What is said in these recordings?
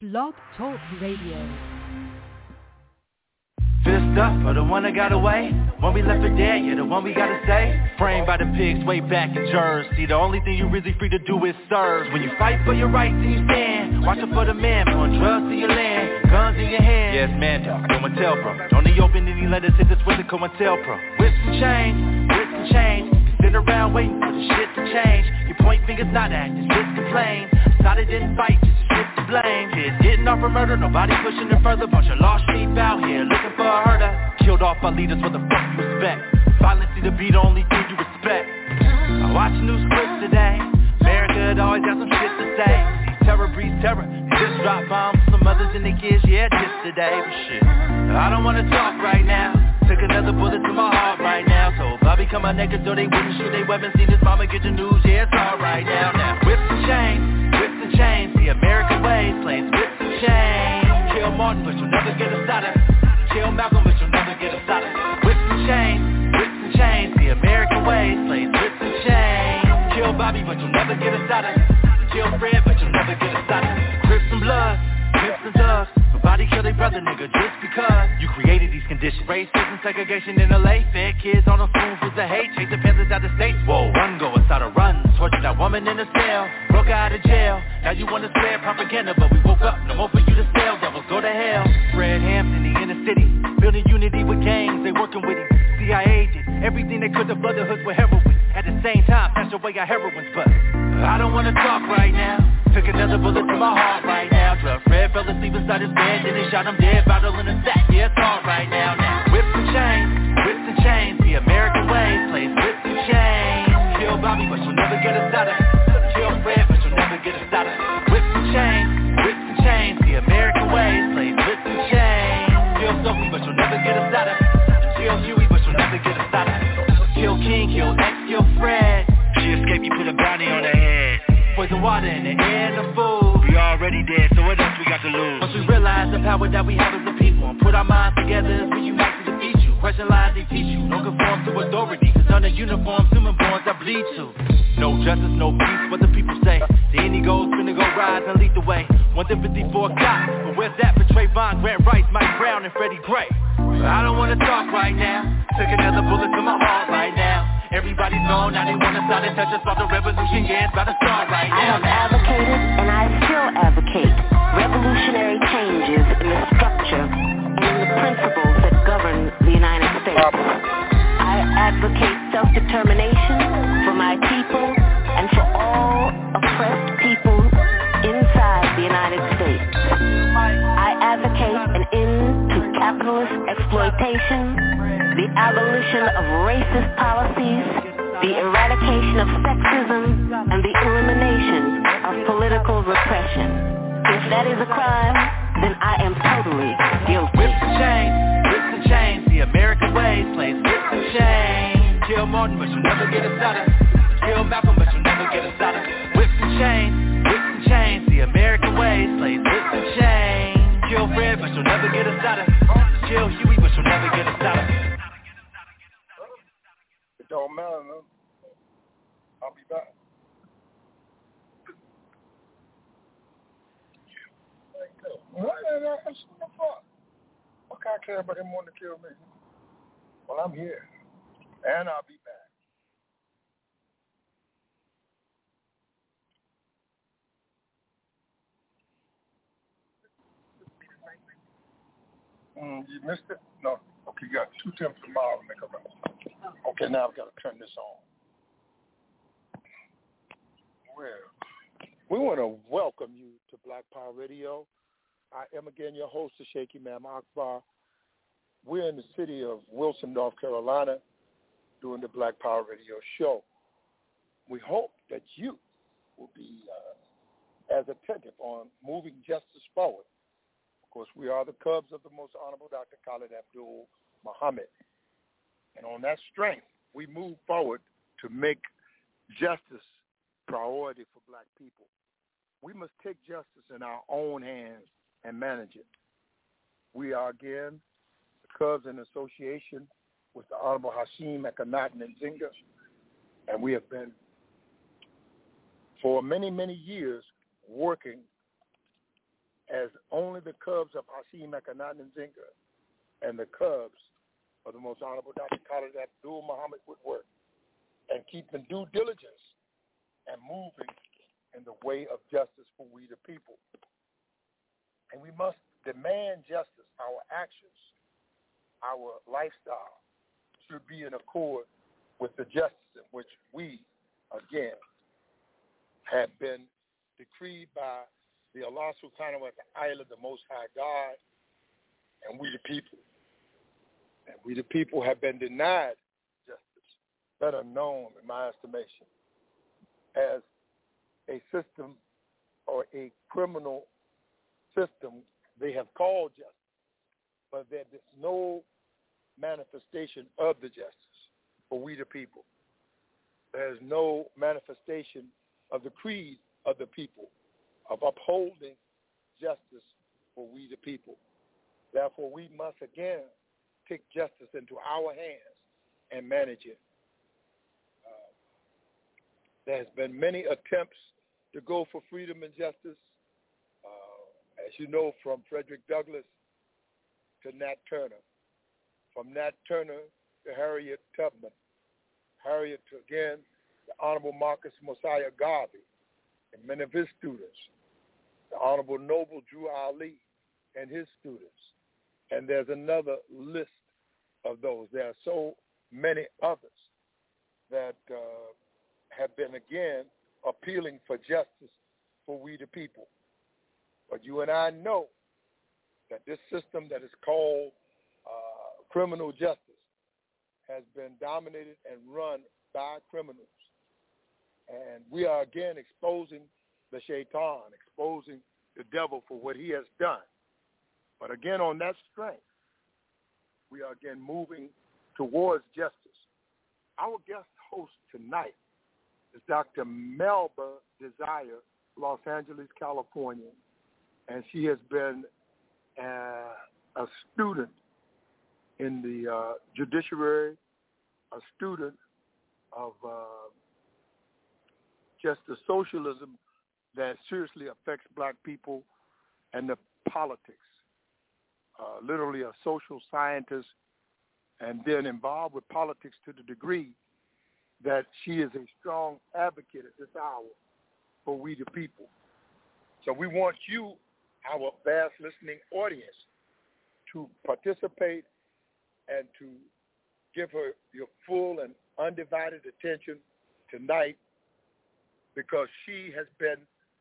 Blog Talk Radio. Fist up for the one that got away. When we left for dead, yeah, the one we gotta say. Framed by the pigs way back in Jersey. The only thing you really free to do is serve. When you fight for your rights and you stand, watch out for the man, pulling drugs to your land, guns in your hand. Yes, man, COINTELPRO. Don't need open any letters, hit this with the COINTELPRO. Whips and change. Sit around waiting for the shit to change. You point fingers, not act, just complain. Decided didn't fight, just shit to blame. Kids getting off for murder, nobody pushing it further. Bunch of lost sheep out here looking for a herder. Killed off our leaders, what the fuck you expect? Violence see to be the only thing you respect. I watch news clips today. America had always got some shit to say. Terror breeds terror. They just dropped bombs for some mothers and their kids, yeah, just today. But shit, I don't wanna talk right now. Took another bullet to my heart right now. So if I become my nigga so they wouldn't shoot their weapons. Seen his mama get the news, yeah, it's all right now. Now whips and chains, the American way, slaves, whips and chains. Kill Martin, but you'll never get us out of. Kill Malcolm, but you'll never get us out of. Whips and chains, the American way, slaves, whips and chains. Kill Bobby, but you'll never get us out of. Kill Fred, but you'll never get us out of. Crips and blood, Crips and thugs. Nobody kill their brother, nigga, just because you created these conditions. Racism, segregation in LA. Fed kids on the spoons with the hate. Chase the Panthers out the states. Whoa, run, go, it's out of run. Tortured that woman in a cell. Broke her out of jail. Now you wanna spread propaganda, but we woke up. No more for you to sell. Devils go to hell. Fred Hampton, the inner city. Building unity with gangs. They working with him. CIA did everything they could to flood the hoods with heroin. At the same time, snatch away our heroines. But I don't wanna talk right now. Took another bullet to my heart right now. Drug Fred fell asleep inside his bed. Then they shot him dead, bottle in a sack. Yeah, it's all right now. Now whips and chains, the American way. Slaves, whips and chains. Kill Bobby, but you'll never get us out of. Kill Fred, but you'll never get us out of. Whips and chains, the American way. Slaves, whips and chains. Kill Sophie, but you'll never get us out of. Kill Huey, but you'll never get us out of. Kill King, kill X, kill Fred. She escaped, you put a bounty on her head. Poison water in the air and the food. We already dead, so what else we got to lose? Once we realize the power that we have as a people and put our minds together as we unite to defeat you. Question lies, they teach you. Don't conform to authority, cause under uniforms, human borns that bleed too. No justice, no peace, what the people say. The Indigo's finna go rise and lead the way. 154 cops, but where's that for Trayvon, Grant Rice, Mike Brown, and Freddie Gray? I don't wanna talk right now. Took another bullet to my heart right now. Everybody's gone, now they wanna start to touch us while the revolution, yeah, it's about to start right now. I have advocated, and I still advocate, revolutionary changes in the structure and in the principles that govern the United States. I advocate self-determination for my people and for all oppressed people inside the United States. I advocate an end to capitalist exploitation, the abolition of racist policies, the eradication of sexism, and the elimination of political repression. If that is a crime, then I am totally guilty. Whips and chains, the American way. Slaves, whips and chains. Kill Martin, but you'll never get us out of. Kill Malcolm, but you'll never get us out of. Whips and chains, the American way. Slaves, whips and chains. Kill Fred, but you'll never get us out of. Kill Huey, but you'll never get us out of. It don't matter, no. I'll be back. What the fuck? What kind of care about him wanting to kill me? Well, I'm here. And I'll be back. You missed it? No. Okay, you got 2 temps tomorrow to make a run. Okay, now I've got to turn this on. Well, we want to welcome you to Black Power Radio. I am again your host, the Shaky Imam Akbar. We're in the city of Wilson, North Carolina, doing the Black Power Radio show. We hope that you will be as attentive on moving justice forward. Of course, we are the Cubs of the Most Honorable Dr. Khalid Abdul Muhammad. And on that strength, we move forward to make justice priority for black people. We must take justice in our own hands and manage it. We are, again, the Cubs in association with the Honorable Hashim Akhenaten Nzinga, and we have been, for many, many years, working as only the Cubs of Hashim Akhenaten Zinga and the Cubs of the Most Honorable Dr. Khalid Abdul Muhammad would work and keeping due diligence and moving in the way of justice for we the people. And we must demand justice. Our actions, our lifestyle should be in accord with the justice in which we, again, have been decreed by the Allah Subhanahu wa Ta'ala, the Most High God, and we the people. And we the people have been denied justice, better known, in my estimation, as a system or a criminal system they have called justice, but there is no manifestation of the justice for we the people. There is no manifestation of the creed of the people of upholding justice for we the people. Therefore, we must again take justice into our hands and manage it. There's been many attempts to go for freedom and justice, as you know, from Frederick Douglass to Nat Turner, from Nat Turner to Harriet Tubman, Harriet to, again, the Honorable Marcus Mosiah Garvey and many of his students, the Honorable Noble Drew Ali and his students. And there's another list of those. There are so many others that have been, again, appealing for justice for we the people. But you and I know that this system that is called criminal justice has been dominated and run by criminals. And we are, again, exposing the shaitan, exposing the devil for what he has done. But again, on that strength, we are again moving towards justice. Our guest host tonight is Dr. Melba Desire, Los Angeles, California, and she has been a student in the judiciary, a student of just the socialism that seriously affects black people and the politics. Literally a social scientist, and then involved with politics to the degree that she is a strong advocate at this hour for we the people. So we want you, our vast listening audience, to participate and to give her your full and undivided attention tonight, because she has been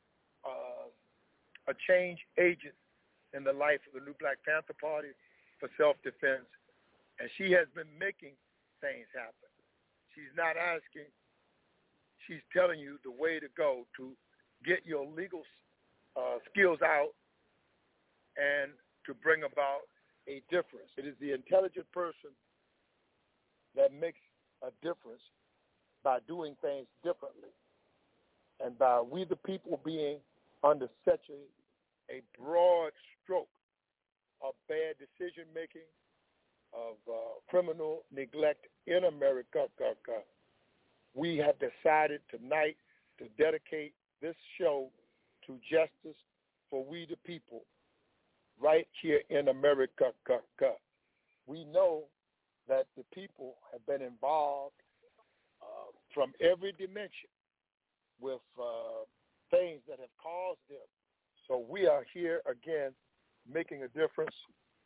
a change agent in the life of the New Black Panther Party for self-defense, and she has been making things happen. She's not asking, she's telling you the way to go to get your legal skills out and to bring about a difference. It is the intelligent person that makes a difference by doing things differently, and by we the people being under such a broad stroke of bad decision-making, of criminal neglect in America, we have decided tonight to dedicate this show to justice for we the people right here in America. We know that the people have been involved from every dimension with things that have caused them. So we are here again making a difference.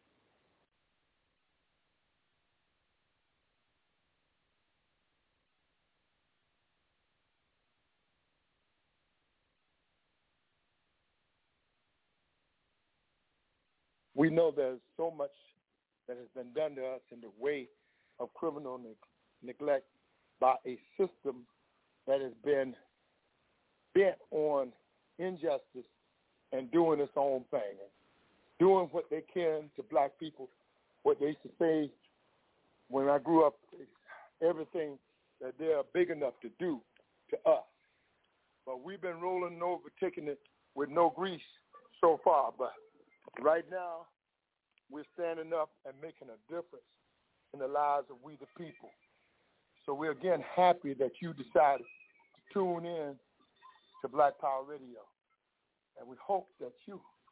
We know there's so much that has been done to us in the way of criminal neglect by a system that has been bent on injustice and doing its own thing, and doing what they can to black people, what they used to say when I grew up, everything that they are big enough to do to us. But we've been rolling over, taking it with no grease so far. But right now, we're standing up and making a difference in the lives of we the people. So we're again happy that you decided to tune in to Black Power Radio. And we hope that you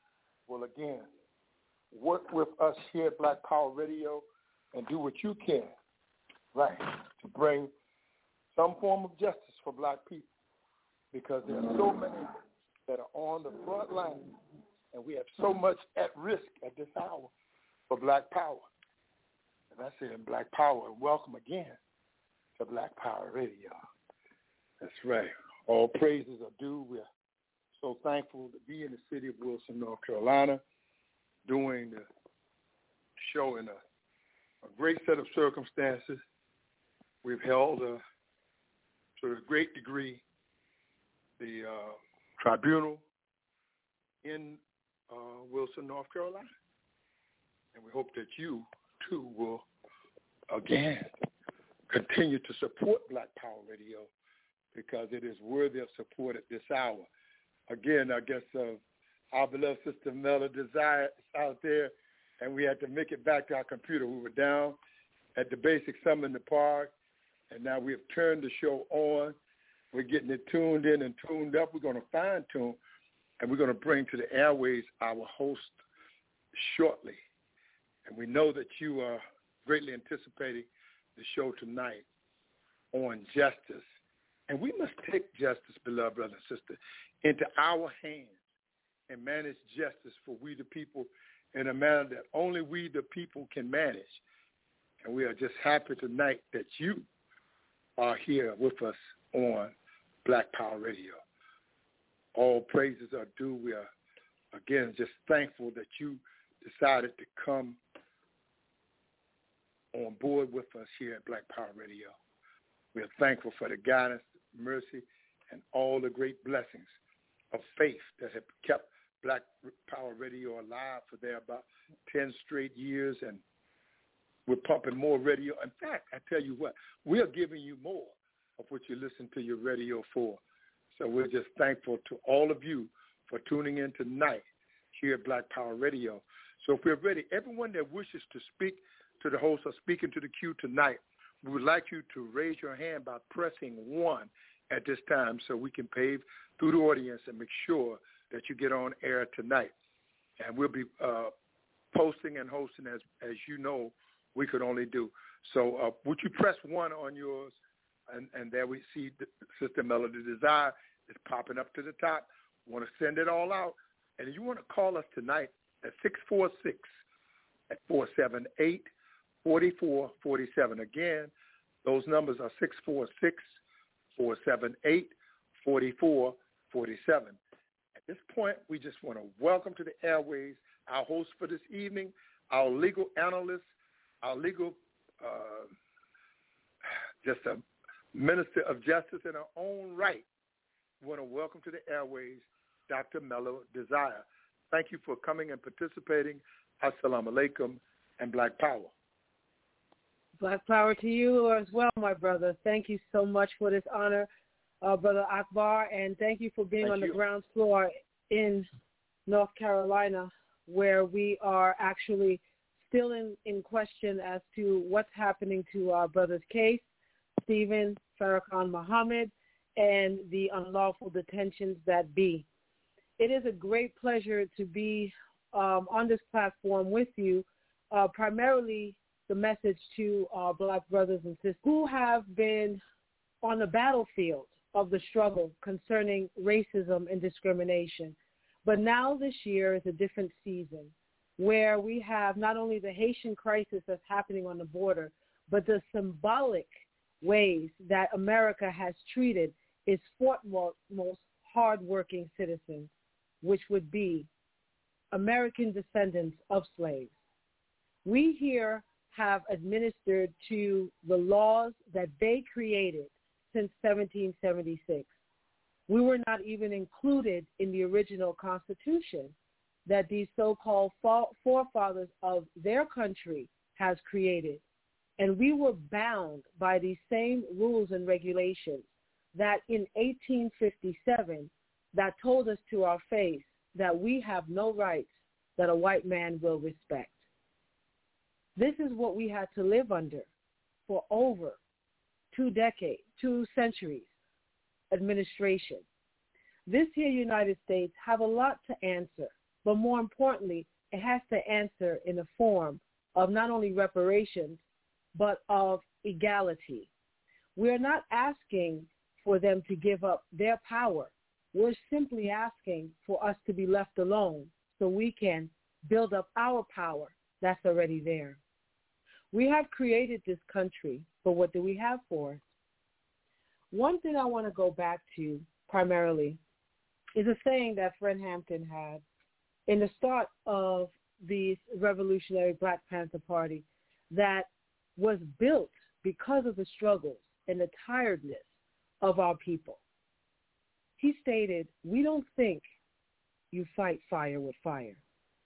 will again work with us here at Black Power Radio and do what you can, right, to bring some form of justice for black people, because there are so many that are on the front line, and we have so much at risk at this hour for Black Power. And I say in Black Power, welcome again to Black Power Radio. That's right. All praises are due. We're so thankful to be in the city of Wilson, North Carolina, doing the show in a great set of circumstances. We've held, to a great degree, the tribunal in Wilson, North Carolina. And we hope that you, too, will, again, continue to support Black Power Radio, because it is worthy of support at this hour. Again, I guess our beloved sister Mela Desire is out there, and we had to make it back to our computer. We were down at the Basic Summer in the Park, and now we have turned the show on. We're getting it tuned in and tuned up. We're going to fine-tune, and we're going to bring to the airways our host shortly. And we know that you are greatly anticipating the show tonight on justice. And we must take justice, beloved brother and sister, into our hands and manage justice for we the people in a manner that only we the people can manage. And we are just happy tonight that you are here with us on Black Power Radio. All praises are due. We are, again, just thankful that you decided to come on board with us here at Black Power Radio. We are thankful for the guidance, mercy, and all the great blessings of faith that have kept Black Power Radio alive for there about 10 straight years, and we're pumping more radio. In fact, I tell you what, we are giving you more of what you listen to your radio for. So we're just thankful to all of you for tuning in tonight here at Black Power Radio. So if we're ready, everyone that wishes to speak to the host or speaking to the queue tonight, we would like you to raise your hand by pressing 1 at this time so we can pave through the audience and make sure that you get on air tonight. And we'll be posting and hosting as you know we could only do. So would you press 1 on yours? And there we see Sister Melody Desire is popping up to the top. We want to send it all out. And you want to call us tonight at 646-478-4447. Again, those numbers are 646-478-4447. At this point, we just want to welcome to the airways our host for this evening, our legal analyst, our legal, just a minister of justice in her own right. We want to welcome to the airways Dr. Mela Desire. Thank you for coming and participating. Assalamu alaikum and Black Power. Black Power to you as well, my brother. Thank you so much for this honor, Brother Akbar, and thank you for being on the ground floor in North Carolina, where we are actually still in question as to what's happening to our brother's case, Stephen Farrakhan Muhammad, and the unlawful detentions that be. It is a great pleasure to be on this platform with you, primarily the message to our Black brothers and sisters who have been on the battlefield of the struggle concerning racism and discrimination. But now this year is a different season where we have not only the Haitian crisis that's happening on the border, but the symbolic ways that America has treated its foremost hardworking citizens, which would be American descendants of slaves. We here have administered to the laws that they created since 1776. We were not even included in the original Constitution that these so-called forefathers of their country has created. And we were bound by these same rules and regulations that in 1857 that told us to our face that we have no rights that a white man will respect. This is what we had to live under for over 2 centuries administration. This here United States have a lot to answer but more importantly, it has to answer in the form of not only reparations, but of equality. We're not asking for them to give up their power. We're simply asking for us to be left alone so we can build up our power that's already there. We have created this country, but what do we have for it? One thing I want to go back to primarily is a saying that Fred Hampton had in the start of the revolutionary Black Panther Party that was built because of the struggles and the tiredness of our people. He stated, "We don't think you fight fire with fire.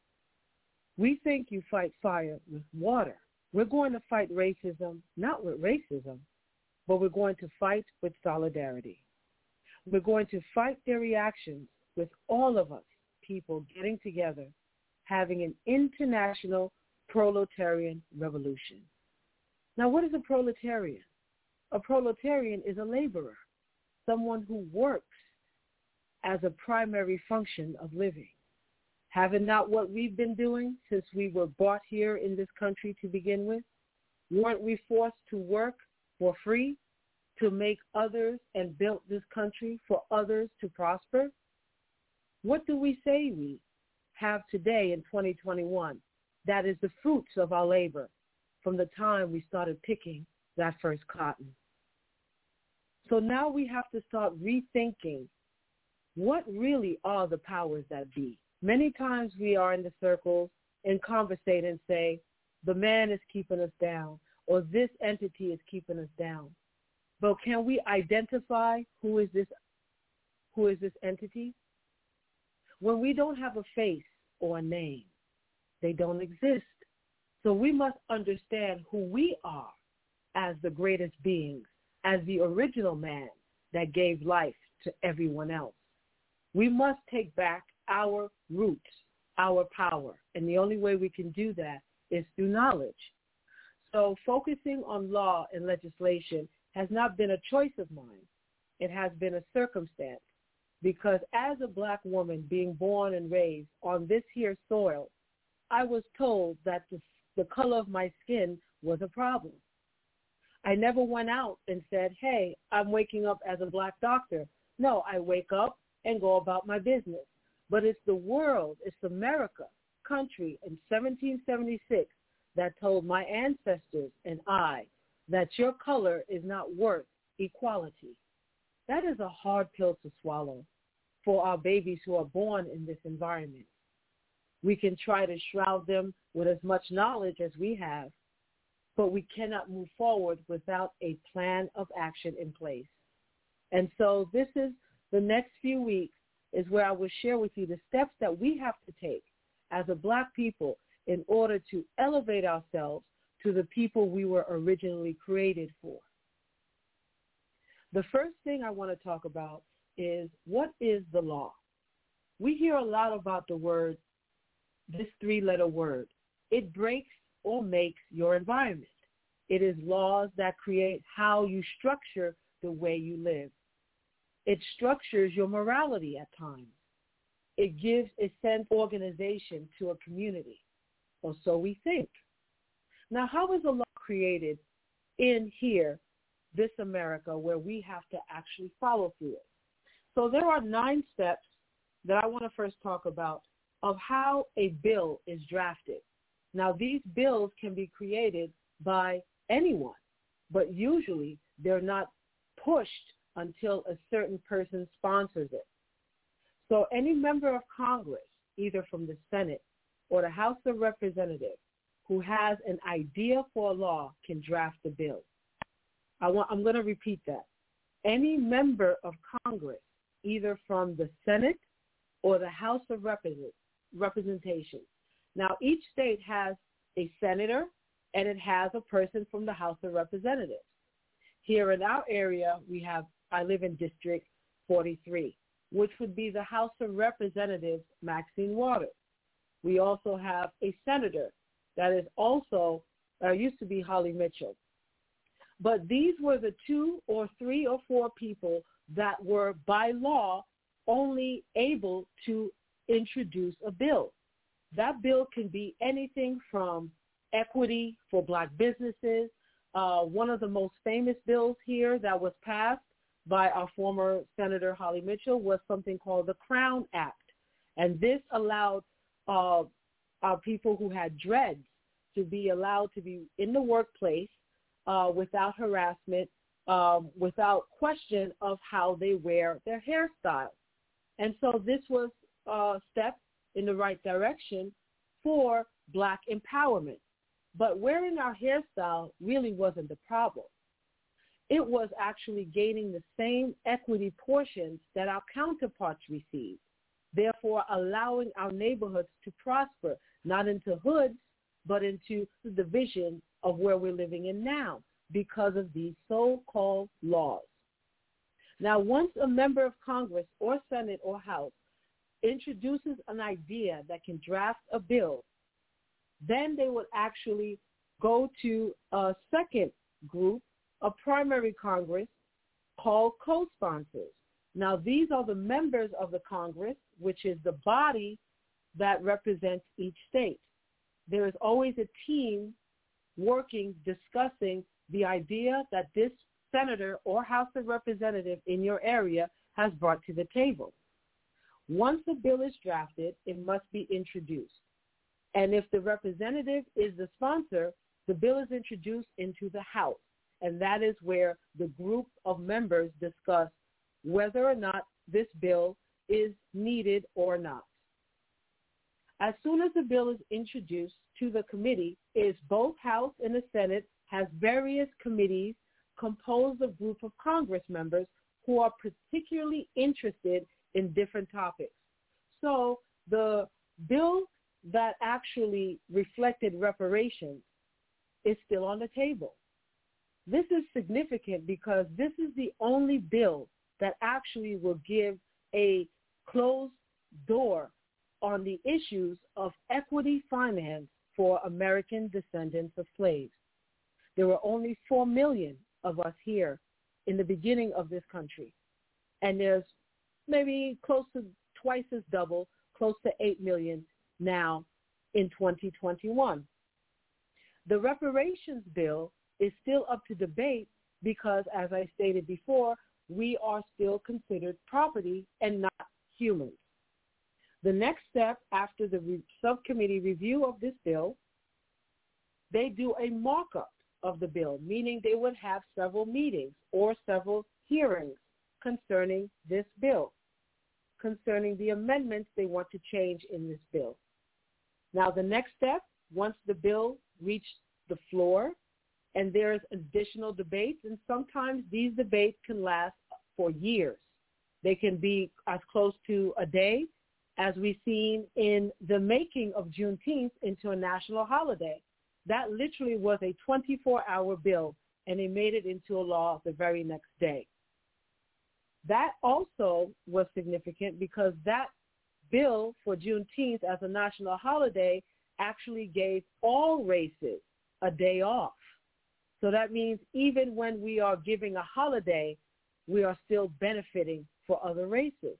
We think you fight fire with water. We're going to fight racism, not with racism, but we're going to fight with solidarity. We're going to fight their reactions with all of us people getting together, having an international proletarian revolution." Now, what is a proletarian? A proletarian is a laborer, someone who works as a primary function of living. Haven't not what we've been doing since we were brought here in this country to begin with? Weren't we forced to work for free to make others and build this country for others to prosper? What do we say we have today in 2021? That is the fruits of our labor from the time we started picking that first cotton. So now we have to start rethinking what really are the powers that be. Many times we are in the circles and conversate and say, the man is keeping us down, or this entity is keeping us down. But can we identify who is this entity? When we don't have a face or a name, they don't exist. So we must understand who we are as the greatest beings, as the original man that gave life to everyone else. We must take back our roots, our power, and the only way we can do that is through knowledge. So focusing on law and legislation has not been a choice of mine. It has been a circumstance, because as a Black woman being born and raised on this here soil, I was told that the color of my skin was a problem. I never went out and said, hey, I'm waking up as a Black doctor. No, I wake up and go about my business. But it's the world, it's America, country in 1776 that told my ancestors and I that your color is not worth equality. That is a hard pill to swallow for our babies who are born in this environment. We can try to shroud them with as much knowledge as we have, but we cannot move forward without a plan of action in place. And so this is the next few weeks is where I will share with you the steps that we have to take as a Black people in order to elevate ourselves to the people we were originally created for. The first thing I want to talk about is, what is the law? We hear a lot about the word, this three-letter word. It breaks or makes your environment. It is laws that create how you structure the way you live. It structures your morality at times. It gives a sense of organization to a community, or so we think. Now, how is a law created in here, this America, where we have to actually follow through it? So there are 9 steps that I want to first talk about of how a bill is drafted. Now, these bills can be created by anyone, but usually they're not pushed until a certain person sponsors it. So any member of Congress, either from the Senate or the House of Representatives, who has an idea for a law can draft the bill. I'm going to repeat that. Any member of Congress, either from the Senate or the House of Representation. Now, each state has a senator and it has a person from the House of Representatives. Here in our area, I live in District 43, which would be the House of Representatives, Maxine Waters. We also have a senator that is also, used to be Holly Mitchell. But these were the 2 or 3 or 4 people that were by law only able to introduce a bill. That bill can be anything from equity for black businesses. One of the most famous bills here that was passed by our former Senator Holly Mitchell was something called the Crown Act. And this allowed our people who had dreads to be allowed to be in the workplace without harassment, without question of how they wear their hairstyle. And so this was a step in the right direction for black empowerment. But wearing our hairstyle really wasn't the problem. It was actually gaining the same equity portions that our counterparts received, therefore allowing our neighborhoods to prosper, not into hoods, but into the division of where we're living in now because of these so-called laws. Now, once a member of Congress or Senate or House introduces an idea that can draft a bill, then they would actually go to a second group, a primary Congress, called co-sponsors. Now, these are the members of the Congress, which is the body that represents each state. There is always a team working, discussing the idea that this senator or House of Representative in your area has brought to the table. Once a bill is drafted, it must be introduced. And if the representative is the sponsor, the bill is introduced into the House. And that is where the group of members discuss whether or not this bill is needed or not. As soon as the bill is introduced to the committee, both House and the Senate has various committees composed of group of Congress members who are particularly interested in different topics. So the bill that actually reflected reparations is still on the table. This is significant because this is the only bill that actually will give a closed door on the issues of equity finance for American descendants of slaves. There were only 4 million of us here in the beginning of this country, and there's maybe close to twice as double, close to 8 million now in 2021. The reparations bill is still up to debate because, as I stated before, we are still considered property and not humans. The next step after the subcommittee review of this bill, they do a markup of the bill, meaning they would have several meetings or several hearings concerning this bill, concerning the amendments they want to change in this bill. Now, the next step, once the bill reached the floor and there's additional debates, and sometimes these debates can last for years. They can be as close to a day as we've seen in the making of Juneteenth into a national holiday. That literally was a 24-hour bill, and they made it into a law the very next day. That also was significant because that bill for Juneteenth as a national holiday actually gave all races a day off. So that means even when we are giving a holiday, we are still benefiting for other races.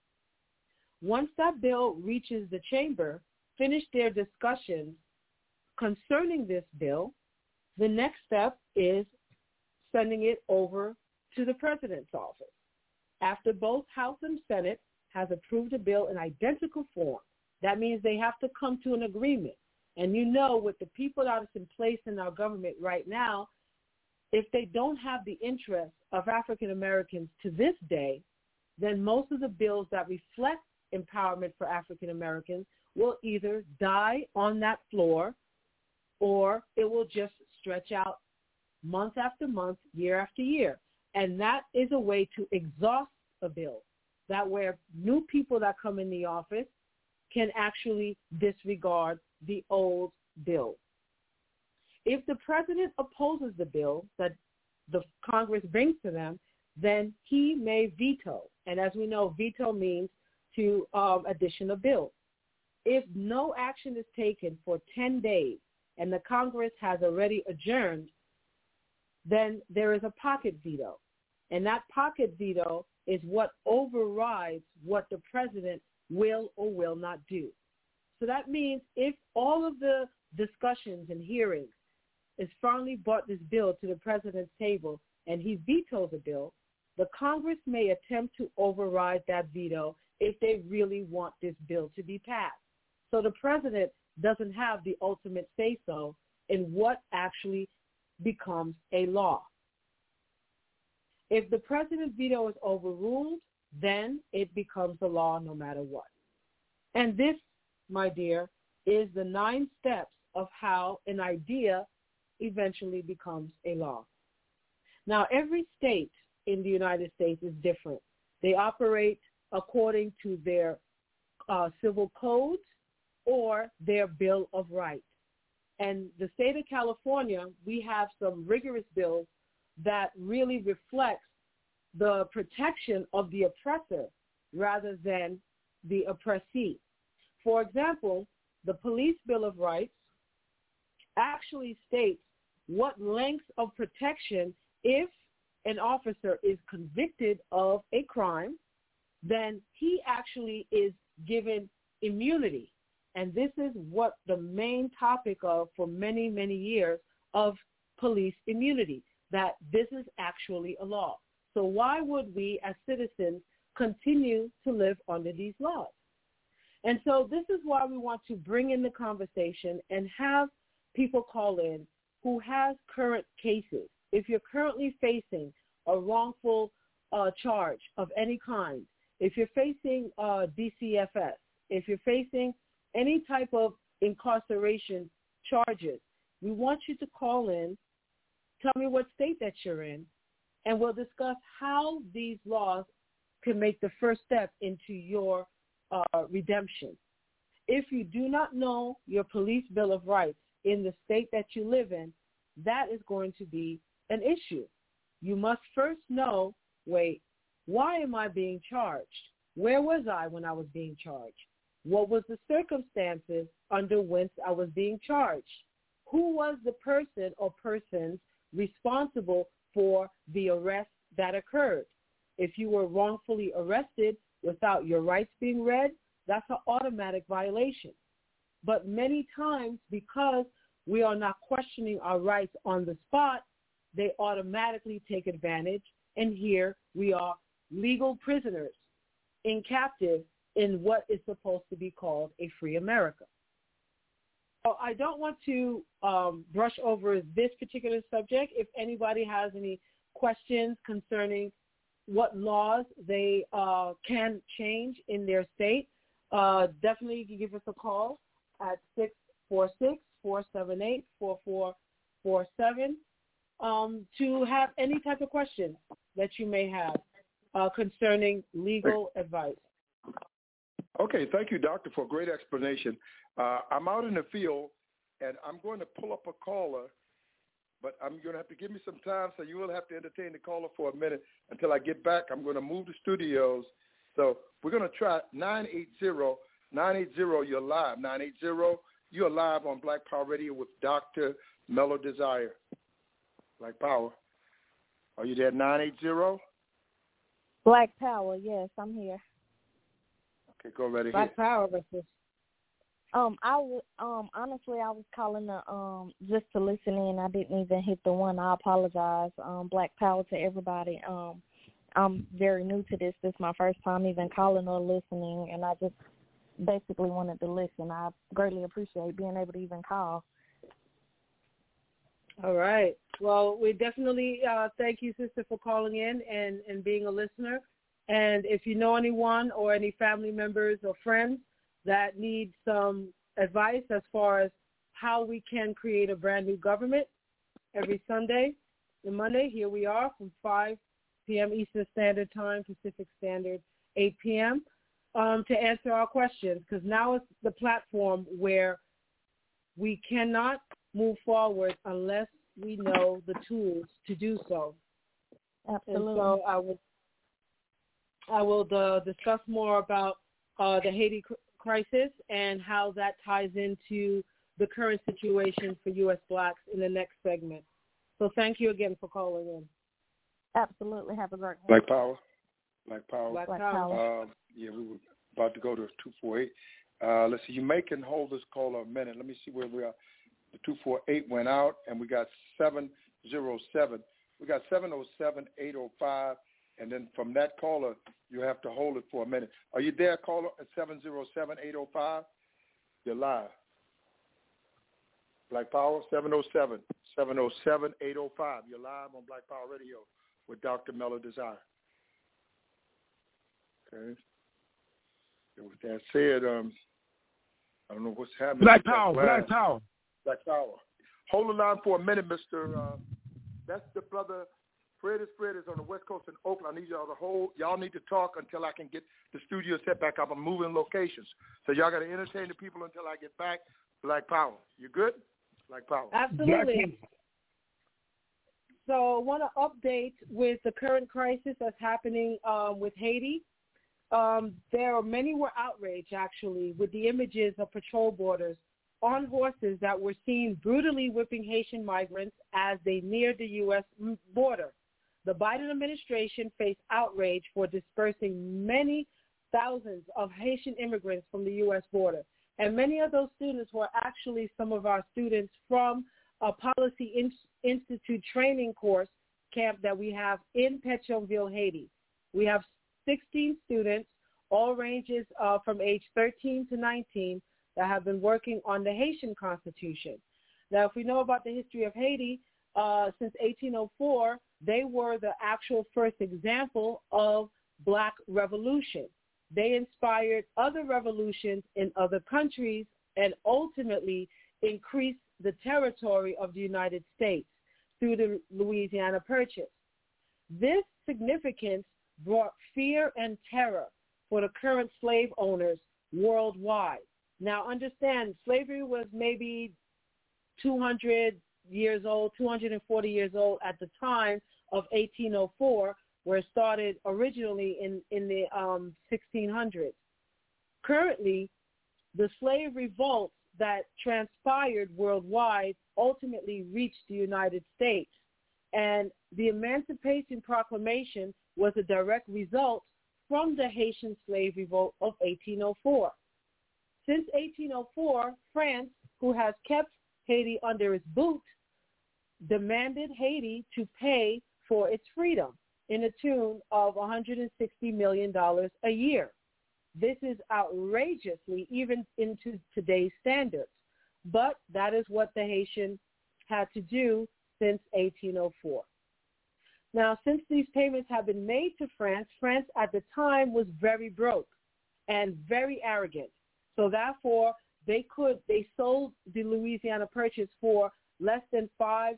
Once that bill reaches the chamber, finish their discussions concerning this bill, the next step is sending it over to the president's office. After both House and Senate has approved a bill in identical form, that means they have to come to an agreement. And you know, with the people that is in place in our government right now, if they don't have the interest of African Americans to this day, then most of the bills that reflect empowerment for African Americans will either die on that floor or it will just stretch out month after month, year after year. And that is a way to exhaust a bill. That way new people that come in the office can actually disregard the old bill. If the president opposes the bill that the Congress brings to them, then he may veto. And as we know, veto means to addition a bill. If no action is taken for 10 days and the Congress has already adjourned, then there is a pocket veto. And that pocket veto is what overrides what the president will or will not do. So that means if all of the discussions and hearings is finally brought this bill to the president's table and he vetoes the bill, the Congress may attempt to override that veto if they really want this bill to be passed. So the president doesn't have the ultimate say-so in what actually becomes a law. If the president's veto is overruled, then it becomes a law no matter what. And this, my dear, is the 9 steps of how an idea eventually becomes a law. Now, every state in the United States is different. They operate according to their civil codes or their Bill of Rights. And the state of California, we have some rigorous bills that really reflects the protection of the oppressor rather than the oppressee. For example, the Police Bill of Rights actually states what lengths of protection, if an officer is convicted of a crime, then he actually is given immunity. And this is what the main topic of for many, many years of police immunity, that this is actually a law. So why would we as citizens continue to live under these laws? And so this is why we want to bring in the conversation and have people call in who has current cases. If you're currently facing a wrongful charge of any kind, if you're facing DCFS, if you're facing any type of incarceration charges, we want you to call in, tell me what state that you're in, and we'll discuss how these laws can make the first step into your redemption. If you do not know your Police Bill of Rights in the state that you live in, that is going to be an issue. You must first know, wait, why am I being charged? Where was I when I was being charged? What was the circumstances under which I was being charged? Who was the person or persons responsible for the arrest that occurred? If you were wrongfully arrested without your rights being read, that's an automatic violation. But many times, because we are not questioning our rights on the spot, they automatically take advantage, and here we are legal prisoners in captive in what is supposed to be called a free America. So I don't want to brush over this particular subject. If anybody has any questions concerning what laws they can change in their state, definitely you can give us a call at 646-478-4447 to have any type of question that you may have concerning legal advice. Okay, thank you, Doctor, for a great explanation. I'm out in the field, and I'm going to pull up a caller, but I'm going to have to give me some time, so you will have to entertain the caller for a minute until I get back. I'm going to move the studios. So we're going to try 980. 980, you're live. 980, you're live on Black Power Radio with Dr. Mellow Desire. Black Power. Are you there, 980? Black Power, yes, I'm here. Okay, go right ahead. Black Power versus. Honestly, I was calling just to listen in. I didn't even hit the one. I apologize. Black Power to everybody. I'm very new to this. This is my first time even calling or listening, and I just basically wanted to listen. I greatly appreciate being able to even call. All right. Well, we definitely thank you, sister, for calling in and being a listener. And if you know anyone or any family members or friends that need some advice as far as how we can create a brand new government, every Sunday and Monday, here we are from 5 p.m. Eastern Standard Time, Pacific Standard, 8 p.m., to answer our questions, because now it's the platform where we cannot move forward unless we know the tools to do so. Absolutely. And so I will discuss more about the Haiti crisis and how that ties into the current situation for U.S. blacks in the next segment. So thank you again for calling in. Absolutely. Have a great day. Black Power. Black Power. Black Power. Yeah, we were about to go to 248. Let's see. You may can hold this caller a minute. Let me see where we are. The 248 went out, and we got 707. We got 707-805, and then from that caller, you have to hold it for a minute. Are you there, caller, at 707-805? You're live. Black Power, 707-805. You're live on Black Power Radio with Dr. Mello Desire. Okay. And with that said, I don't know what's happening. Black Power. Hold the line for a minute, Mr. That's the brother. Fred is on the West Coast in Oakland. I need y'all to hold. Y'all need to talk until I can get the studio set back up. I'm moving locations. So y'all got to entertain the people until I get back. Black Power. You good? Black Power. Absolutely. So I want to update with the current crisis that's happening with Haiti. Many were outraged, actually, with the images of patrol boarders on horses that were seen brutally whipping Haitian migrants as they neared the U.S. border. The Biden administration faced outrage for dispersing many thousands of Haitian immigrants from the U.S. border. And many of those students were actually some of our students from a Policy Institute training course camp that we have in Pétionville, Haiti. We have 16 students, all ranges from age 13 to 19, that have been working on the Haitian Constitution. Now, if we know about the history of Haiti, since 1804, they were the actual first example of Black revolution. They inspired other revolutions in other countries and ultimately increased the territory of the United States through the Louisiana Purchase. This significance brought fear and terror for the current slave owners worldwide. Now, understand, slavery was maybe 200 years old, 240 years old at the time of 1804, where it started originally in the 1600s. Currently, the slave revolts that transpired worldwide ultimately reached the United States. And the Emancipation Proclamation was a direct result from the Haitian slave revolt of 1804. Since 1804, France, who has kept Haiti under its boot, demanded Haiti to pay for its freedom in a tune of $160 million a year. This is outrageously even into today's standards, but that is what the Haitians had to do since 1804. Now, since these payments have been made to France, France at the time was very broke and very arrogant. So therefore, they sold the Louisiana Purchase for less than $5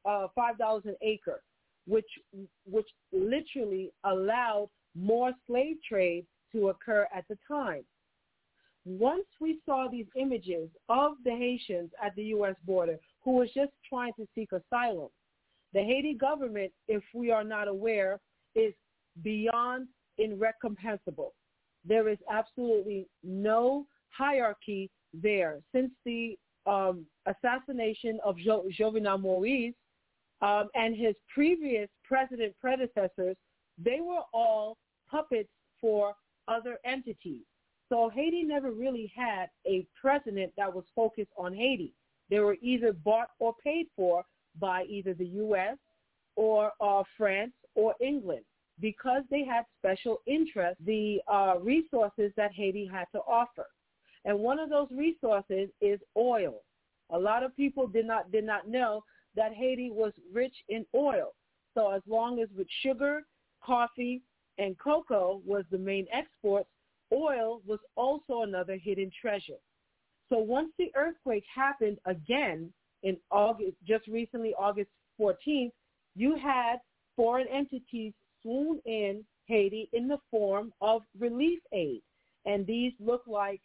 an acre, which literally allowed more slave trade to occur at the time. Once we saw these images of the Haitians at the U.S. border who was just trying to seek asylum, the Haiti government, if we are not aware, is beyond irrecompensible. There is absolutely no hierarchy there. Since the assassination of Jovenel Moïse and his previous predecessors, they were all puppets for other entities. So Haiti never really had a president that was focused on Haiti. They were either bought or paid for by either the U.S. or France or England because they had special interests, the resources that Haiti had to offer. And one of those resources is oil. A lot of people did not know that Haiti was rich in oil. So as long as with sugar, coffee, and cocoa was the main exports, oil was also another hidden treasure. So once the earthquake happened again in August, just recently, August 14th, you had foreign entities swoon in Haiti in the form of relief aid. And these look like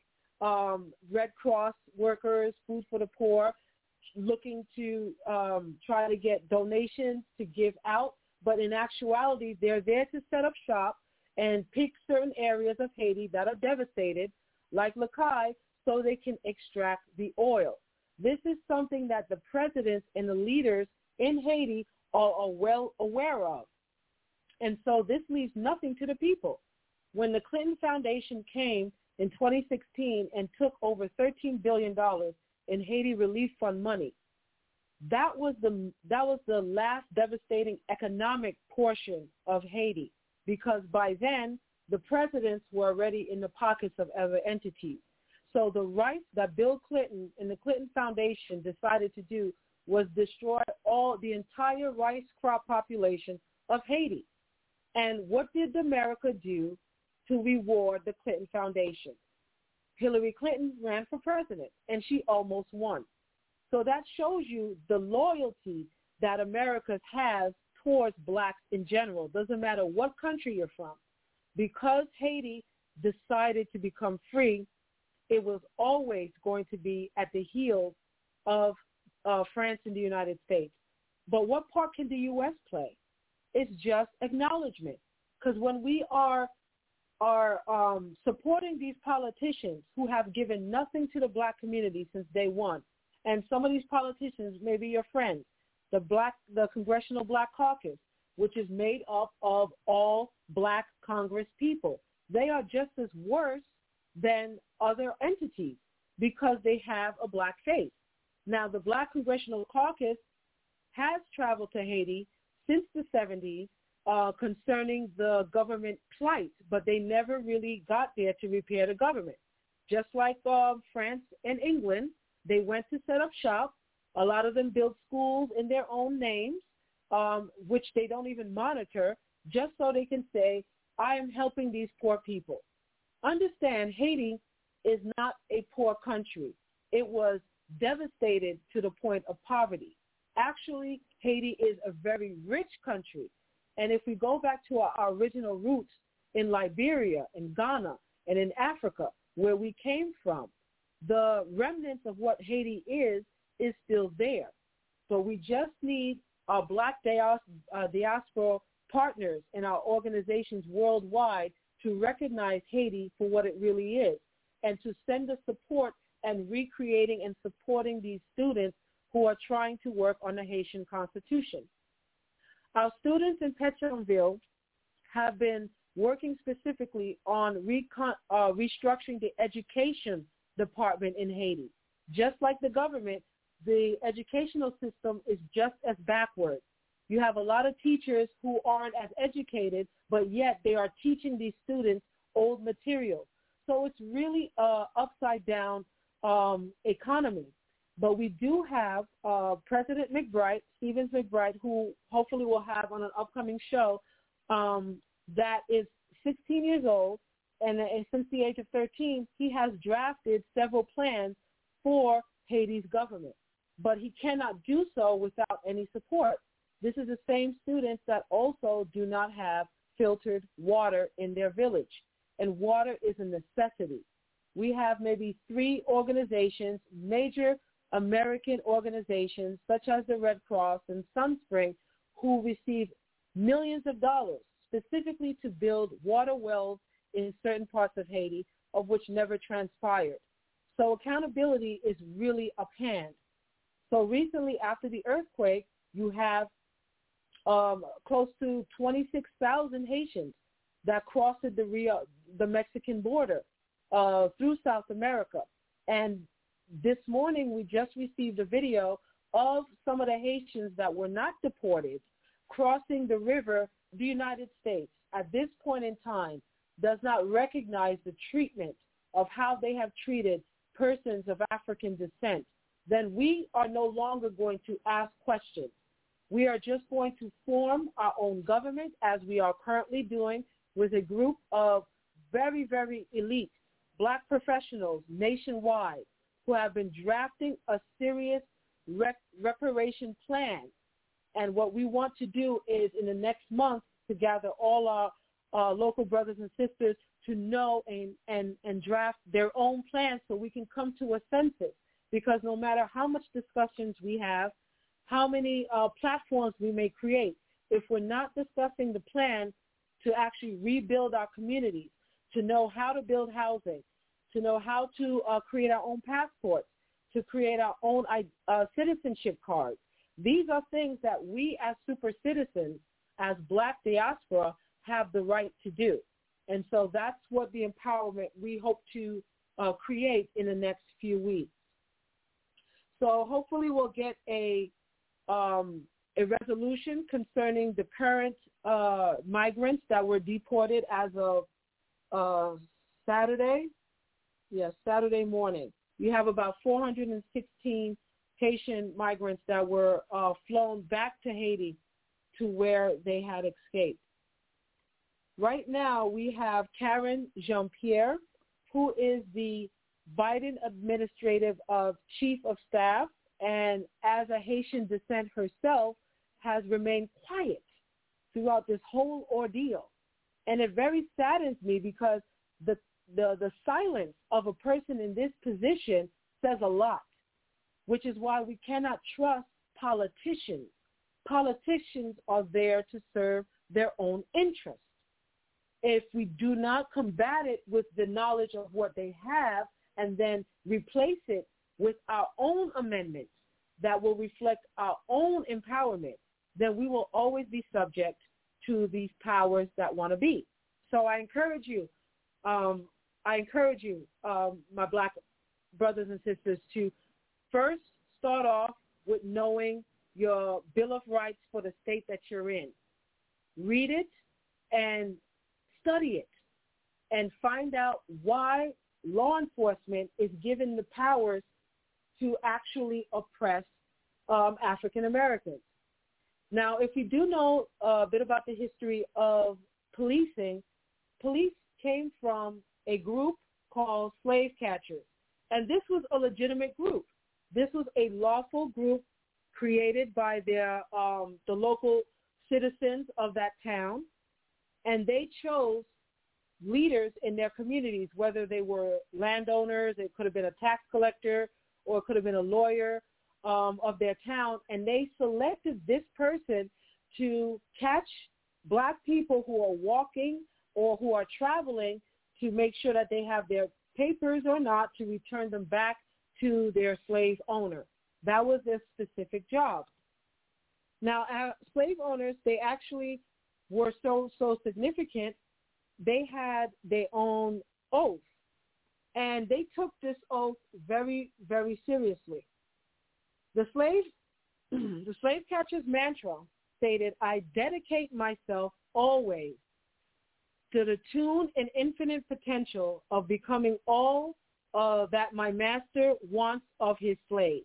Red Cross workers, Food for the Poor, looking to try to get donations to give out. But in actuality, they're there to set up shop and pick certain areas of Haiti that are devastated, like Lacaille, so they can extract the oil. This is something that the presidents and the leaders in Haiti are well aware of. And so this leaves nothing to the people. When the Clinton Foundation came in 2016 and took over $13 billion in Haiti Relief Fund money. That was the last devastating economic portion of Haiti, because by then the presidents were already in the pockets of other entities. So the rights that Bill Clinton and the Clinton Foundation decided to do was destroy the entire rice crop population of Haiti. And what did America do to reward the Clinton Foundation? Hillary Clinton ran for president, and she almost won. So that shows you the loyalty that America has towards blacks in general. Doesn't matter what country you're from. Because Haiti decided to become free, it was always going to be at the heels of France and the United States. But what part can the U.S. play? It's just acknowledgement. Because when we are supporting these politicians who have given nothing to the black community since day one, and some of these politicians may be your friends, the Congressional Black Caucus, which is made up of all black Congress people. They are just as worse than other entities because they have a black face. Now, the Black Congressional Caucus has traveled to Haiti since the 70s concerning the government plight, but they never really got there to repair the government. Just like France and England, they went to set up shop. A lot of them built schools in their own names, which they don't even monitor, just so they can say, I am helping these poor people. Understand, Haiti is not a poor country. It was devastated to the point of poverty. Actually, Haiti is a very rich country. And if we go back to our original roots in Liberia, in Ghana, and in Africa, where we came from, the remnants of what Haiti is still there. So we just need our black diaspora partners in our organizations worldwide to recognize Haiti for what it really is and to send the support and recreating and supporting these students who are trying to work on the Haitian Constitution. Our students in Pétionville have been working specifically on restructuring the education department in Haiti. Just like the government, the educational system is just as backward. You have a lot of teachers who aren't as educated, but yet they are teaching these students old material. So it's really an upside-down economy. But we do have President McBride, Stevens McBride, who hopefully we'll have on an upcoming show, that is 16 years old, and since the age of 13, he has drafted several plans for Haiti's government. But he cannot do so without any support. This is the same students that also do not have filtered water in their village, and water is a necessity. We have maybe 3 organizations, major American organizations such as the Red Cross and Sunspring, who receive millions of dollars specifically to build water wells in certain parts of Haiti, of which never transpired. So accountability is really upend. So recently, after the earthquake, you have close to 26,000 Haitians that crossed the Mexican border through South America. And this morning, we just received a video of some of the Haitians that were not deported crossing the river. The United States, at this point in time, does not recognize the treatment of how they have treated persons of African descent. Then we are no longer going to ask questions. We are just going to form our own government, as we are currently doing, with a group of very, very elite black professionals nationwide who have been drafting a serious reparation plan. And what we want to do is in the next month to gather all our local brothers and sisters to know and draft their own plans so we can come to a census. Because no matter how much discussions we have, how many platforms we may create, if we're not discussing the plan to actually rebuild our communities, to know how to build housing, to know how to create our own passports, to create our own citizenship cards. These are things that we as super citizens, as black diaspora, have the right to do. And so that's what the empowerment we hope to create in the next few weeks. So hopefully we'll get a resolution concerning the current migrants that were deported as of Saturday. Yes, Saturday morning. You have about 416 Haitian migrants that were flown back to Haiti to where they had escaped. Right now, we have Karen Jean-Pierre, who is the Biden administrative chief of staff, and as a Haitian descent herself, has remained quiet throughout this whole ordeal. And it very saddens me because the silence of a person in this position says a lot, which is why we cannot trust politicians. Politicians are there to serve their own interests. If we do not combat it with the knowledge of what they have and then replace it with our own amendments that will reflect our own empowerment, then we will always be subject to these powers that want to be. So I encourage you, my black brothers and sisters, to first start off with knowing your Bill of Rights for the state that you're in. Read it and study it and find out why law enforcement is given the powers to actually oppress African Americans. Now, if you do know a bit about the history of policing, police came from a group called slave catchers. And this was a legitimate group. This was a lawful group created by the local citizens of that town. And they chose leaders in their communities, whether they were landowners, it could have been a tax collector, or it could have been a lawyer of their town. And they selected this person to catch black people who are walking or who are traveling to make sure that they have their papers or not to return them back to their slave owner. That was their specific job. Now, slave owners, they actually were so significant, they had their own oath. And they took this oath very, very seriously. The slave catcher's mantra stated, "I dedicate myself always to the tune and infinite potential of becoming all that my master wants of his slave.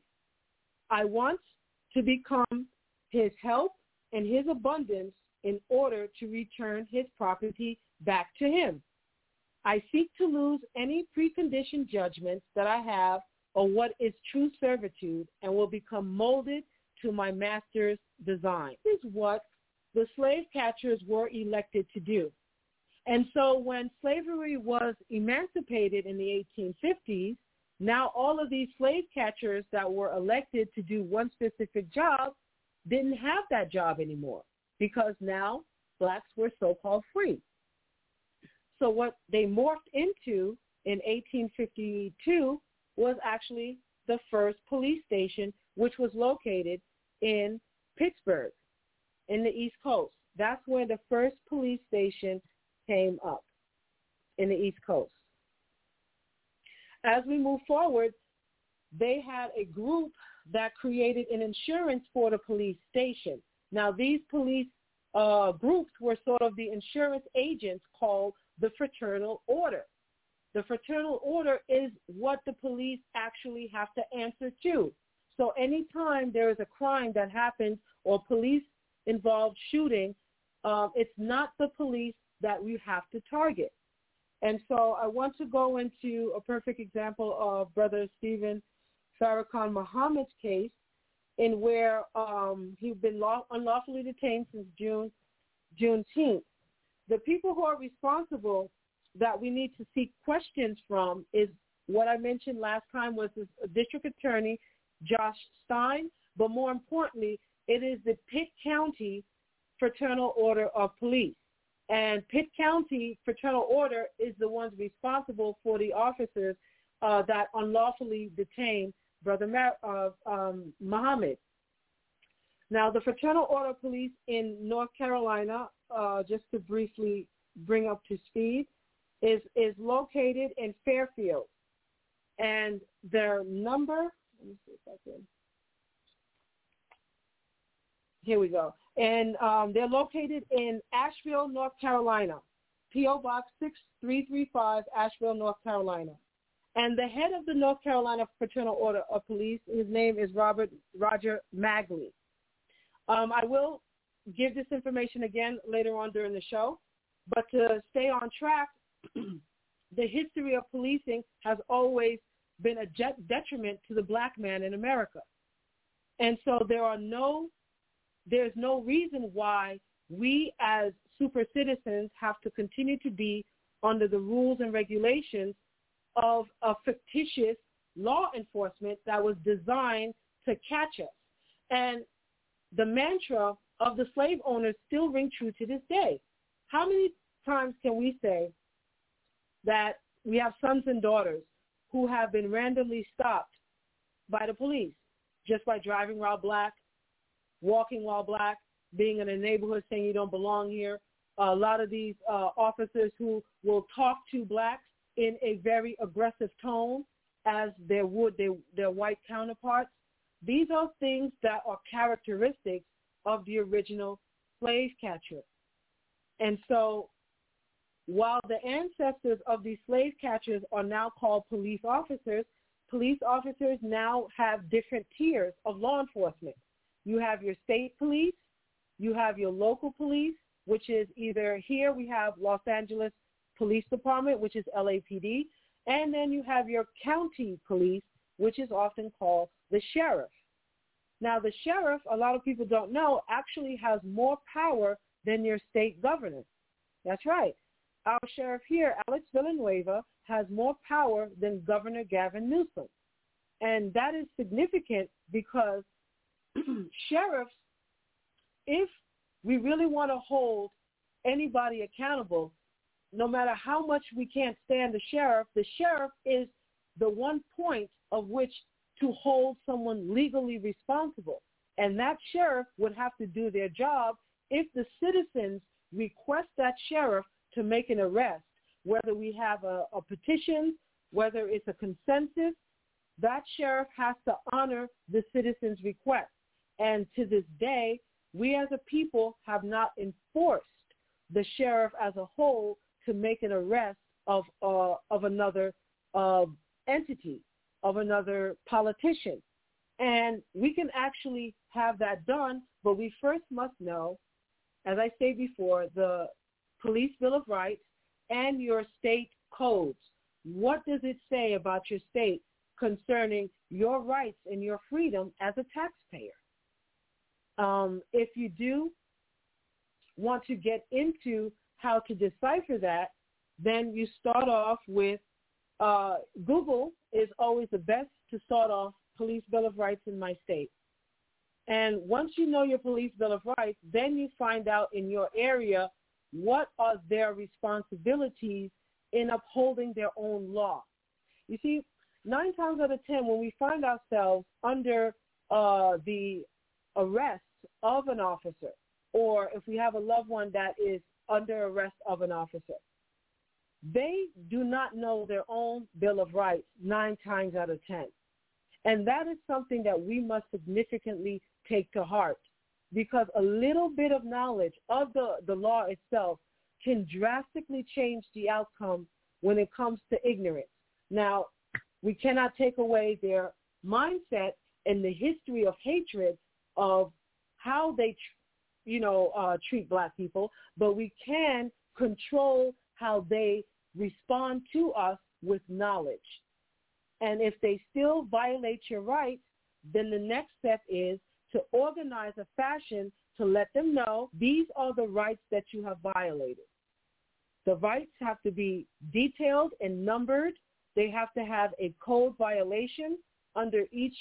I want to become his help and his abundance in order to return his property back to him. I seek to lose any preconditioned judgments that I have on what is true servitude and will become molded to my master's design." This is what the slave catchers were elected to do. And so when slavery was emancipated in the 1850s, now all of these slave catchers that were elected to do one specific job didn't have that job anymore because now blacks were so-called free. So what they morphed into in 1852 was actually the first police station, which was located in Pittsburgh in the East Coast. That's where the first police station came up in the East Coast. As we move forward, they had a group that created an insurance for the police station. Now, these police groups were sort of the insurance agents called the Fraternal Order. The Fraternal Order is what the police actually have to answer to. So anytime there is a crime that happens or police-involved shooting, it's not the police that we have to target. And so I want to go into a perfect example of Brother Stephen Farrakhan Muhammad's case, in where he's been unlawfully detained since Juneteenth. The people who are responsible that we need to seek questions from is what I mentioned last time was this District Attorney Josh Stein, but more importantly, it is the Pitt County Fraternal Order of Police. And Pitt County Fraternal Order is the ones responsible for the officers that unlawfully detained Brother Muhammad. Now, the Fraternal Order of Police in North Carolina, just to briefly bring up to speed, is located in Fairfield. And their number, let me see if I can. Here we go. And they're located in Asheville, North Carolina. P.O. Box 6335, Asheville, North Carolina. And the head of the North Carolina Fraternal Order of Police, his name is Roger Magley. I will give this information again later on during the show. But to stay on track, the history of policing has always been a detriment to the black man in America. And so there's no reason why we as super citizens have to continue to be under the rules and regulations of a fictitious law enforcement that was designed to catch us. And the mantra of the slave owners still ring true to this day. How many times can we say that we have sons and daughters who have been randomly stopped by the police just by driving while black, walking while black, being in a neighborhood saying you don't belong here? A lot of these officers who will talk to blacks in a very aggressive tone as they would their white counterparts. These are things that are characteristics of the original slave catcher. And so while the ancestors of these slave catchers are now called police officers now have different tiers of law enforcement. You have your state police, you have your local police, which is either here we have Los Angeles Police Department, which is LAPD, and then you have your county police, which is often called the sheriff. Now, the sheriff, a lot of people don't know, actually has more power than your state governor. That's right. Our sheriff here, Alex Villanueva, has more power than Governor Gavin Newsom. And that is significant because sheriffs, if we really want to hold anybody accountable, no matter how much we can't stand the sheriff is the one point of which to hold someone legally responsible. And that sheriff would have to do their job if the citizens request that sheriff to make an arrest, whether we have a petition, whether it's a consensus, that sheriff has to honor the citizens' request. And to this day, we as a people have not enforced the sheriff as a whole to make an arrest of another entity, of another politician. And we can actually have that done, but we first must know, as I said before, the Police Bill of Rights and your state codes. What does it say about your state concerning your rights and your freedom as a taxpayer? If you do want to get into how to decipher that, then you start off with Google is always the best to start off Police Bill of Rights in my state. And once you know your Police Bill of Rights, then you find out in your area what are their responsibilities in upholding their own law. You see, 9 times out of 10, when we find ourselves under the arrest of an officer, or if we have a loved one that is under arrest of an officer, they do not know their own Bill of Rights 9 times out of 10. And that is something that we must significantly take to heart, because a little bit of knowledge of the law itself can drastically change the outcome when it comes to ignorance. Now, we cannot take away their mindset and the history of hatred of how they treat black people, but we can control how they respond to us with knowledge. And if they still violate your rights, then the next step is to organize a fashion to let them know these are the rights that you have violated. The rights have to be detailed and numbered. They have to have a code violation under each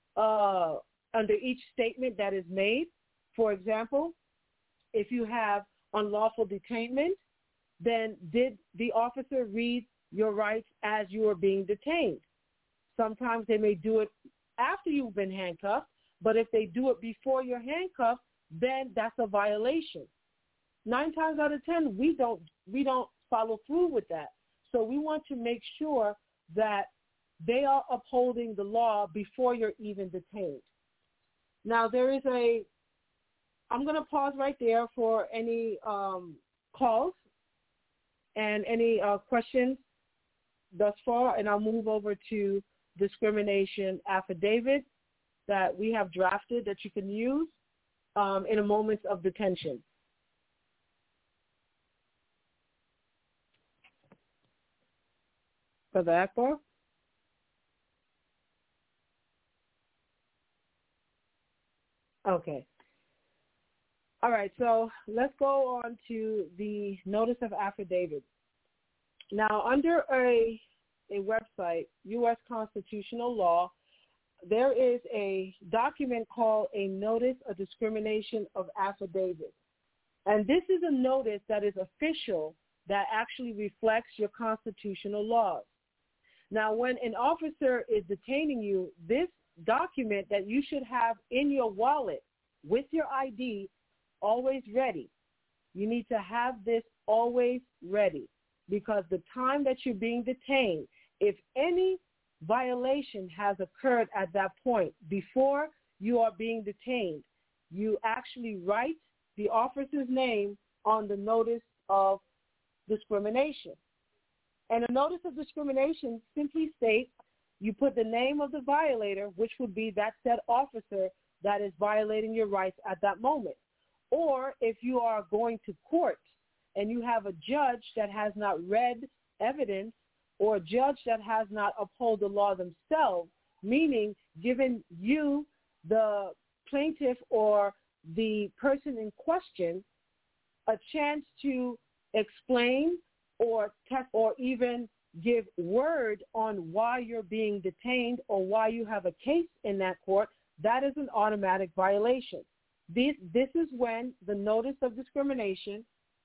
statement that is made. For example, if you have unlawful detainment, then did the officer read your rights as you are being detained? Sometimes they may do it after you've been handcuffed, but if they do it before you're handcuffed, then that's a violation. 9 times out of 10, we don't follow through with that. So we want to make sure that they are upholding the law before you're even detained. Now, I'm going to pause right there for any calls and any questions thus far, and I'll move over to discrimination affidavit that we have drafted that you can use in a moment of detention. Brother Akbar? Okay. All right, so let's go on to the notice of affidavit. Now, under a website, U.S. constitutional law, there is a document called a notice of discrimination of affidavit. And this is a notice that is official that actually reflects your constitutional laws. Now, when an officer is detaining you, this document that you should have in your wallet with your ID always ready. You need to have this always ready because the time that you're being detained, if any violation has occurred at that point before you are being detained, you actually write the officer's name on the notice of discrimination. And a notice of discrimination simply states you put the name of the violator, which would be that said officer that is violating your rights at that moment. Or if you are going to court and you have a judge that has not read evidence or a judge that has not upheld the law themselves, meaning given you, the plaintiff or the person in question, a chance to explain or test or even give word on why you're being detained or why you have a case in that court, that is an automatic violation. This is when the notice of discrimination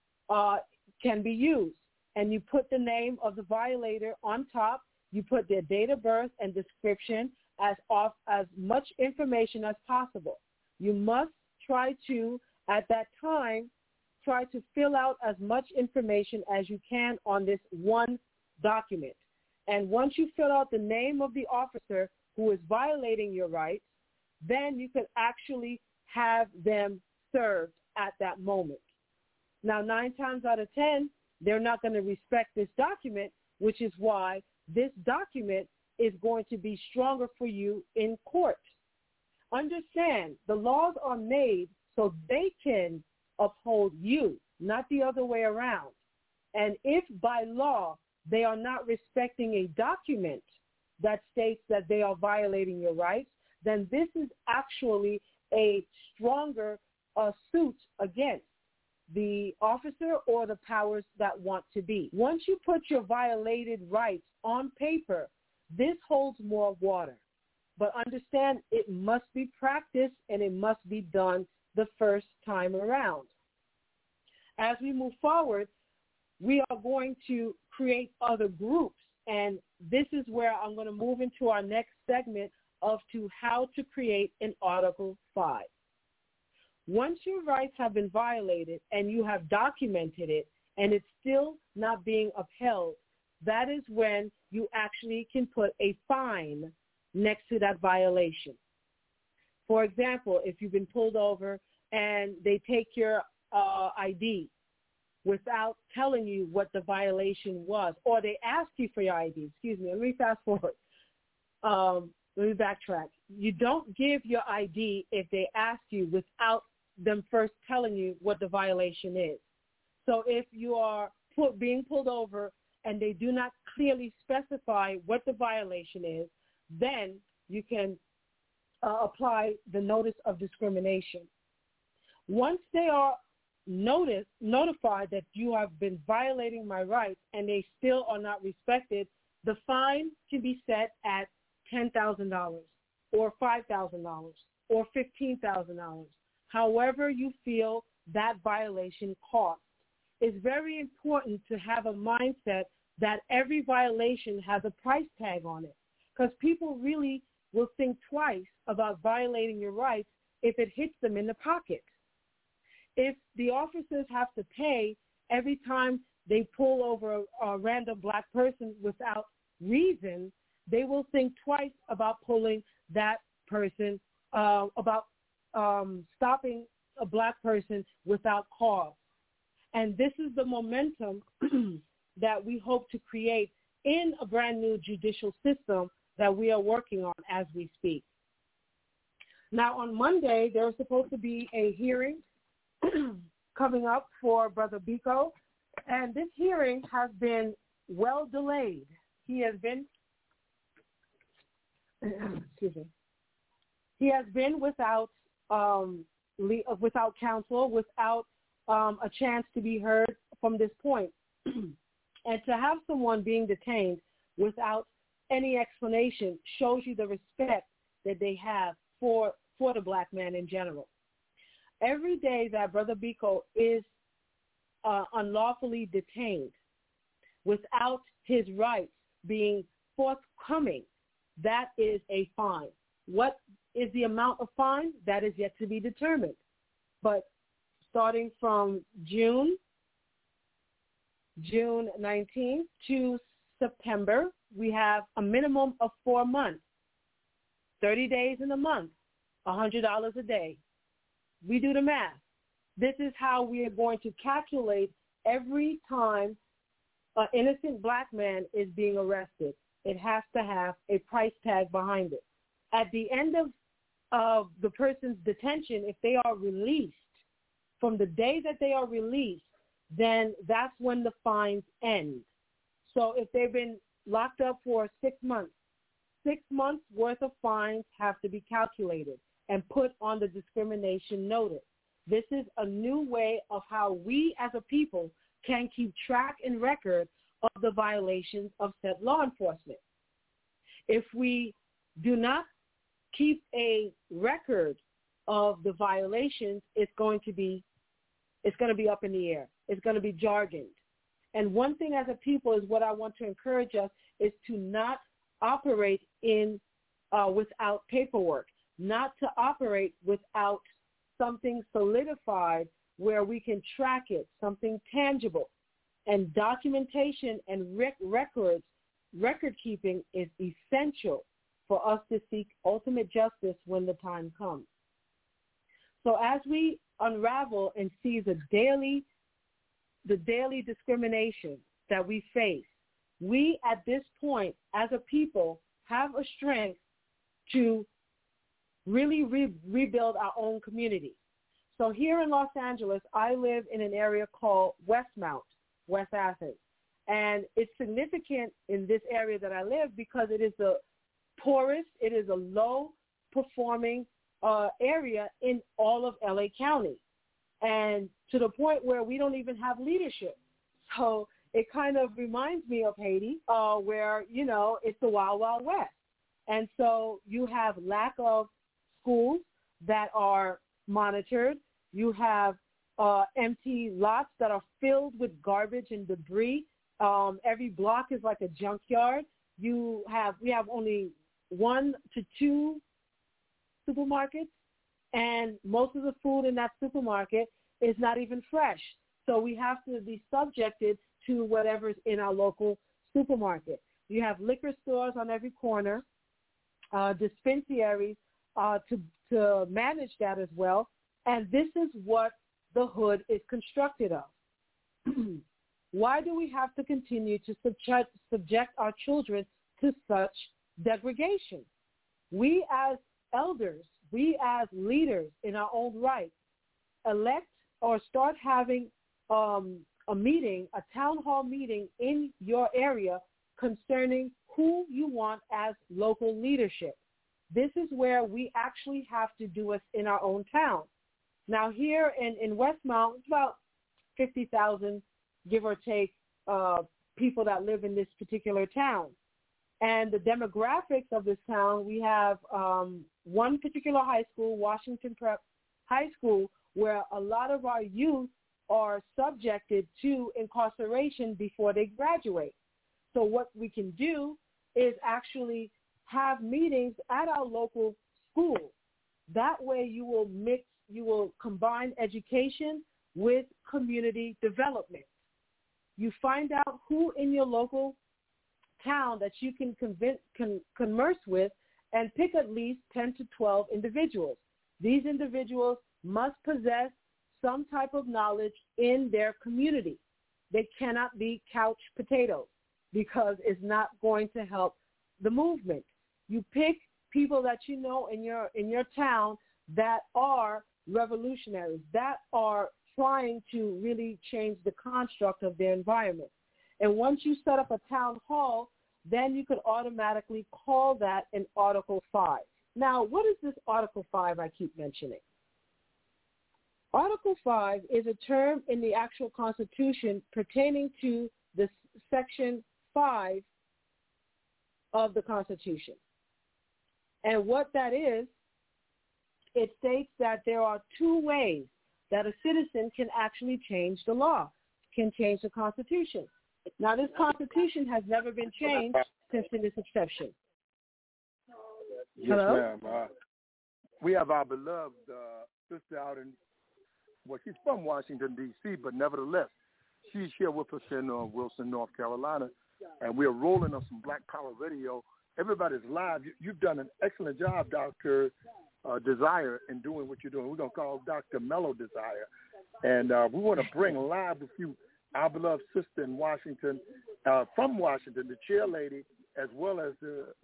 can be used. And you put the name of the violator on top. You put their date of birth and description as much information as possible. You must try to, at that time, try to fill out as much information as you can on this one document. And once you fill out the name of the officer who is violating your rights, then you can actually have them served at that moment. Now, 9 times out of 10, they're not going to respect this document, which is why this document is going to be stronger for you in court. Understand, the laws are made so they can uphold you, not the other way around. And if by law they are not respecting a document that states that they are violating your rights, then this is actually a stronger suit against the officer or the powers that want to be. Once you put your violated rights on paper, this holds more water. But understand, it must be practiced and it must be done the first time around. As we move forward, we are going to create other groups, and this is where I'm going to move into our next segment of to how to create an Article 5. Once your rights have been violated and you have documented it and it's still not being upheld, that is when you actually can put a fine next to that violation. For example, if you've been pulled over and they take your ID without telling you what the violation was, or they ask you for your ID. Excuse me, let me fast forward. Let me backtrack. You don't give your ID if they ask you without them first telling you what the violation is. So if you are being pulled over and they do not clearly specify what the violation is, then you can apply the notice of discrimination. Once they are notified that you have been violating my rights and they still are not respected, the fine can be set at $10,000 or $5,000 or $15,000, however you feel that violation costs. It's very important to have a mindset that every violation has a price tag on it, because people really will think twice about violating your rights if it hits them in the pocket. if the officers have to pay every time they pull over a random black person without reason, they will think twice about pulling that person, about stopping a black person without cause. And this is the momentum that we hope to create in a brand new judicial system that we are working on as we speak. Now, on Monday, there's supposed to be a hearing coming up for Brother Biko, and this hearing has been well delayed. He has been, he has been without counsel, without a chance to be heard from this point. And to have someone being detained without any explanation shows you the respect that they have for the black man in general. Every day that Brother Biko is unlawfully detained without his rights being forthcoming, that is a fine. What is the amount of fine? That is yet to be determined. But starting from June 19th to September, we have a minimum of 4 months, 30 days in a month, $100 a day. We do the math. This is how we are going to calculate every time an innocent black man is being arrested. It has to have a price tag behind it. At the end of the person's detention, if they are released, from the day that they are released, then that's when the fines end. So if they've been locked up for 6 months, 6 months worth of fines have to be calculated and put on the discrimination notice. This is a new way of how we as a people can keep track and record of the violations of said law enforcement. If we do not keep a record of the violations, it's going to be up in the air. It's going to be jargoned. And one thing as a people is what I want to encourage us is to not operate without paperwork, not to operate without something solidified where we can track it, something tangible. And documentation and record keeping is essential for us to seek ultimate justice when the time comes. So as we unravel and see the daily discrimination that we face, we at this point as a people have a strength to really rebuild our own community. So here in Los Angeles, I live in an area called Westmount, West Athens. And it's significant in this area that I live because it is the poorest, it is a low-performing area in all of LA County. And to the point where we don't even have leadership. So it kind of reminds me of Haiti, where, it's the Wild Wild West. And so you have lack of schools that are monitored. You have empty lots that are filled with garbage and debris. Every block is like a junkyard. We have only 1 to 2 supermarkets, and most of the food in that supermarket is not even fresh. So we have to be subjected to whatever's in our local supermarket. You have liquor stores on every corner, dispensaries to manage that as well. And this is what the hood is constructed of. Why do we have to continue to subject our children to such degradation? We as elders, we as leaders in our own right, elect or start having a meeting, a town hall meeting in your area concerning who you want as local leadership. This is where we actually have to do it in our own town. Now here in Westmount, it's about 50,000, give or take, people that live in this particular town. And the demographics of this town, we have one particular high school, Washington Prep High School, where a lot of our youth are subjected to incarceration before they graduate. So what we can do is actually have meetings at our local school. That way you will combine education with community development. You find out who in your local town that you can converse with and pick at least 10 to 12 individuals. These individuals must possess some type of knowledge in their community. They cannot be couch potatoes because it's not going to help the movement. You pick people that you know in your town that are revolutionaries, that are trying to really change the construct of their environment. And once you set up a town hall, then you can automatically call that an Article 5. Now, what is this Article 5 I keep mentioning? Article 5 is a term in the actual Constitution pertaining to the Section 5 of the Constitution. And what that is, it states that there are two ways that a citizen can actually change the law, can change the Constitution. Now, this Constitution has never been changed since its inception. Yes, Hello? ma'am. We have our beloved sister out in, well, she's from Washington, D.C., but nevertheless, she's here with us in Wilson, North Carolina, and we're rolling on some Black Power Radio. Everybody's live. You've done an excellent job, Dr. Desire, in doing what you're doing. We're going to call Dr. Mellow Desire. And we want to bring live with you our beloved sister in Washington, from Washington, the chair lady, as well as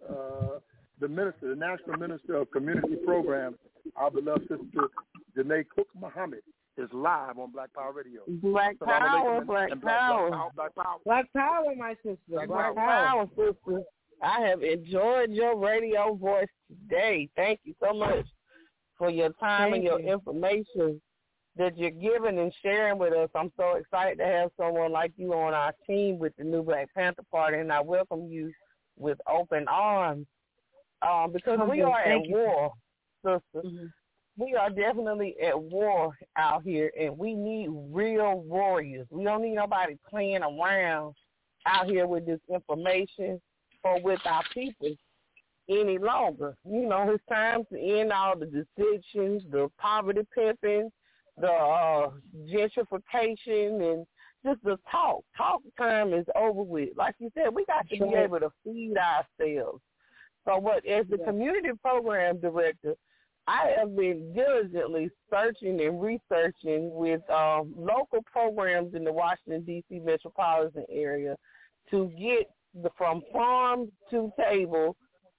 the minister, the National Minister of Community Programs, our beloved sister, Janae Cook Muhammad, is live on Black Power Radio. Black Power, Black Power. Black Power, my sister. Black Power, sister. I have enjoyed your radio voice today. Thank you so much for your time and your information that you're giving and sharing with us. I'm so excited to have someone like you on our team with the new Black Panther Party, and I welcome you with open arms because we are at war, sister. Mm-hmm. We are definitely at war out here, and we need real warriors. We don't need nobody playing around out here with this information or with our people any longer. You know, it's time to end all the decisions, the poverty pimping, the gentrification, and just the talk. Talk time is over with. Like you said, we got to be able to feed ourselves. So as the community program director, I have been diligently searching and researching with local programs in the Washington, D.C. metropolitan area to get from farm to table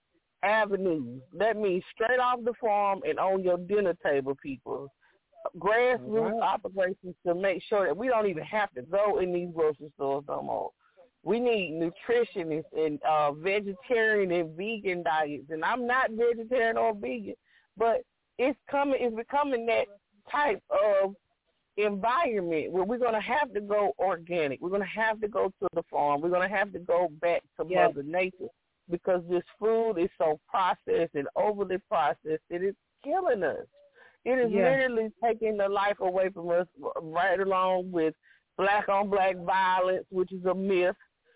avenues. That means straight off the farm and on your dinner table, people. Grassroots operations to make sure that we don't even have to go in these grocery stores no more. We need nutritionists and vegetarian and vegan diets. And I'm not vegetarian or vegan, but it's becoming that type of environment where we're going to have to go organic. We're going to have to go to the farm. We're going to have to go back to Mother Nature because this food is so processed and overly processed that it's killing us. It is literally taking the life away from us, right along with black-on-black violence, which is a myth.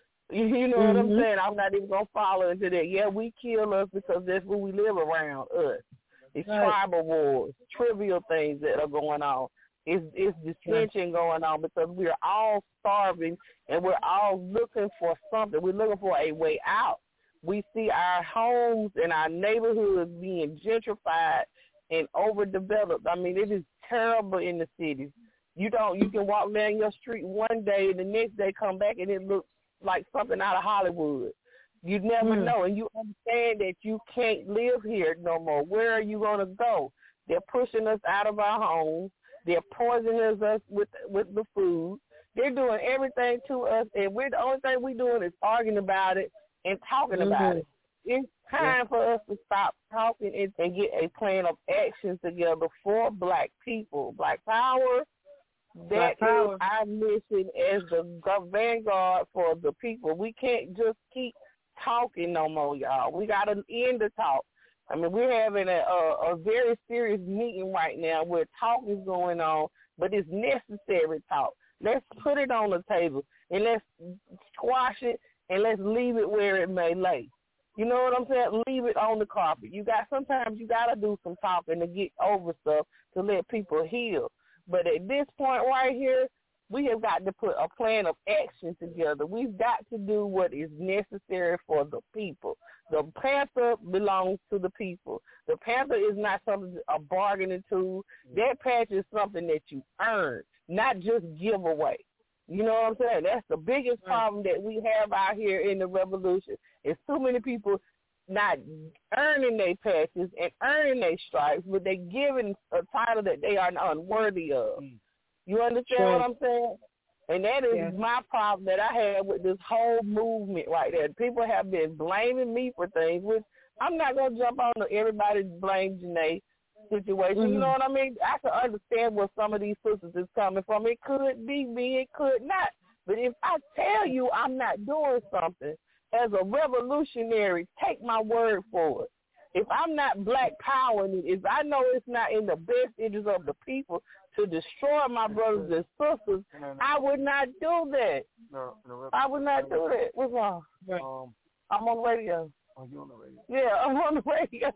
You know what I'm saying? I'm not even going to follow into that. Yeah, we kill us because that's who we live around, us. It's tribal wars, trivial things that are going on. It's dissension going on because we're all starving and we're all looking for something. We're looking for a way out. We see our homes and our neighborhoods being gentrified and overdeveloped. I mean, it is terrible in the cities. You can walk down your street one day and the next day come back and it looks like something out of Hollywood. You never know, and you understand that you can't live here no more. Where are you going to go? They're pushing us out of our homes. They're poisoning us with the food. They're doing everything to us, and the only thing we're doing is arguing about it and talking about it. It's time for us to stop talking and get a plan of action together for Black people. Black Power, that is our mission as the vanguard for the people. We can't just keep talking no more, y'all. We got to end the talk. I mean, we're having a very serious meeting right now where talk is going on, but it's necessary talk. Let's put it on the table, and let's squash it, and let's leave it where it may lay. You know what I'm saying? Leave it on the carpet. Sometimes you got to do some talking to get over stuff to let people heal. But at this point right here, we have got to put a plan of action together. We've got to do what is necessary for the people. The Panther belongs to the people. The Panther is not something a bargaining tool. That patch is something that you earn, not just give away. You know what I'm saying? That's the biggest problem that we have out here in the revolution. Is too many people not earning their patches and earning their stripes, but they're giving a title that they are unworthy of. You understand what I'm saying? And that is my problem that I have with this whole movement right there. People have been blaming me for things, which I'm not going to jump on to everybody blame Janae situation. You know what I mean? I can understand where some of these sisters is coming from. It could be me, it could not. But if I tell you I'm not doing something, as a revolutionary, take my word for it. If I'm not black powering it, if I know it's not in the best interest of the people to destroy my brothers and sisters, I would not do that. I would not do that. What's wrong? I'm on the radio. Oh, you on the radio? Yeah, I'm on the radio.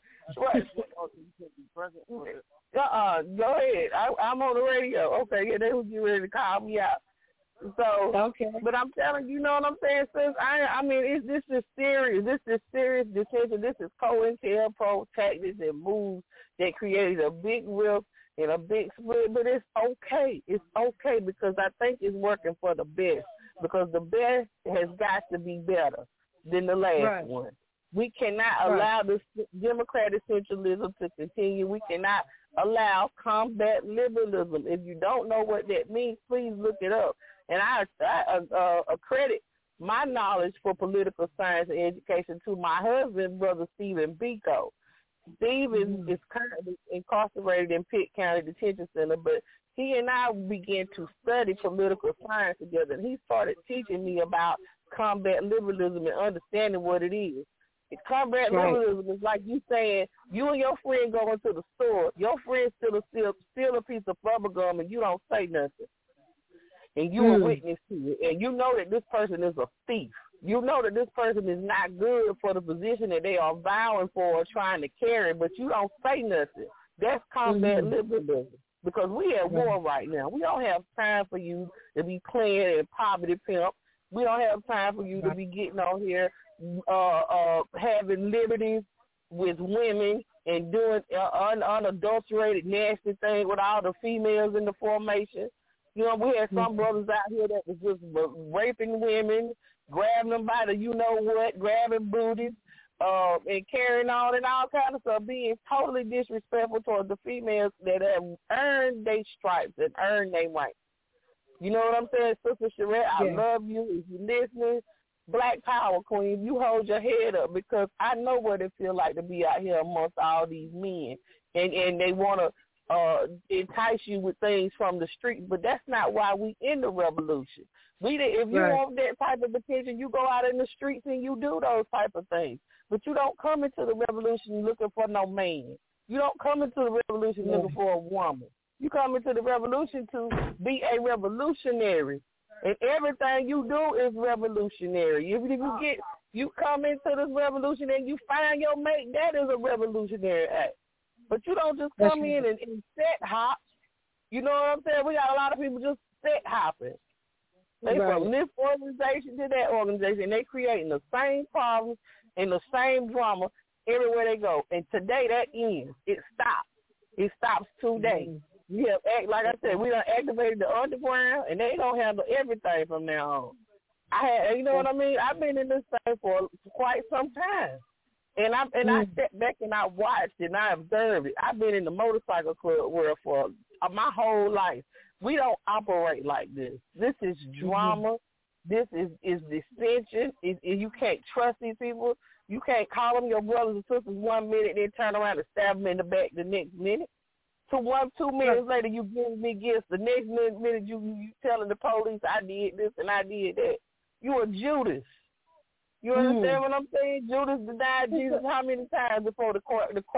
Go ahead. I'm on the radio. Okay, yeah, they was getting ready to call me out. So, but I'm telling you, know what I'm saying, sis? I mean, this is serious. This is serious detention. This is COINTELPRO tactics and moves that created a big rift and a big split. But it's okay. It's okay because I think it's working for the best. Because the best has got to be better than the last one. We cannot allow this democratic centralism to continue. We cannot allow combat liberalism. If you don't know what that means, please look it up. And I credit my knowledge for political science and education to my husband, Brother Stephen Biko. Steve is currently incarcerated in Pitt County Detention Center, but he and I began to study political science together, and he started teaching me about combat liberalism and understanding what it is. Combat liberalism is like you saying you and your friend go into the store, your friend steal a piece of bubble gum, and you don't say nothing. And you're a witness to it, and you know that this person is a thief. You know that this person is not good for the position that they are vowing for or trying to carry, but you don't say nothing. That's combat liberalism because we at war right now. We don't have time for you to be playing in poverty pimp. We don't have time for you to be getting on here having liberties with women and doing unadulterated nasty thing with all the females in the formation. You know, we had some brothers out here that was just raping women, grabbing them by the you-know-what, grabbing booties, and carrying on and all kinds of stuff, being totally disrespectful towards the females that have earned their stripes and earned their rights. You know what I'm saying? Sister Sherette, I love you. If you're listening, Black Power Queen, you hold your head up because I know what it feels like to be out here amongst all these men. And they want to entice you with things from the streets, but that's not why we in the revolution. If you want that type of attention, you go out in the streets and you do those type of things. But you don't come into the revolution looking for no man. You don't come into the revolution looking for a woman. You come into the revolution to be a revolutionary. And everything you do is revolutionary. If you come into this revolution and you find your mate, that is a revolutionary act. But you don't just come in and set hop. You know what I'm saying? We got a lot of people just set hopping. They from this organization to that organization. They creating the same problems and the same drama everywhere they go. And today that ends. It stops. It stops today. We have, like I said, we done activated the underground, and they don't handle everything from now on. You know what I mean? I've been in this thing for quite some time. And I stepped back and I watched it and I observed it. I've been in the motorcycle club world for my whole life. We don't operate like this. This is drama. This is dissension. You can't trust these people. You can't call them your brothers and sisters 1 minute, then turn around and stab them in the back the next minute. 2 minutes later, you give me gifts. The next minute, you telling the police I did this and I did that. You a Judas. You understand what I'm saying? Judas denied Jesus how many times before the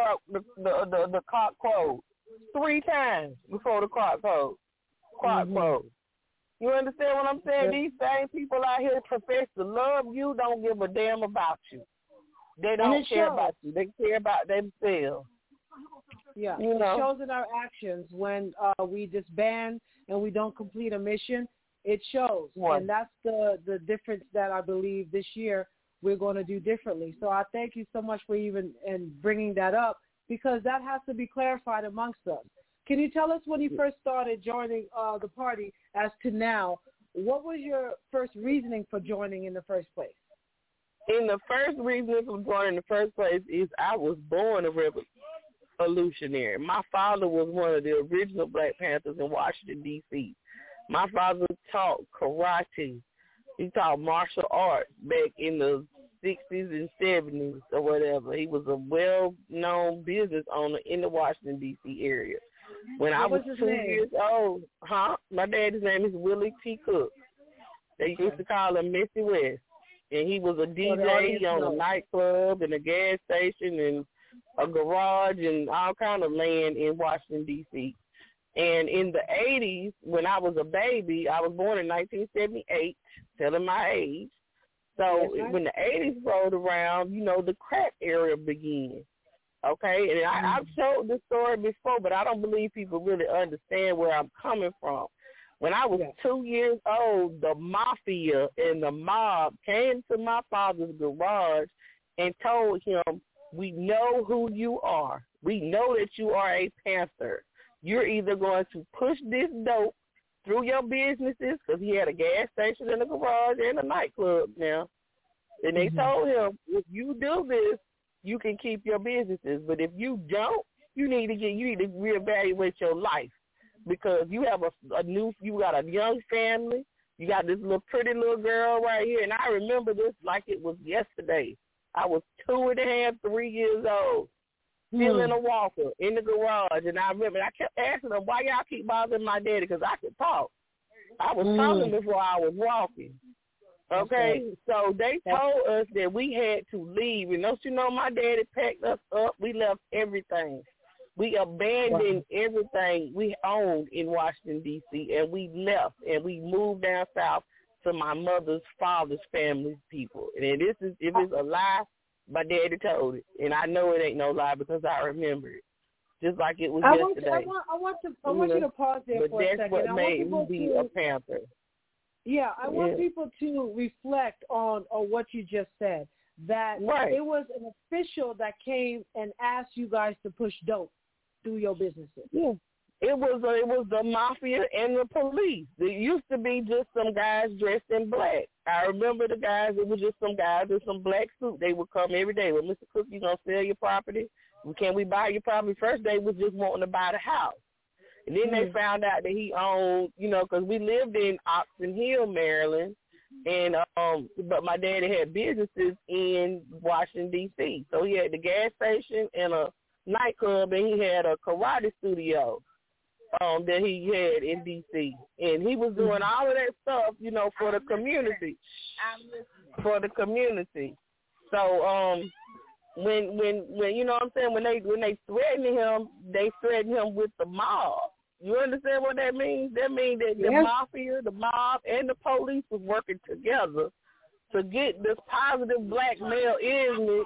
cock crowed? 3 times before the cock crowed. You understand what I'm saying? These same people out here profess to love you, don't give a damn about you. They don't care about you. They care about themselves. Yeah, you know. It shows in our actions when we disband and we don't complete a mission. It shows, and that's the difference that I believe this year we're going to do differently. So I thank you so much for even bringing that up, because that has to be clarified amongst us. Can you tell us when you first started joining the party as to now, what was your first reasoning for joining in the first place? In the first reason for joining in the first place is I was born a revolutionary. My father was one of the original Black Panthers in Washington, D.C. My father taught karate. He taught martial arts back in the 60s and 70s or whatever. He was a well-known business owner in the Washington, D.C. area. When I was 2 years old, my daddy's name is Willie T. Cook. They used to call him Missy West. And he was a DJ on a nightclub and a gas station and a garage and all kind of land in Washington, D.C. And in the 80s, when I was a baby, I was born in 1978, telling my age. So when the 80s rolled around, you know, the crack era began. Okay? And I've told this story before, but I don't believe people really understand where I'm coming from. When I was 2 years old, the mafia and the mob came to my father's garage and told him, we know who you are. We know that you are a Panther. You're either going to push this dope through your businesses, because he had a gas station in the garage and a nightclub now. And they told him, if you do this, you can keep your businesses. But if you don't, you need to reevaluate your life, because you have you got a young family. You got this pretty little girl right here. And I remember this like it was yesterday. I was 2.5, 3 years old. Still in a walker in the garage, and I remember I kept asking them, why y'all keep bothering my daddy, because I could talk. I was talking before I was walking. Okay, so they told us that we had to leave, and don't you know, my daddy packed us up. We left everything. We abandoned everything we owned in Washington, D.C., and we left, and we moved down south to my mother's father's family's people. And if it's a lie, my daddy told it, and I know it ain't no lie because I remember it, just like it was yesterday. I want you to pause there for a second. But that's what made me be a Panther. Yeah, I want people to reflect on what you just said, that it was an official that came and asked you guys to push dope through your businesses. Yeah. It was the mafia and the police. There used to be just some guys dressed in black. I remember the guys, it was just some guys in some black suit. They would come every day. Well, Mr. Cook, you going to sell your property? Can we buy your property? First they was just wanting to buy the house. And then they found out that he owned, you know, because we lived in Oxon Hill, Maryland, and but my daddy had businesses in Washington, D.C. So he had the gas station and a nightclub, and he had a karate studio that he had in D.C. And he was doing all of that stuff, you know, for the community. So when you know what I'm saying, when they threatened him with the mob. You understand what that means? That means that the mafia, the mob, and the police was working together to get this positive black male image.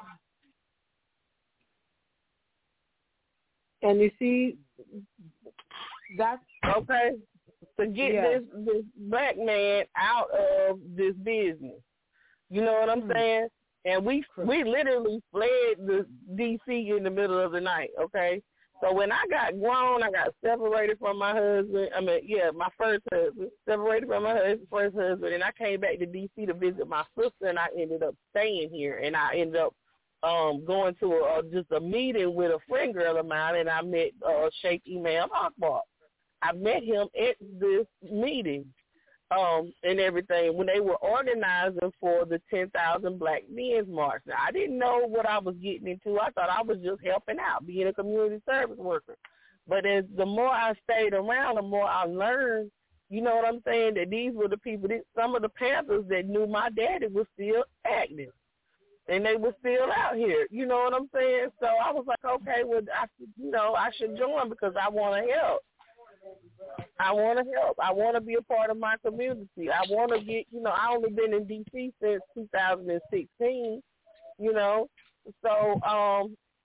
And you see, that's okay, to get this black man out of this business. You know what I'm saying? And we literally fled the D.C. in the middle of the night, okay? So when I got grown, I got separated from my husband. My first husband, separated from my first husband, and I came back to D.C. to visit my sister, and I ended up staying here, and I ended up going to just a meeting with a friend girl of mine, and I met Sheikh Imam Akbar. I met him at this meeting and everything when they were organizing for the 10,000 Black Men's March. Now, I didn't know what I was getting into. I thought I was just helping out, being a community service worker. But as the more I stayed around, the more I learned, you know what I'm saying, that these were the people, some of the Panthers that knew my daddy was still active. And they were still out here, you know what I'm saying? So I was like, okay, well, I should join because I want to help. I want to be a part of my community. I want to get, I only been in D.C. since 2016, So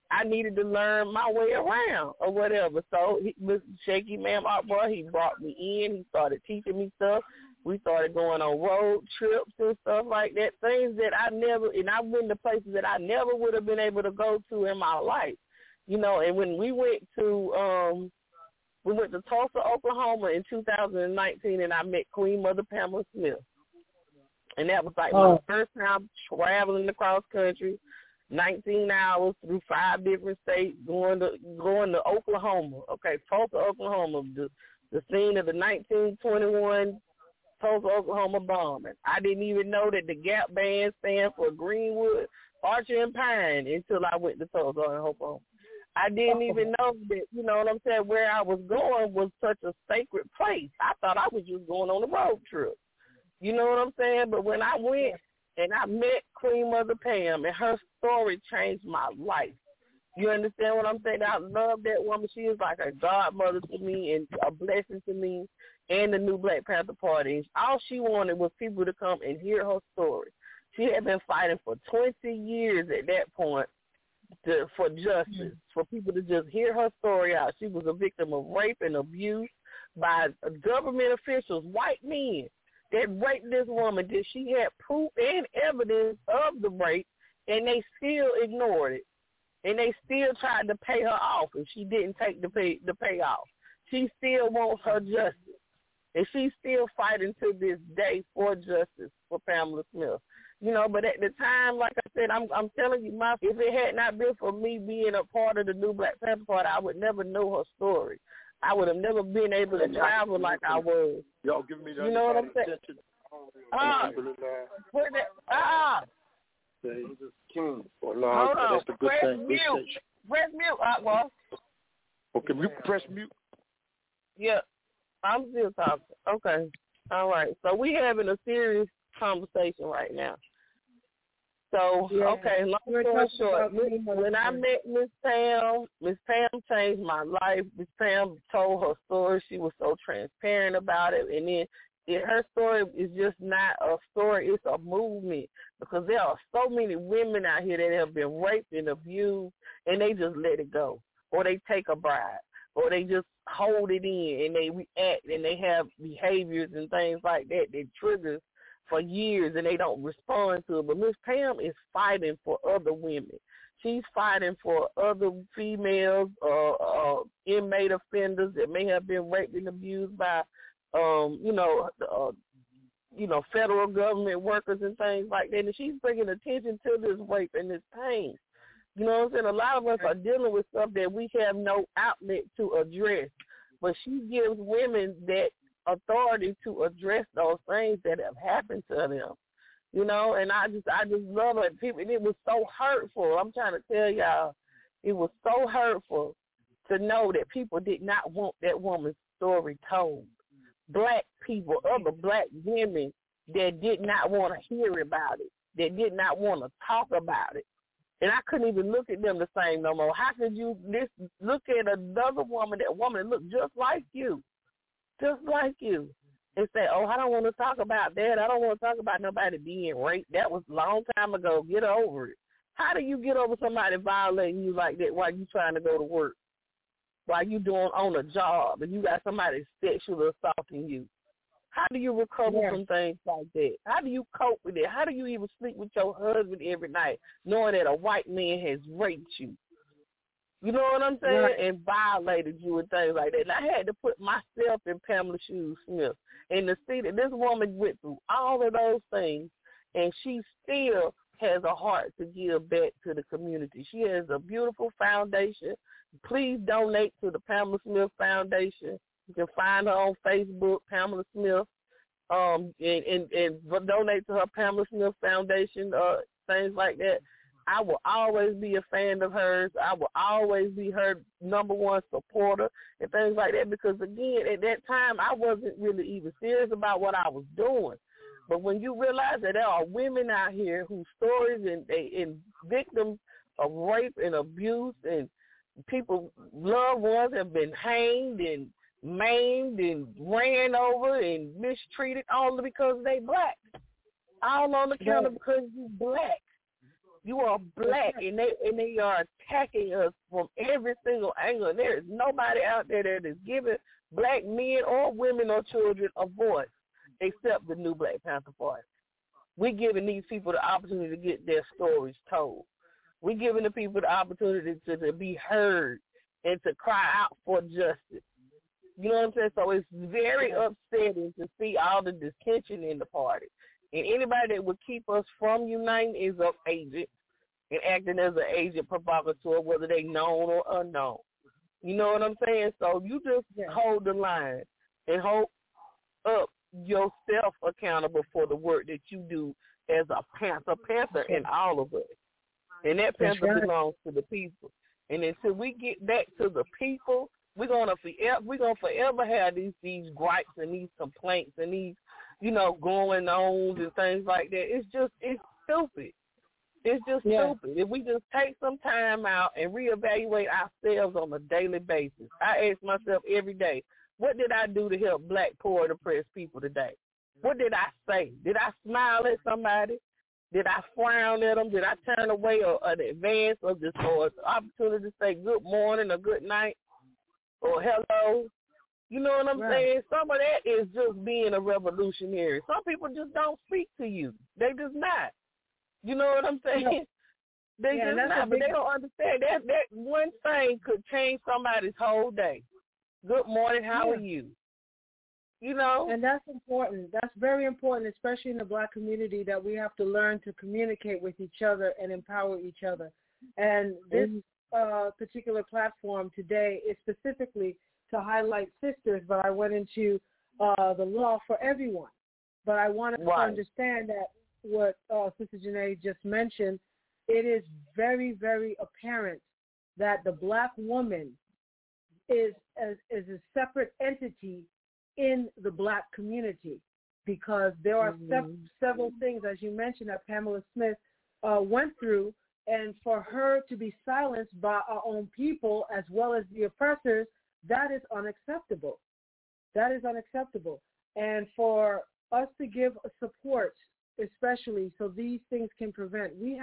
I needed to learn my way around or whatever. So Mr. Shaky Ma'am Akbar, he brought me in. He started teaching me stuff. We started going on road trips and stuff like that, things that I never, and I've been to places that I never would have been able to go to in my life. You know, and when we went to Tulsa, Oklahoma in 2019, and I met Queen Mother Pamela Smith. And that was like my first time traveling across country, 19 hours through 5 different states, going to Oklahoma. Okay, Tulsa, Oklahoma, the scene of the 1921 Tulsa, Oklahoma bombing. I didn't even know that the Gap Band stands for Greenwood, Archer, and Pine until I went to Tulsa, Oklahoma. I didn't even know that, you know what I'm saying, where I was going was such a sacred place. I thought I was just going on a road trip. You know what I'm saying? But when I went and I met Queen Mother Pam, and her story changed my life. You understand what I'm saying? I love that woman. She is like a godmother to me and a blessing to me and the new Black Panther Party. All she wanted was people to come and hear her story. She had been fighting for 20 years at that point for justice, for people to just hear her story out. She was a victim of rape and abuse by government officials, white men, that raped this woman, that she had proof and evidence of the rape, and they still ignored it. And they still tried to pay her off, and she didn't take the payoff. She still wants her justice, and she's still fighting to this day for justice for Pamela Smith. You know, but at the time, like I said, I'm telling you, if it had not been for me being a part of the new Black Panther Party, I would never know her story. I would have never been able to travel like I was. Y'all give me that. You know what I'm saying? Hold on. Press mute. Press mute, Akbar. Okay, press mute. Yeah, I'm still talking. Okay. All right. So we having a serious conversation right now. So, okay, long story short, when I met Miss Pam changed my life. Miss Pam told her story. She was so transparent about it. And then her story is just not a story, it's a movement, because there are so many women out here that have been raped and abused, and they just let it go, or they take a bribe, or they just hold it in, and they react, and they have behaviors and things like that that triggers for years, and they don't respond to it. But Miss Pam is fighting for other women. She's fighting for other females, inmate offenders that may have been raped and abused by, federal government workers and things like that. And she's bringing attention to this rape and this pain. You know what I'm saying? A lot of us are dealing with stuff that we have no outlet to address. But she gives women that authority to address those things that have happened to them, you know, and I just love it. People, it was so hurtful. I'm trying to tell y'all, it was so hurtful to know that people did not want that woman's story told. Black people, other black women that did not want to hear about it, that did not want to talk about it. And I couldn't even look at them the same no more. How could you look at another woman that looked just like you, and say, oh, I don't want to talk about that. I don't want to talk about nobody being raped. That was a long time ago. Get over it. How do you get over somebody violating you like that while you trying to go to work, while you doing on a job, and you got somebody sexually assaulting you? How do you recover from things like that? How do you cope with it? How do you even sleep with your husband every night knowing that a white man has raped you? You know what I'm saying? Right. And violated you and things like that. And I had to put myself in Pamela Smith and to see that this woman went through all of those things, and she still has a heart to give back to the community. She has a beautiful foundation. Please donate to the Pamela Smith Foundation. You can find her on Facebook, Pamela Smith, and donate to her Pamela Smith Foundation, things like that. I will always be a fan of hers. I will always be her number one supporter and things like that, because, again, at that time, I wasn't really even serious about what I was doing. But when you realize that there are women out here whose stories and victims of rape and abuse and people, loved ones have been hanged and maimed and ran over and mistreated only because they black. All on account of because you black. You are black, and they are attacking us from every single angle. And there is nobody out there that is giving black men or women or children a voice except the new Black Panther Party. We're giving these people the opportunity to get their stories told. We're giving the people the opportunity to be heard and to cry out for justice. You know what I'm saying? So it's very upsetting to see all the dissension in the party. And anybody that would keep us from uniting is an agent and acting as an agent provocateur, whether they known or unknown. You know what I'm saying? So you just hold the line and hold up yourself accountable for the work that you do as a panther in all of us. And that panther belongs to the people. And until we get back to the people, we're gonna forever have these gripes and these complaints and these, going on and things like that. It's stupid. It's just stupid. If we just take some time out and reevaluate ourselves on a daily basis. I ask myself every day, what did I do to help black, poor, and oppressed people today? What did I say? Did I smile at somebody? Did I frown at them? Did I turn away an advance or an opportunity to say good morning or good night or hello? You know what I'm saying? Some of that is just being a revolutionary. Some people just don't speak to you. They just not. You know what I'm saying? They just not, but they don't understand. That one thing could change somebody's whole day. Good morning, how are you? And that's important. That's very important, especially in the black community, that we have to learn to communicate with each other and empower each other. And this particular platform today is specifically to highlight sisters, but I went into the law for everyone. But I wanted to understand that what Sister Janae just mentioned, it is very, very apparent that the black woman is a separate entity in the black community, because there are several things, as you mentioned, that Pamela Smith went through, and for her to be silenced by our own people as well as the oppressors, that is unacceptable. That is unacceptable. And for us to give support, especially so these things can prevent, we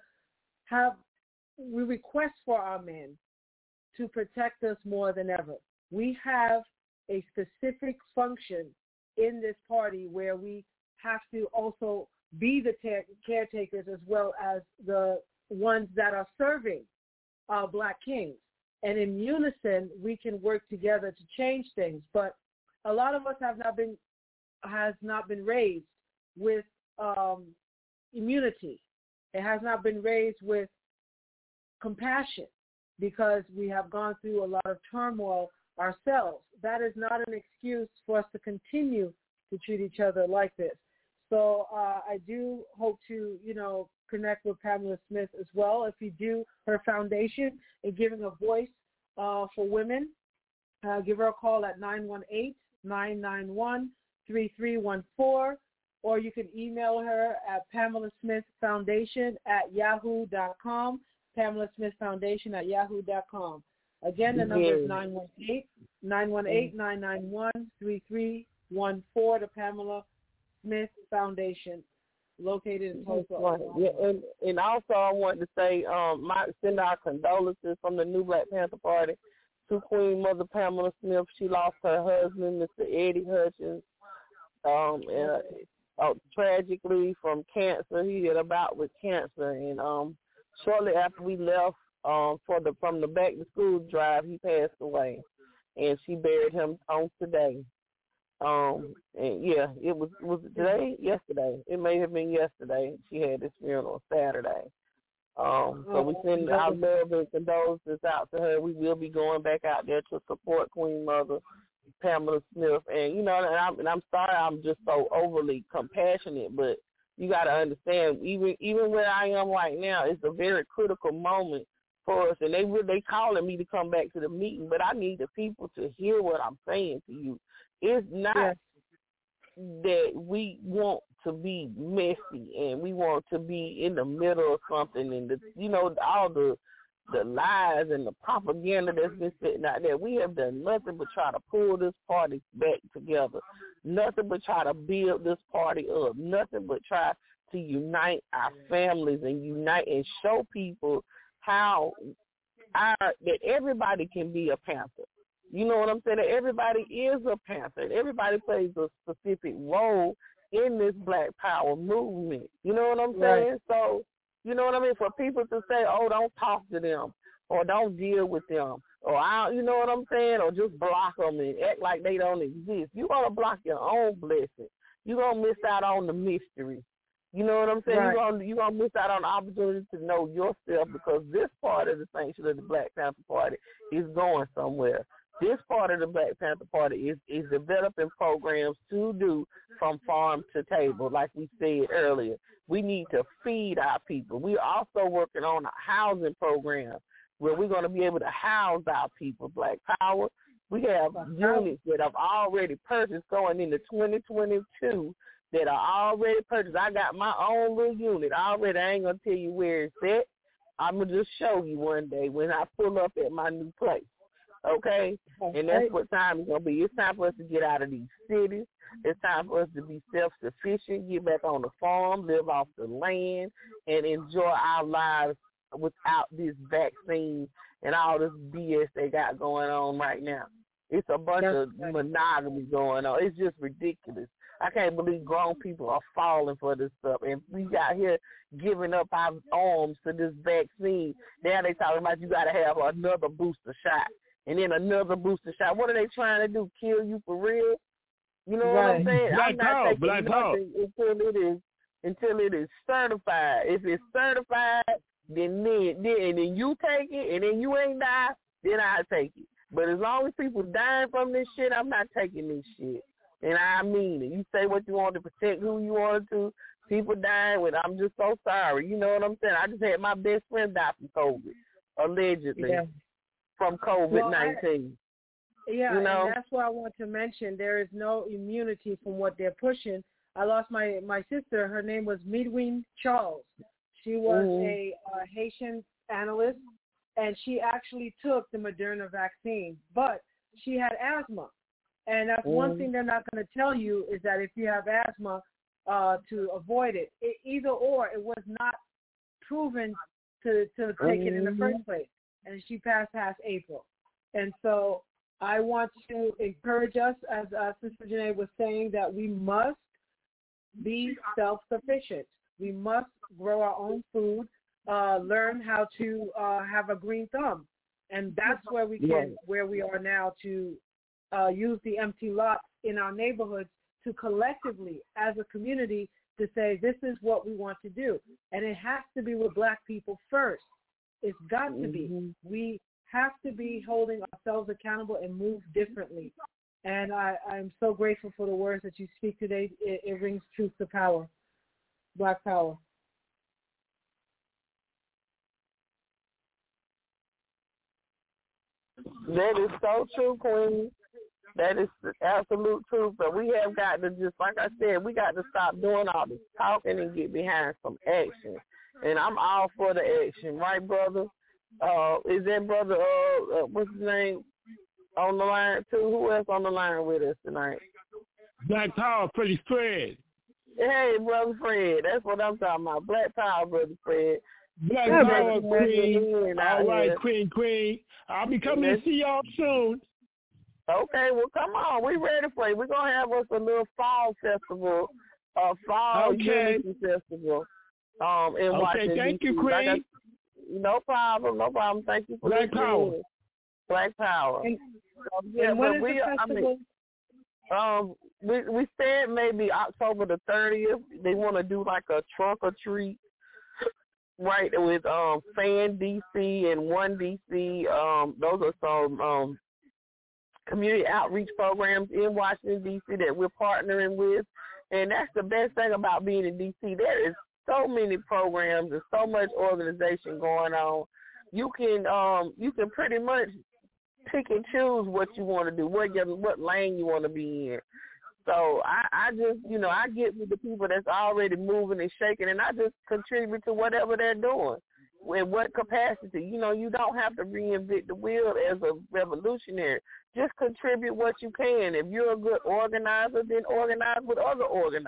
request for our men to protect us more than ever. We have a specific function in this party where we have to also be the caretakers as well as the ones that are serving our black kings. And in unison, we can work together to change things. But a lot of us has not been raised with immunity. It has not been raised with compassion, because we have gone through a lot of turmoil ourselves. That is not an excuse for us to continue to treat each other like this. So I do hope to, connect with Pamela Smith as well. If you do her foundation and giving a voice for women, give her a call at 918-991-3314, or you can email her at PamelaSmithFoundation@yahoo.com, PamelaSmithFoundation@yahoo.com. Again, the number is 918-991-3314, the Pamela Smith Foundation, located in Tulsa. And also I wanted to say, send our condolences from the new Black Panther Party to Queen Mother Pamela Smith. She lost her husband, Mr. Eddie Hutchins, tragically from cancer. He had a bout with cancer, and shortly after we left from the back to school drive, he passed away, and she buried him on today. And it was today? Yesterday. It may have been yesterday. She had this funeral Saturday. So we send our love and condolences out to her. We will be going back out there to support Queen Mother Pamela Smith. And I'm sorry I'm just so overly compassionate, but you got to understand, even where I am right now, it's a very critical moment for us. And they calling me to come back to the meeting, but I need the people to hear what I'm saying to you. It's not that we want to be messy and we want to be in the middle of something, and all the lies and the propaganda that's been sitting out there. We have done nothing but try to pull this party back together, nothing but try to build this party up, nothing but try to unite our families and unite and show people how that everybody can be a Panther. You know what I'm saying? That everybody is a Panther. Everybody plays a specific role in this Black Power movement. You know what I'm saying? Right. So, you know what I mean? For people to say, oh, don't talk to them or don't deal with them or, you know what I'm saying? Or just block them and act like they don't exist. You're going to block your own blessing. You're going to miss out on the mystery. You know what I'm saying? Right. You're gonna miss out on the opportunity to know yourself because this part of the sanction of the Black Panther Party is going somewhere. This part of the Black Panther Party is developing programs to do from farm to table, like we said earlier. We need to feed our people. We're also working on a housing program where we're going to be able to house our people. Black Power. We have units that have already purchased going into 2022 that are already purchased. I got my own little unit already. I ain't going to tell you where it's at. I'm going to just show you one day when I pull up at my new place. Okay? And that's what time it's going to be. It's time for us to get out of these cities. It's time for us to be self-sufficient, get back on the farm, live off the land, and enjoy our lives without this vaccine and all this BS they got going on right now. It's a bunch of monogamy going on. It's just ridiculous. I can't believe grown people are falling for this stuff. And we got here giving up our arms to this vaccine. Now they talking about you got to have another booster shot and then another booster shot. What are they trying to do, kill you for real? You know what I'm saying? I'm not taking nothing until it is certified. If it's certified, then you take it, and then you ain't die, then I take it. But as long as people dying from this shit, I'm not taking this shit. And I mean it. You say what you want to protect who you want to. People dying with, I'm just so sorry. You know what I'm saying? I just had my best friend die from COVID, allegedly, from COVID-19. Yeah, you know? And that's what I want to mention. There is no immunity from what they're pushing. I lost my sister. Her name was Midwin Charles. She was a Haitian analyst, and she actually took the Moderna vaccine, but she had asthma. And that's one thing they're not going to tell you is that if you have asthma, to avoid it. Either or, it was not proven to take it in the first place. And she passed past April. And so I want to encourage us, as Sister Janae was saying, that we must be self-sufficient. We must grow our own food, learn how to have a green thumb. And that's where we can, where we are now, to use the empty lots in our neighborhoods to collectively, as a community, to say this is what we want to do. And it has to be with Black people first. It's got to be. We have to be holding ourselves accountable and move differently. And I'm so grateful for the words that you speak today. It rings truth to power. Black Power. That is so true, Queen. That is the absolute truth. But we have got to just, like I said, we got to stop doing all this talking and get behind some action. And I'm all for the action, right, brother? Is that brother, what's his name, on the line too? Who else on the line with us tonight? Black Power, Freddie Fred. Hey, brother Fred. That's what I'm talking about. Black Power, brother Fred. Black Power, Queen. All right, here. Queen. I'll be coming to see y'all soon. Okay, well, come on. We ready for you. We're going to have us a little fall festival, Unity Festival in Washington, thank you, Queen. No problem. Thank you for Black Power. Black Power. And when is the festival? We said maybe October the 30th. They want to do like a trunk or treat, right, with Fan DC and One DC. Those are some community outreach programs in Washington, D.C. that we're partnering with. And that's the best thing about being in D.C. There is so many programs and so much organization going on. You can pretty much pick and choose what you want to do, what lane you want to be in. So I just, I get with the people that's already moving and shaking, and I just contribute to whatever they're doing. In what capacity? You don't have to reinvent the wheel as a revolutionary. Just contribute what you can. If you're a good organizer, then organize with other organizers.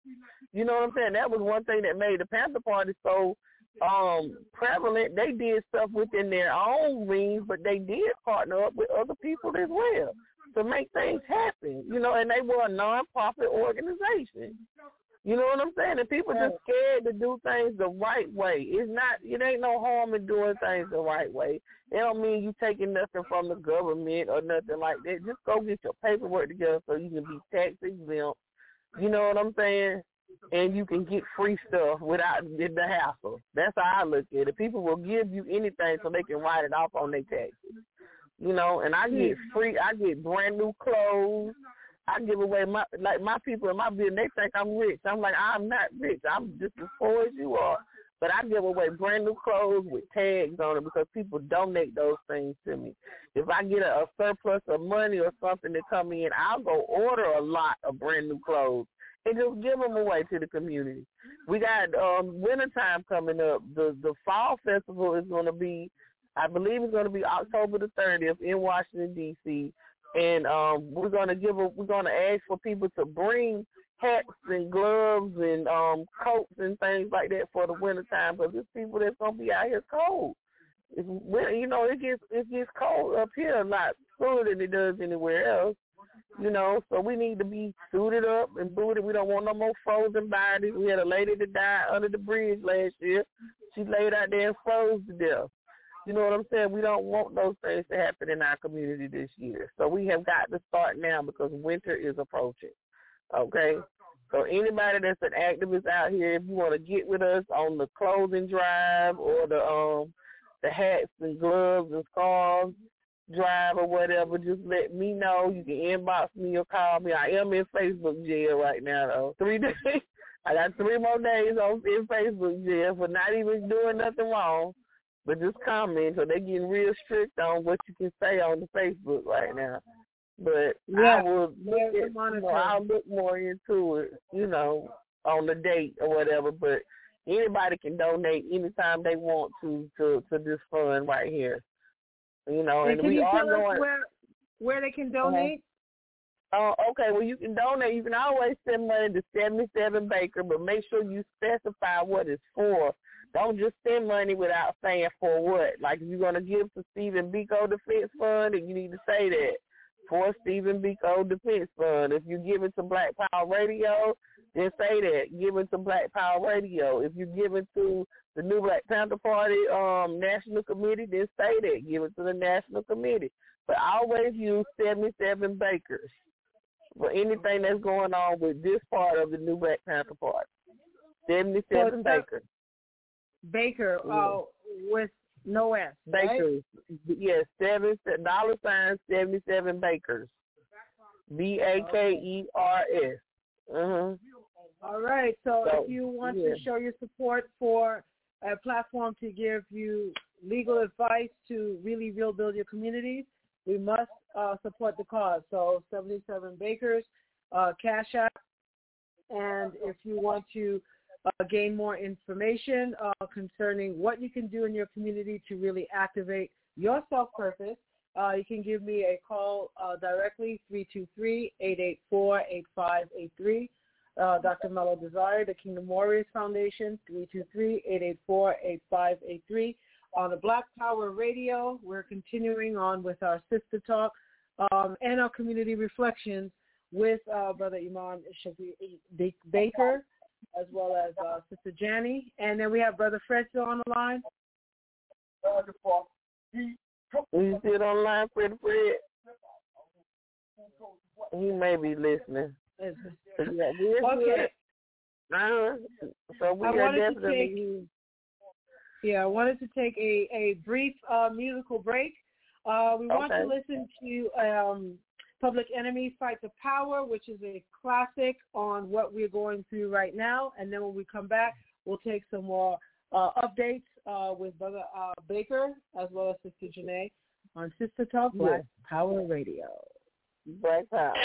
You know what I'm saying? That was one thing that made the Panther Party so prevalent. They did stuff within their own rings, but they did partner up with other people as well to make things happen. You know, and they were a non-profit organization. You know what I'm saying? And people just scared to do things the right way. It ain't no harm in doing things the right way. It don't mean you taking nothing from the government or nothing like that. Just go get your paperwork together so you can be tax exempt. You know what I'm saying? And you can get free stuff without the hassle. That's how I look at it. People will give you anything so they can write it off on their taxes. You know, and I get brand new clothes. I give away my people in my business, they think I'm rich. I'm like, I'm not rich. I'm just as poor as you are. But I give away brand new clothes with tags on it because people donate those things to me. If I get a surplus of money or something to come in, I'll go order a lot of brand new clothes and just give them away to the community. We got wintertime coming up. The fall festival is going to be, I believe it's going to be October the 30th in Washington, D.C., and we're gonna ask for people to bring hats and gloves and coats and things like that for the wintertime, because there's people that's gonna be out here cold. It gets cold up here a lot sooner than it does anywhere else. You know, so we need to be suited up and booted. We don't want no more frozen bodies. We had a lady that died under the bridge last year. She laid out there and froze to death. You know what I'm saying? We don't want those things to happen in our community this year. So we have got to start now because winter is approaching, okay? So anybody that's an activist out here, if you want to get with us on the clothing drive or the hats and gloves and scarves drive or whatever, just let me know. You can inbox me or call me. I am in Facebook jail right now, though. 3 days. I got 3 more days in Facebook jail for not even doing nothing wrong. But just comment, so they're getting real strict on what you can say on the Facebook right now. But I'll look more into it, you know, on the date or whatever. But anybody can donate anytime they want to this fund right here. You know, and we are going where they can donate. Okay, well, you can donate. You can always send money to 77 Baker, but make sure you specify what it's for. Don't just send money without saying for what. Like, if you're going to give to Stephen Biko Defense Fund, and you need to say that, for Stephen Biko Defense Fund. If you give it to Black Power Radio, then say that, give it to Black Power Radio. If you give it to the new Black Panther Party National Committee, then say that, give it to the National Committee. But always use 77 Bakers for anything that's going on with this part of the new Black Panther Party. 77 Bakers. Baker, with no S, Bakers, right? Yes, $77 Bakers, BAKERS. All right, so if you want to show your support for a platform to give you legal advice to really rebuild your communities, we must support the cause. So 77 Bakers, Cash App, and if you want to gain more information concerning what you can do in your community to really activate your self-purpose, you can give me a call directly, 323-884-8583. Dr. Mello Desire, the Kingdom Warriors Foundation, 323-884-8583. On the Black Power Radio, we're continuing on with our Sister Talk and our community reflections with Brother Iman Baker, as well as Sister Janny. And then we have Brother Fred still on the line. You still on the line, Fred? He may be listening. Okay. So we are definitely... I wanted to take a brief musical break. We want to listen to Public Enemy Fight the Power, which is a classic on what we're going through right now. And then when we come back, we'll take some more updates with Brother Baker as well as Sister Janae on Sister Talk Black Power Radio. Black Power.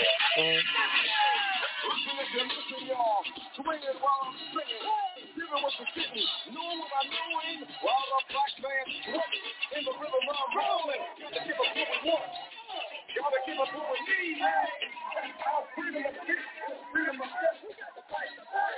Listen, y'all. Swing it while I'm singing. Giving what you're getting. Know what I'm doing. While the black man's running. In the rhythm I'm rolling. Gotta give us what we want. Gotta give us what we need. Our freedom of speech. Freedom of speech. We got to fight.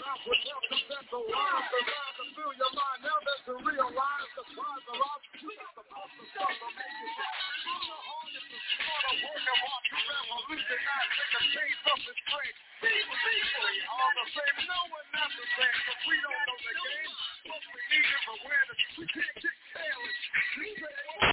mouth with self-defensive lines designed to fill your mind. Now that you realize the prize of life, you got the most of stuff to make it. From the hardest to smarter, working hard to revolutionize, make a change from the straight. All the same, no one not the same, but we don't know the game. But we need it for awareness. We can't get careless. We say,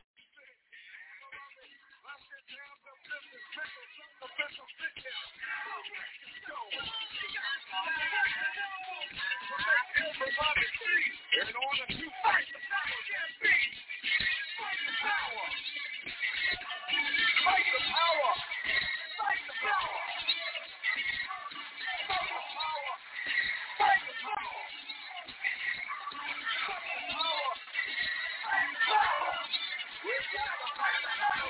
everybody free in order to fight the power that be. Fight the power. Fight the power. Fight the power. Fight the power. Fight the power. Fight the power. Fight the power. We've got to fight the power.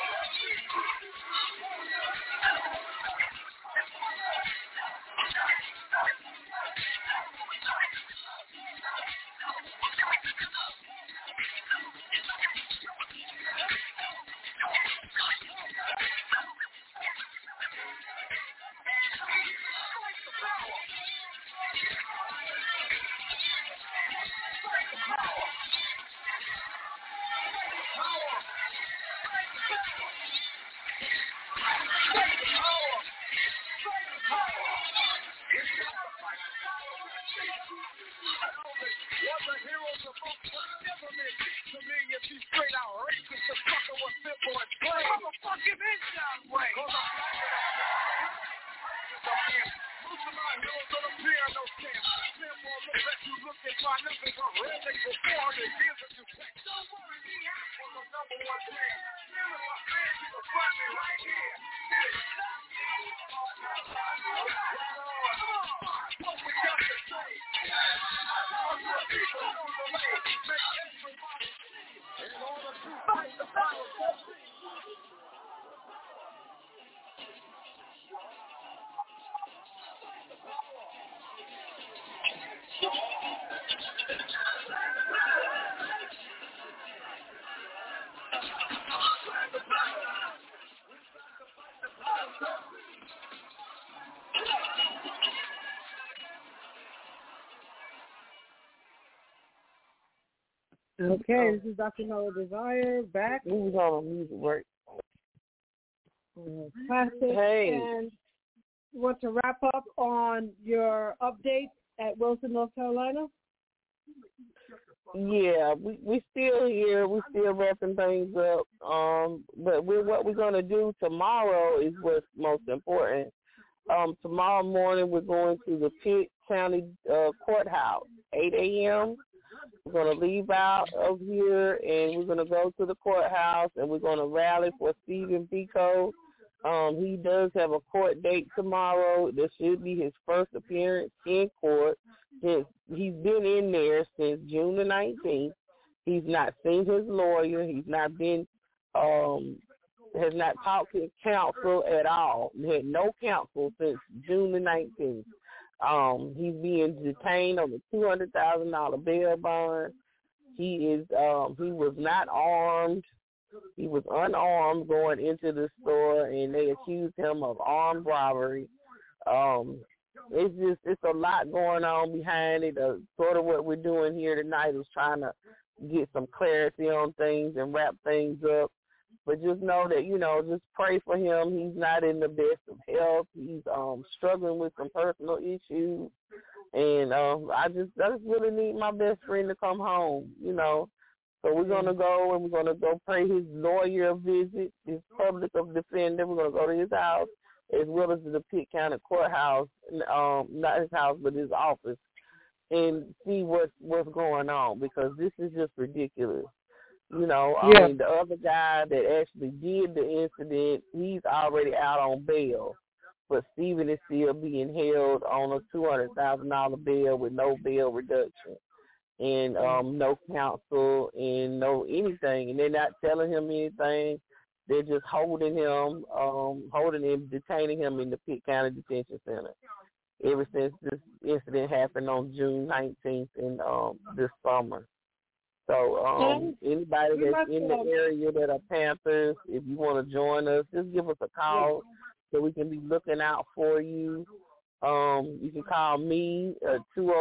Okay, this is Dr. Noah Desire back. Who's on music work? Classic. Hey. And you want to wrap up on your update at Wilson, North Carolina? Yeah, we still here. We still wrapping things up. But what we're going to do tomorrow is what's most important. Tomorrow morning we're going to the Pitt County Courthouse, 8 a.m. We're going to leave out of here, and we're going to go to the courthouse, and we're going to rally for Stephen Biko. He does have a court date tomorrow. This should be his first appearance in court. He's been in there since June the 19th. He's not seen his lawyer. He's not been, has not talked to counsel at all. He had no counsel since June the 19th. He's being detained on a $200,000 bail bond. He was not armed. He was unarmed going into the store, and they accused him of armed robbery. It's a lot going on behind it. Sort of what we're doing here tonight is trying to get some clarity on things and wrap things up. But just know that, just pray for him. He's not in the best of health. He's struggling with some personal issues. And I just really need my best friend to come home, So we're going to go, and we're going to go pay his lawyer a visit, his public defender. We're going to go to his house, as well as the Pitt County Courthouse, not his house, but his office, and see what's going on, because this is just ridiculous. I mean, the other guy that actually did the incident, he's already out on bail, but Stephen is still being held on a $200,000 bail with no bail reduction and no counsel and no anything, and they're not telling him anything. They're just holding him, detaining him in the Pitt County Detention Center ever since this incident happened on June 19th in this summer. So anybody that's in the area that are Panthers, if you want to join us, just give us a call so we can be looking out for you. You can call me at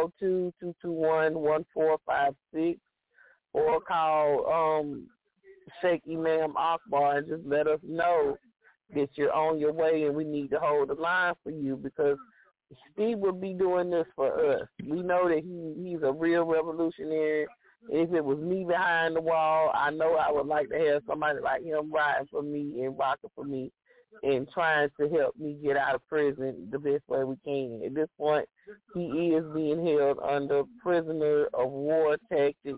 202-221-1456 or call Sheikh Imam Akbar and just let us know that you're on your way and we need to hold the line for you, because Steve will be doing this for us. We know that he's a real revolutionary. If it was me behind the wall, I know I would like to have somebody like him riding for me and rocking for me and trying to help me get out of prison the best way we can. At this point, he is being held under prisoner of war tactics,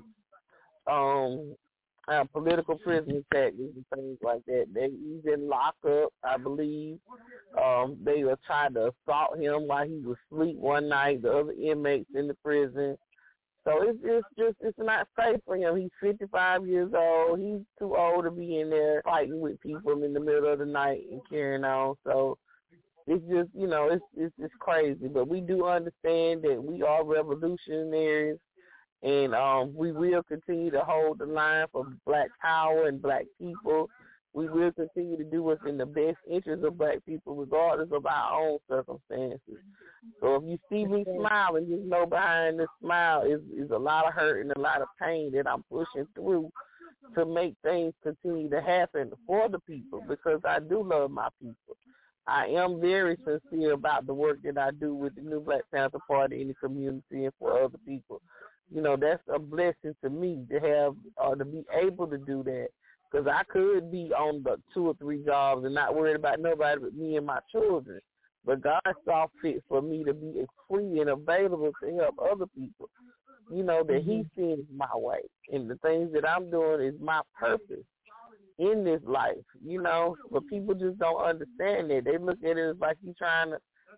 political prisoner tactics and things like that. He's in lockup, I believe. They were trying to assault him while he was asleep one night, the other inmates in the prison. So it's not safe for him. He's 55 years old. He's too old to be in there fighting with people in the middle of the night and carrying on. So it's just, it's crazy. But we do understand that we are revolutionaries, and we will continue to hold the line for Black power and Black people. We will continue to do what's in the best interest of Black people, regardless of our own circumstances. So if you see me smiling, just know behind this smile is a lot of hurt and a lot of pain that I'm pushing through to make things continue to happen for the people, because I do love my people. I am very sincere about the work that I do with the New Black Panther Party in the community and for other people. That's a blessing to me to have to be able to do that, because I could be on the 2 or 3 jobs and not worried about nobody but me and my children. But God saw fit for me to be free and available to help other people, that He sends my way. And the things that I'm doing is my purpose in this life, But people just don't understand that. They look at it as like you trying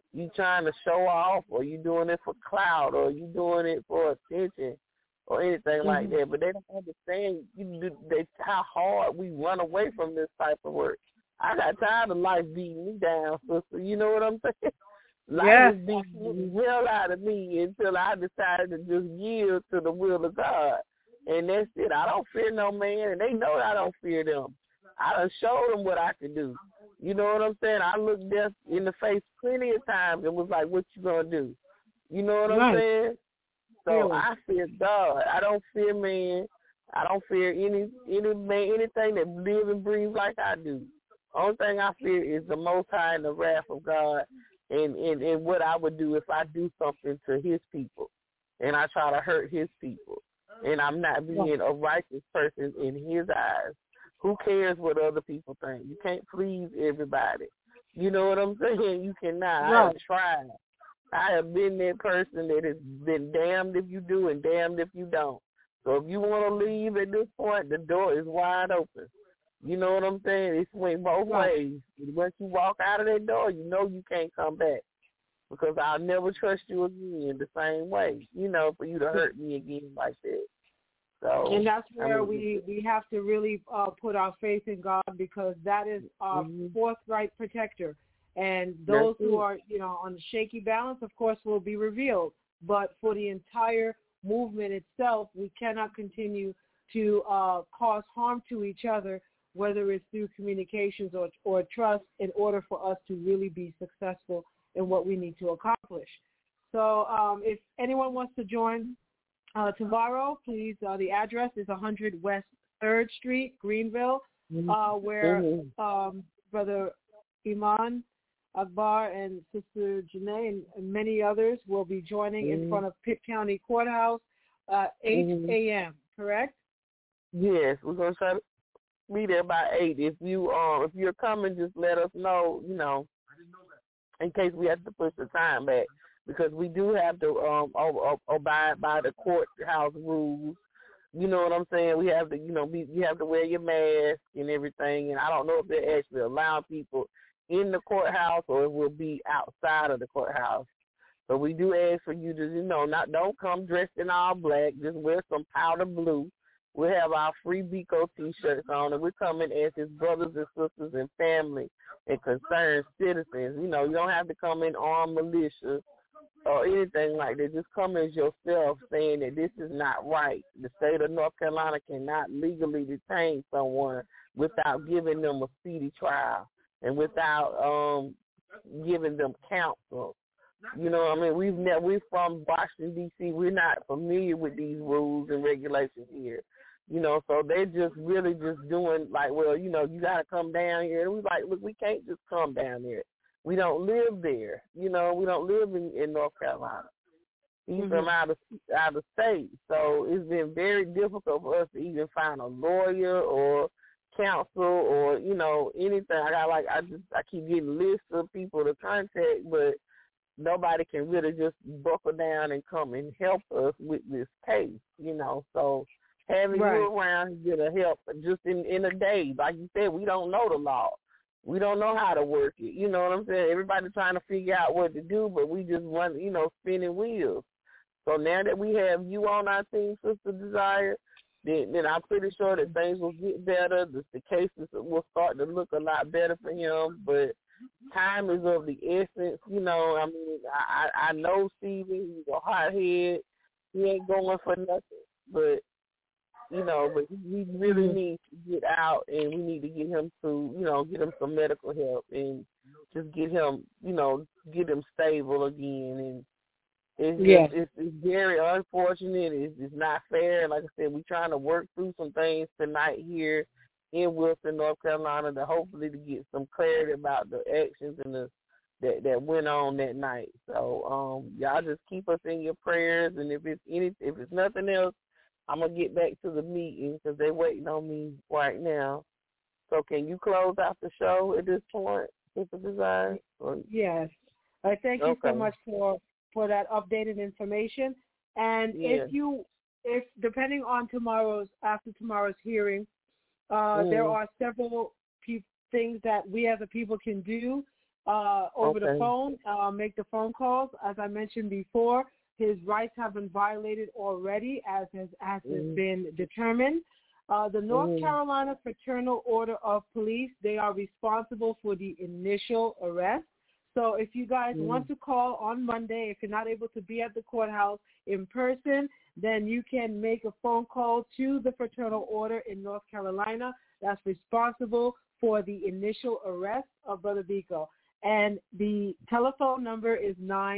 to show off, or you doing it for clout, or you doing it for attention, or anything like that. But they don't understand how hard we run away from this type of work. I got tired of life beating me down, sister. You know what I'm saying? Life is beating the hell out of me until I decided to just yield to the will of God. And that's it. I don't fear no man, and they know I don't fear them. I done showed them what I can do. You know what I'm saying? I looked death in the face plenty of times and was like, what you going to do? You know what I'm saying? So I fear God. I don't fear man. I don't fear any man, anything that lives and breathes like I do. Only thing I fear is the Most High and the wrath of God, and what I would do if I do something to His people and I try to hurt His people, and I'm not being a righteous person in His eyes. Who cares what other people think? You can't please everybody. You know what I'm saying? You cannot. I have tried. I have been that person that has been damned if you do and damned if you don't. So if you want to leave at this point, the door is wide open. You know what I'm saying? It swings both ways. Once you walk out of that door, you know you can't come back, because I'll never trust you again the same way, for you to hurt me again like that. So, and that's where we have to really put our faith in God, because that is our forthright protector. And those who are, on the shaky balance, of course, will be revealed. But for the entire movement itself, we cannot continue to cause harm to each other, whether it's through communications or trust, in order for us to really be successful in what we need to accomplish. So if anyone wants to join tomorrow, please, the address is 100 West 3rd Street, Greenville, where Brother Iman Akbar and Sister Janae and many others will be joining in front of Pitt County Courthouse 8 a.m., correct? Yes, we're going to try to be there by 8. If you're coming, just let us know, in case we have to push the time back, because we do have to abide by the courthouse rules. You know what I'm saying? We have to, you have to wear your mask and everything. And I don't know if they actually allow people in the courthouse or it will be outside of the courthouse. So we do ask for you to, don't come dressed in all black. Just wear some powder blue. We'll have our free Biko T-shirts on, and we're coming as his brothers and sisters and family and concerned citizens. You don't have to come in armed militia or anything like that. Just come as yourself, saying that this is not right. The state of North Carolina cannot legally detain someone without giving them a speedy trial and without giving them counsel You know, I mean, we're from Washington, D.C. We're not familiar with these rules and regulations here. You know, so they're just really just doing like, well, you know, you got to come down here. And we're like, look, we can't just come down here. We don't live there. You know, we don't live in North Carolina. He's from out of state. So it's been very difficult for us to even find a lawyer or counsel or, you know, anything. I keep getting lists of people to contact, but nobody can really just buckle down and come and help us with this case, you know. So having you around is going to help just in a day. Like you said, we don't know the law. We don't know how to work it. You know what I'm saying? Everybody's trying to figure out what to do, but we just run, you know, spinning wheels. So now that we have you on our team, Sister Desire, then I'm pretty sure that things will get better. The cases will start to look a lot better for him. But time is of the essence. You know, I mean, I know Steven, he's a hothead. He ain't going for nothing. But, you know, but we really need to get out, and we need to get him to, you know, get him some medical help and just get him, you know, get him stable again. And it's very unfortunate. It's not fair. Like I said, we're trying to work through some things tonight here in Wilson, North Carolina, to hopefully to get some clarity about the actions and that went on that night. So y'all just keep us in your prayers, and if it's nothing else, I'm gonna get back to the meeting because they're waiting on me right now. So can you close out the show at this point, Sister Desire? Yes. I thank you so much for that updated information. And if depending on after tomorrow's hearing, there are several things that we as a people can do over the phone, make the phone calls. As I mentioned before, his rights have been violated already, as has been determined. The North Carolina Fraternal Order of Police, they are responsible for the initial arrest. So if you guys want to call on Monday, if you're not able to be at the courthouse in person, then you can make a phone call to the Fraternal Order in North Carolina that's responsible for the initial arrest of Brother Biko. And the telephone number is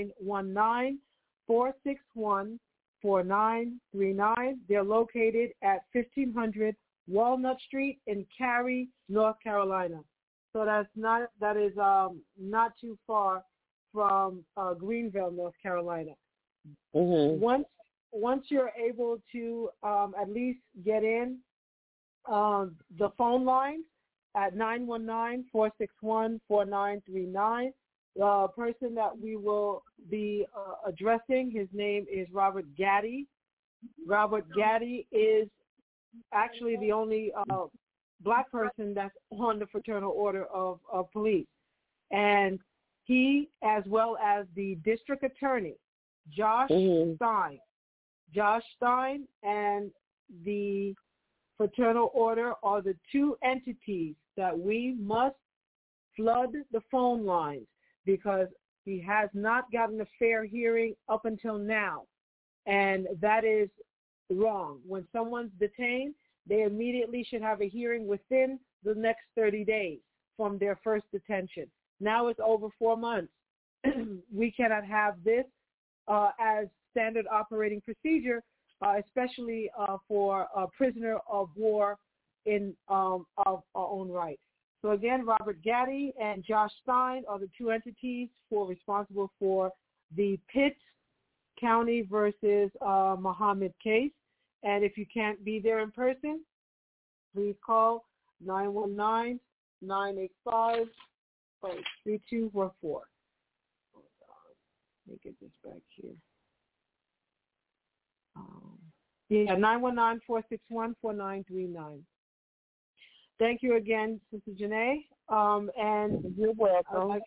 919-461-4939. They're located at 1500 Walnut Street in Cary, North Carolina. So that is not too far from Greenville, North Carolina. Once you're able to at least get in the phone line at 919-461-4939, the person that we will be addressing, his name is Robert Gaddy. Robert Gaddy is actually the only Black person that's on the Fraternal Order of Police. And he, as well as the district attorney, Josh Stein and the Fraternal Order are the two entities that we must flood the phone lines, because he has not gotten a fair hearing up until now. And that is wrong. When someone's detained, they immediately should have a hearing within the next 30 days from their first detention. Now it's over 4 months. We cannot have this as standard operating procedure, especially for a prisoner of war in of our own right. So again, Robert Gaddy and Josh Stein are the two entities responsible for the Pitt County versus Muhammad case. And if you can't be there in person, please call 919-985-3214. Hold on. Let me get this back here. 919-461-4939. Thank you again, Sister Janae. And you're welcome. Like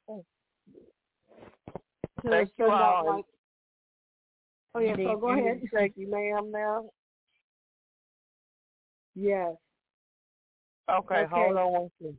thank you all. Oh, yeah, so go ahead. Thank you, ma'am, now. Yes. Okay, hold on one second.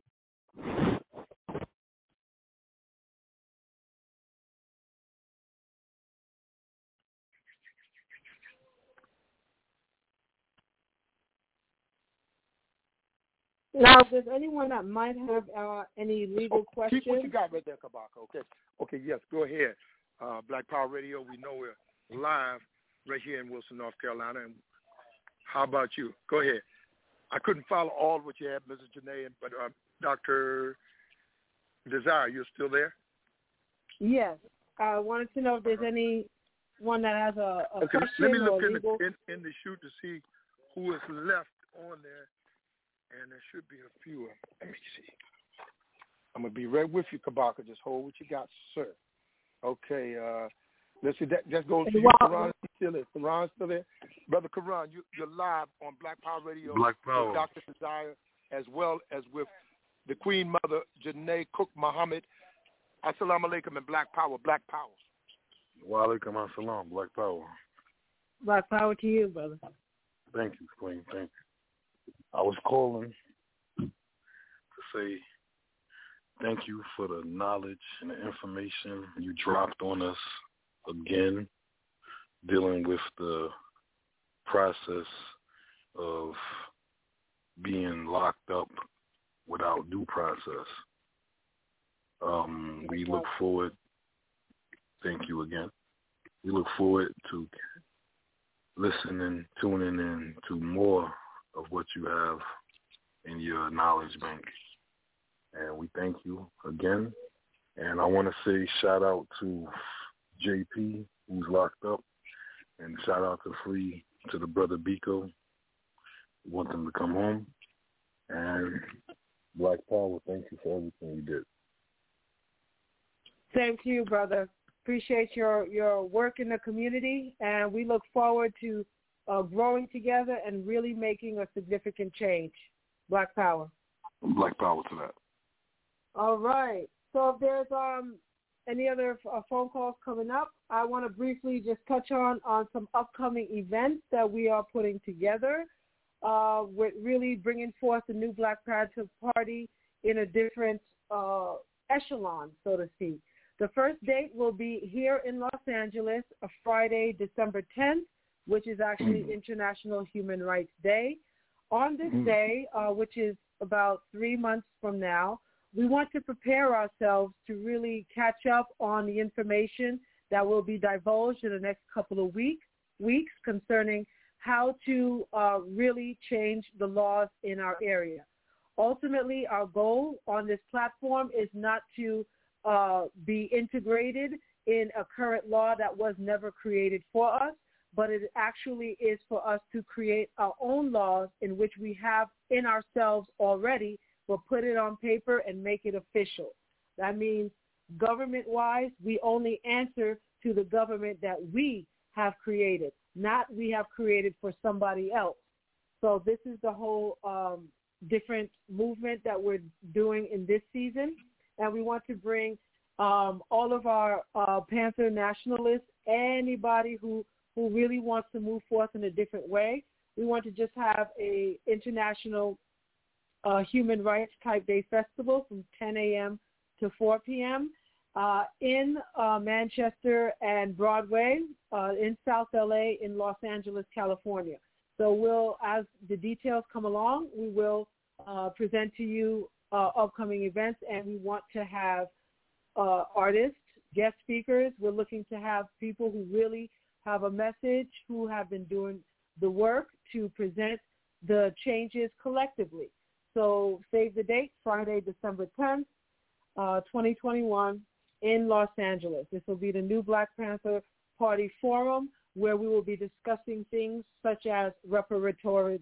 Now, if there's anyone that might have any legal questions. Keep what you got right there, Kabaka. Okay, yes, go ahead. Black Power Radio. We know we're live right here in Wilson, North Carolina. And how about you? Go ahead. I couldn't follow all of what you had, Mrs. Janae, but Dr. Desire, you're still there? Yes. I wanted to know if there's anyone that has a question. Let me look in the chute to see who is left on there, and there should be a few. Let me see. I'm going to be right with you, Kabaka. Just hold what you got, sir. Okay. Let's see. That goes to you, Karan. Karan's still there? Brother Karan, you're live on Black Power Radio. Black Power. With Dr. Desire, as well as with the Queen Mother, Janae Cook Muhammad. Assalamu alaikum and Black Power. Black Power. Wa alaikum assalam. Black Power. Black Power to you, brother. Thank you, Queen. Thank you. I was calling to say thank you for the knowledge and the information you dropped on us again, dealing with the process of being locked up without due process. We look forward, thank you again, we look forward to listening, tuning in to more of what you have in your knowledge bank. And we thank you again. And I want to say shout out to JP, who's locked up, and shout out to the brother Biko. We want them to come home. And Black Power, thank you for everything you did. Same to you, brother. Appreciate your work in the community, and we look forward to growing together and really making a significant change. Black Power. Black Power to that. All right. So if there's any other phone calls coming up, I want to briefly just touch on some upcoming events that we are putting together with really bringing forth the new Black Panther Party in a different echelon, so to speak. The first date will be here in Los Angeles, Friday, December 10th, which is actually International Human Rights Day. On this day, which is about 3 months from now, we want to prepare ourselves to really catch up on the information that will be divulged in the next couple of weeks concerning how to really change the laws in our area. Ultimately, our goal on this platform is not to be integrated in a current law that was never created for us, but it actually is for us to create our own laws in which we have in ourselves already, but put it on paper and make it official. That means government-wise, we only answer to the government that we have created, not we have created for somebody else. So this is the whole different movement that we're doing in this season. And we want to bring all of our Panther nationalists, anybody who really wants to move forth in a different way. We want to just have a international human rights type day festival from 10 a.m. to 4 p.m. In Manchester and Broadway in South LA in Los Angeles, California. So as the details come along, we will present to you upcoming events, and we want to have artists, guest speakers. We're looking to have people who really have a message, who have been doing the work to present the changes collectively. So save the date, Friday, December 10th, 2021 in Los Angeles. This will be the new Black Panther Party Forum, where we will be discussing things such as reparative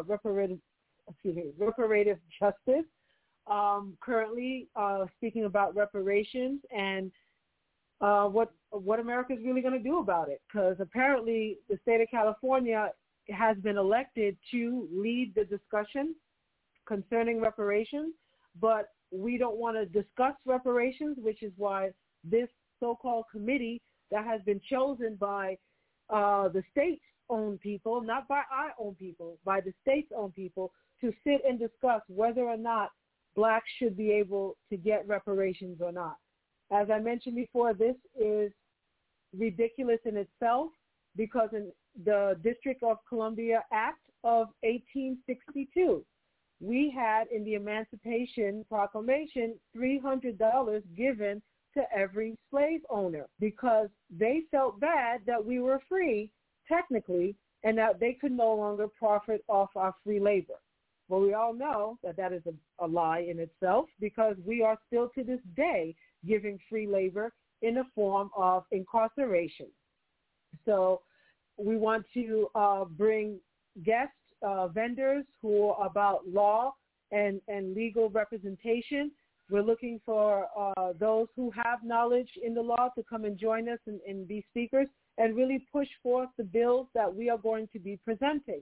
justice. Currently speaking about reparations and what America is really going to do about it, because apparently the state of California has been elected to lead the discussion concerning reparations, but we don't want to discuss reparations, which is why this so-called committee that has been chosen by the state's own people, not by our own people, by the state's own people, to sit and discuss whether or not blacks should be able to get reparations or not. As I mentioned before, this is ridiculous in itself because in the District of Columbia Act of 1862, we had in the Emancipation Proclamation $300 given to to every slave owner because they felt bad that we were free, technically, and that they could no longer profit off our free labor. Well, we all know that that is a lie in itself because we are still to this day giving free labor in the form of incarceration. So we want to bring guest vendors who are about law and legal representation. We're looking for those who have knowledge in the law to come and join us and be speakers and really push forth the bills that we are going to be presenting.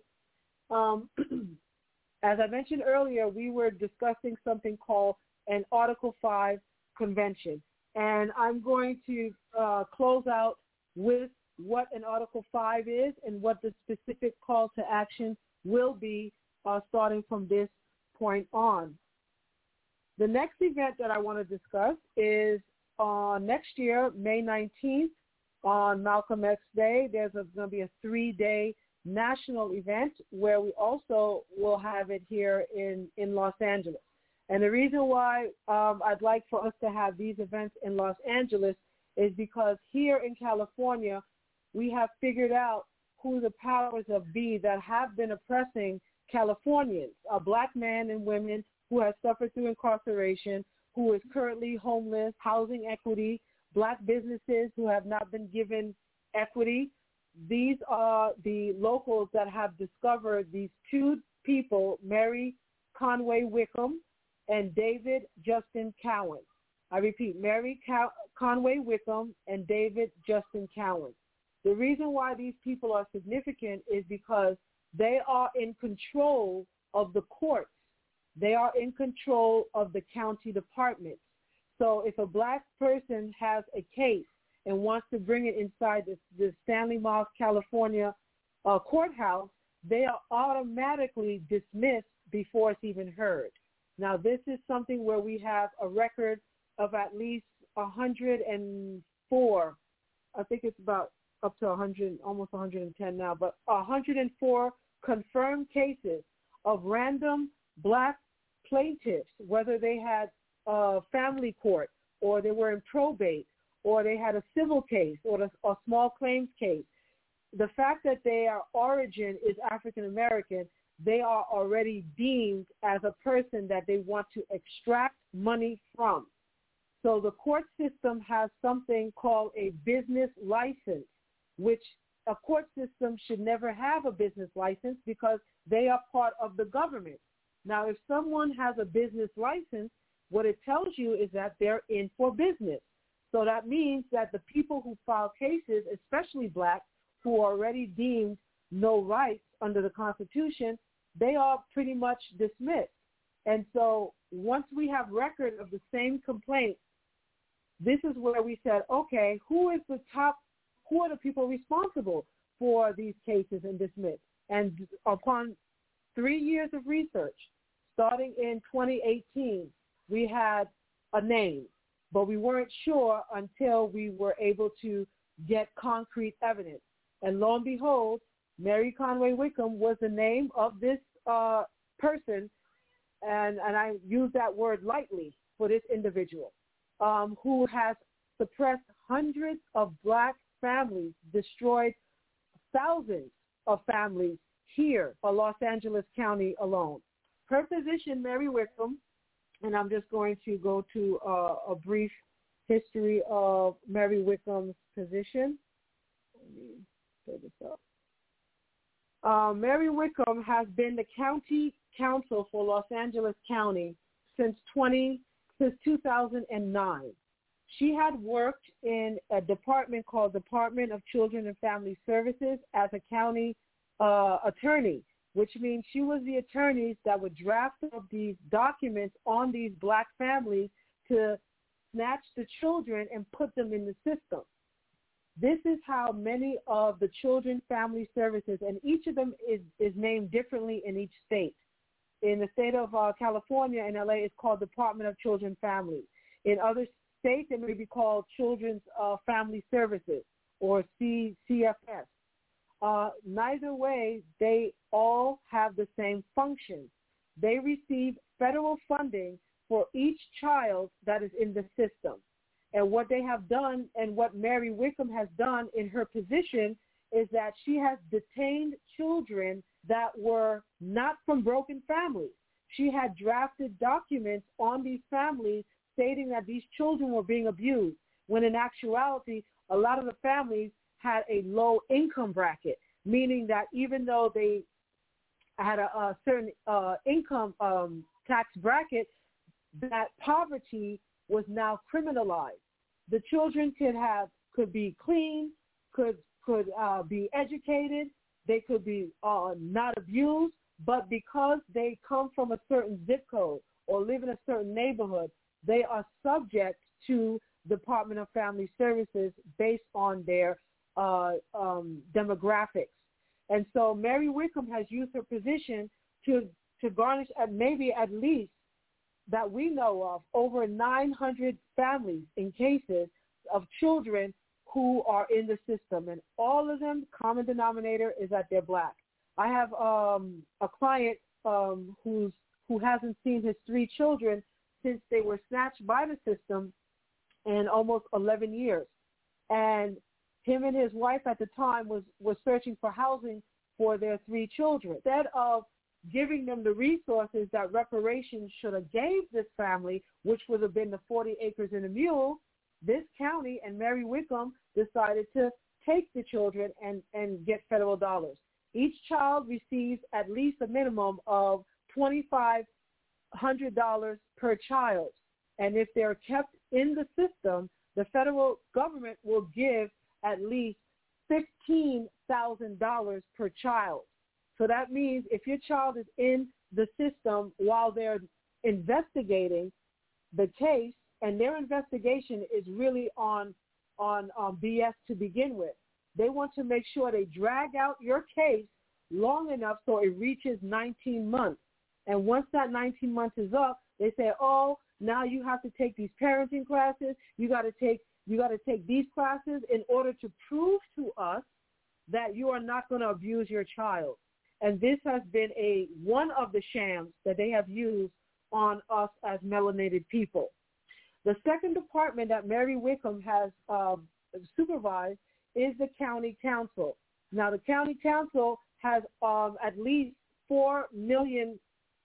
As I mentioned earlier, we were discussing something called an Article 5 convention. And I'm going to close out with what an Article 5 is and what the specific call to action will be starting from this point on. The next event that I want to discuss is next year, May 19th, on Malcolm X Day. There's going to be a 3-day national event where we also will have it here in Los Angeles. And the reason why I'd like for us to have these events in Los Angeles is because here in California, we have figured out who the powers of be that have been oppressing Californians, black men and women who have suffered through incarceration, who is currently homeless, housing equity, black businesses who have not been given equity. These are the locals that have discovered these two people, Mary Conway Wickham and David Justin Cowan. I repeat, Mary Conway Wickham and David Justin Cowan. The reason why these people are significant is because they are in control of the courts. They are in control of the county departments. So if a black person has a case and wants to bring it inside the Stanley Moss, California courthouse, they are automatically dismissed before it's even heard. Now, this is something where we have a record of at least 104. I think it's about up to 100, almost 110 now, but 104 confirmed cases of random black plaintiffs, whether they had family court or they were in probate or they had a civil case or a small claims case. The fact that their origin is African American, they are already deemed as a person that they want to extract money from. So the court system has something called a business license, which a court system should never have a business license because they are part of the government. Now, if someone has a business license, what it tells you is that they're in for business. So that means that the people who file cases, especially black, who are already deemed no rights under the Constitution, they are pretty much dismissed. And so once we have record of the same complaint, this is where we said, okay, who are the people responsible for these cases and dismissed? And upon 3 years of research, starting in 2018, we had a name, but we weren't sure until we were able to get concrete evidence. And lo and behold, Mary Conway Wickham was the name of this person, and I use that word lightly for this individual, who has suppressed hundreds of black families, destroyed thousands of families here in Los Angeles County alone. Her position, Mary Wickham, and I'm just going to go to a brief history of Mary Wickham's position. Let me pull this up. Mary Wickham has been the county counsel for Los Angeles County since 2009. She had worked in a department called Department of Children and Family Services as a county attorney, which means she was the attorneys that would draft up these documents on these black families to snatch the children and put them in the system. This is how many of the Children Family Services, and each of them is named differently in each state. In the state of California and LA, it's called Department of Children Families. In other states, it may be called Children's Family Services or CFS. Neither way, they all have the same function. They receive federal funding for each child that is in the system. And what they have done and what Mary Wickham has done in her position is that she has detained children that were not from broken families. She had drafted documents on these families stating that these children were being abused, when in actuality, a lot of the families had a low income bracket, meaning that even though they had a certain income tax bracket, that poverty was now criminalized. The children could be clean, could be educated, they could be not abused, but because they come from a certain zip code or live in a certain neighborhood, they are subject to Department of Family Services based on their demographics. And so Mary Wickham has used her position to garnish at least that we know of over 900 families in cases of children who are in the system. And all of them, common denominator is that they're black. I have a client who hasn't seen his 3 children since they were snatched by the system in almost 11 years. And him and his wife at the time was searching for housing for their 3 children. Instead of giving them the resources that reparations should have gave this family, which would have been the 40 acres and a mule, this county and Mary Wickham decided to take the children and get federal dollars. Each child receives at least a minimum of $2,500 per child. And if they're kept in the system, the federal government will give at least $15,000 per child. So that means if your child is in the system while they're investigating the case, and their investigation is really on BS to begin with, they want to make sure they drag out your case long enough so it reaches 19 months. And once that 19 months is up, they say, oh, now you have to take these parenting classes. You got to take these classes in order to prove to us that you are not going to abuse your child. And this has been one of the shams that they have used on us as melanated people. The second department that Mary Wickham has supervised is the county council. Now, the county council has at least 4 million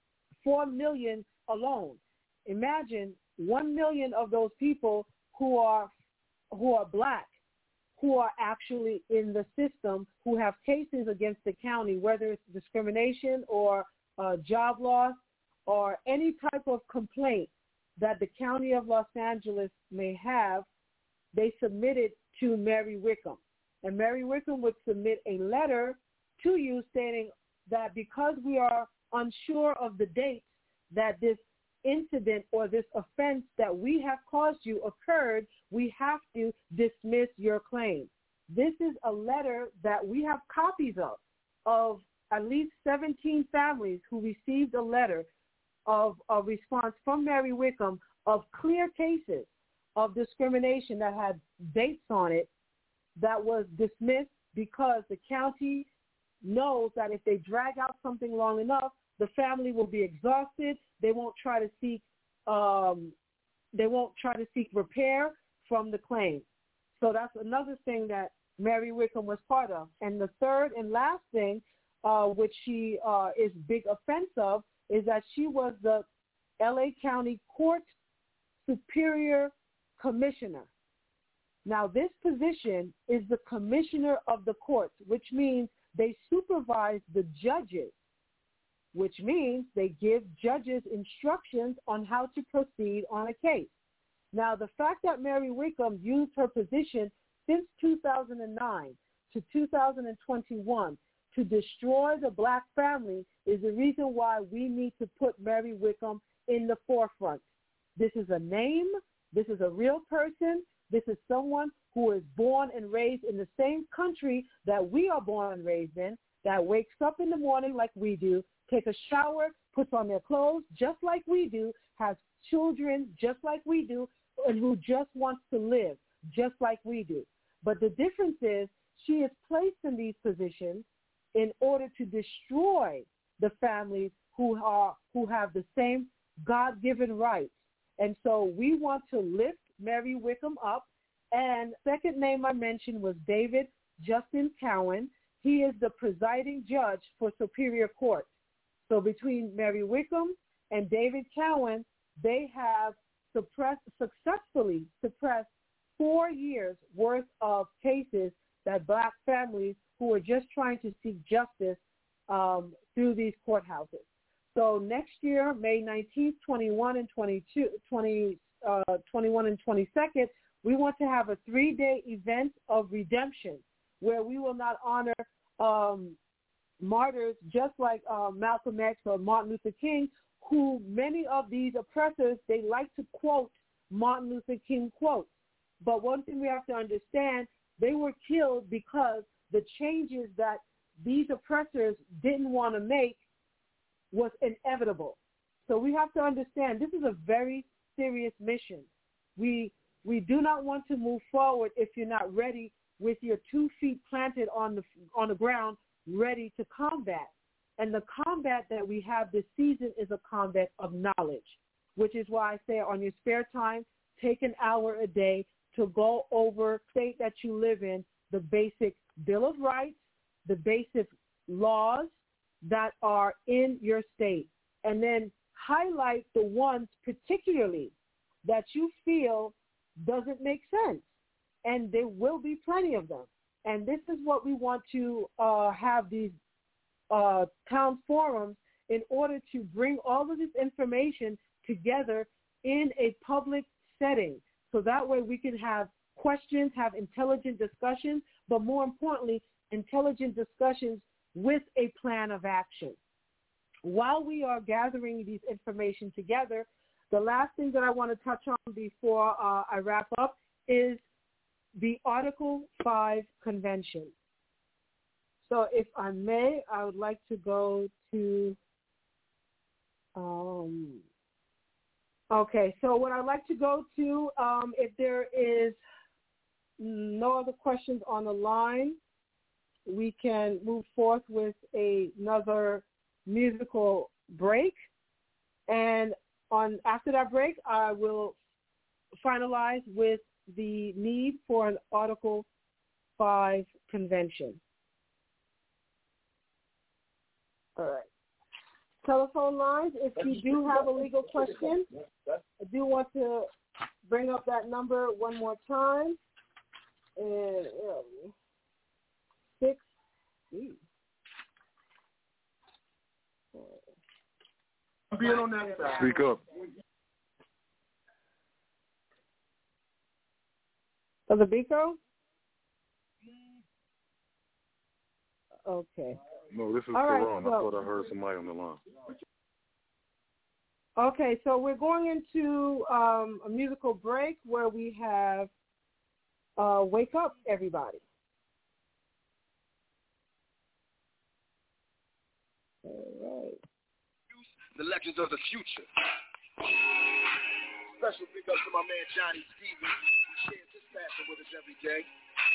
alone. Imagine 1 million of those people who are black, who are actually in the system, who have cases against the county, whether it's discrimination or job loss or any type of complaint that the county of Los Angeles may have, they submit it to Mary Wickham. And Mary Wickham would submit a letter to you stating that because we are unsure of the dates that this incident or this offense that we have caused you occurred, we have to dismiss your claim. This is a letter that we have copies of at least 17 families who received a letter of a response from Mary Wickham of clear cases of discrimination that had dates on it that was dismissed because the county knows that if they drag out something long enough, the family will be exhausted. They won't try to seek repair from the claim. So that's another thing that Mary Wickham was part of. And the third and last thing, which she is big offense of, is that she was the L.A. County Court Superior Commissioner. Now, this position is the commissioner of the courts, which means they supervise the judges, which means they give judges instructions on how to proceed on a case. Now, the fact that Mary Wickham used her position since 2009 to 2021 to destroy the black family is the reason why we need to put Mary Wickham in the forefront. This is a name. This is a real person. This is someone who is born and raised in the same country that we are born and raised in, that wakes up in the morning like we do, take a shower, puts on their clothes just like we do, has children just like we do, and who just wants to live just like we do. But the difference is she is placed in these positions in order to destroy the families who have the same God-given rights. And so we want to lift Mary Wickham up. And second name I mentioned was David Justin Cowan. He is the presiding judge for Superior Court. So between Mary Wickham and David Cowan, they have successfully suppressed 4 years worth of cases that black families who are just trying to seek justice through these courthouses. So next year, May 19th, 21 and 22nd, we want to have a 3-day event of redemption where we will not honor martyrs just like Malcolm X or Martin Luther King, who many of these oppressors, they like to quote Martin Luther King quotes. But one thing we have to understand, they were killed because the changes that these oppressors didn't want to make was inevitable. So we have to understand this is a very serious mission. We do not want to move forward if you're not ready with your 2 feet planted on the ground, ready to combat. And the combat that we have this season is a combat of knowledge, which is why I say on your spare time, take an hour a day to go over state that you live in, the basic Bill of Rights, the basic laws that are in your state, and then highlight the ones particularly that you feel doesn't make sense. And there will be plenty of them. And this is what we want to have these town forums in order to bring all of this information together in a public setting. So that way we can have questions, have intelligent discussions, but more importantly, intelligent discussions with a plan of action. While we are gathering these information together, the last thing that I want to touch on before I wrap up is the Article 5 Convention. So if I may, I would like to go to, okay, so what I'd like to go to, if there is no other questions on the line, we can move forth with another musical break. And after that break, I will finalize with the need for an Article 5 convention. All right. Telephone lines, if you do have a legal question, I do want to bring up that number one more time. And 6. Being on that side. Speak up. Brother Biko? Okay. No, this is All right, Teron. I thought I heard somebody on the line. Okay, so we're going into a musical break where we have Wake Up Everybody. All right. The legends of the future. Special big up to my man Johnny Stevens, who shares his passion with us every day.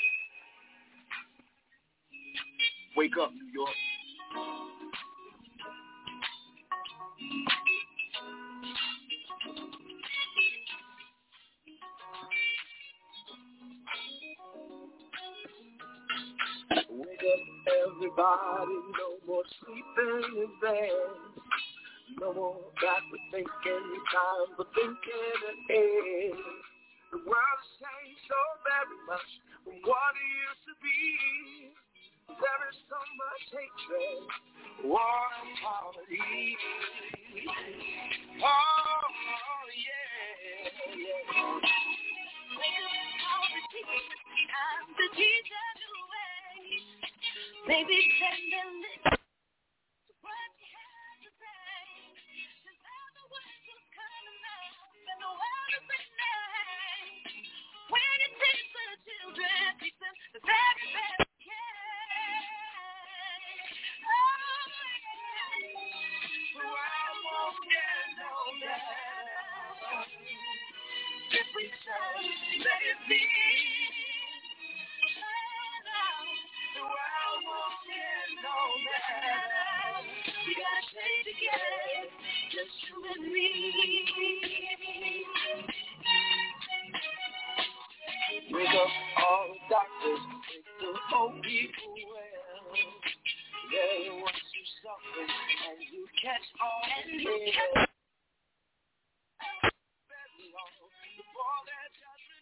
Wake up, New York. Wake up, everybody. No more sleeping in bed. No more backward thinking, time for thinking ahead. The world has changed so very much from what it used to be. There is so much hatred, war and poverty. Oh, yeah. I'm the teacher new way. Maybe send them this. What you have to say. Cause all the words will come out and the world is nice. When you teach the children, teach them the very best. If we just let it be, the world won't get no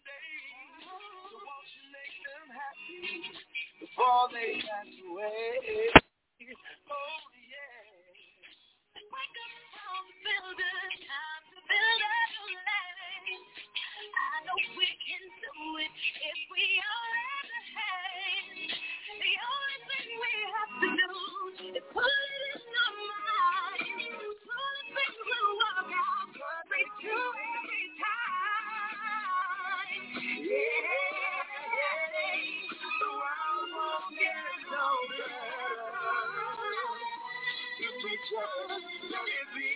So won't you make them happy before they pass away? Oh yeah. Wake up from the building, time to build a new life. I know we can do it if we all have a hand. The only thing we have to do is put it in our mind. All the things will work out perfect to every time. Yeah, the world won't get no better if we just let it be.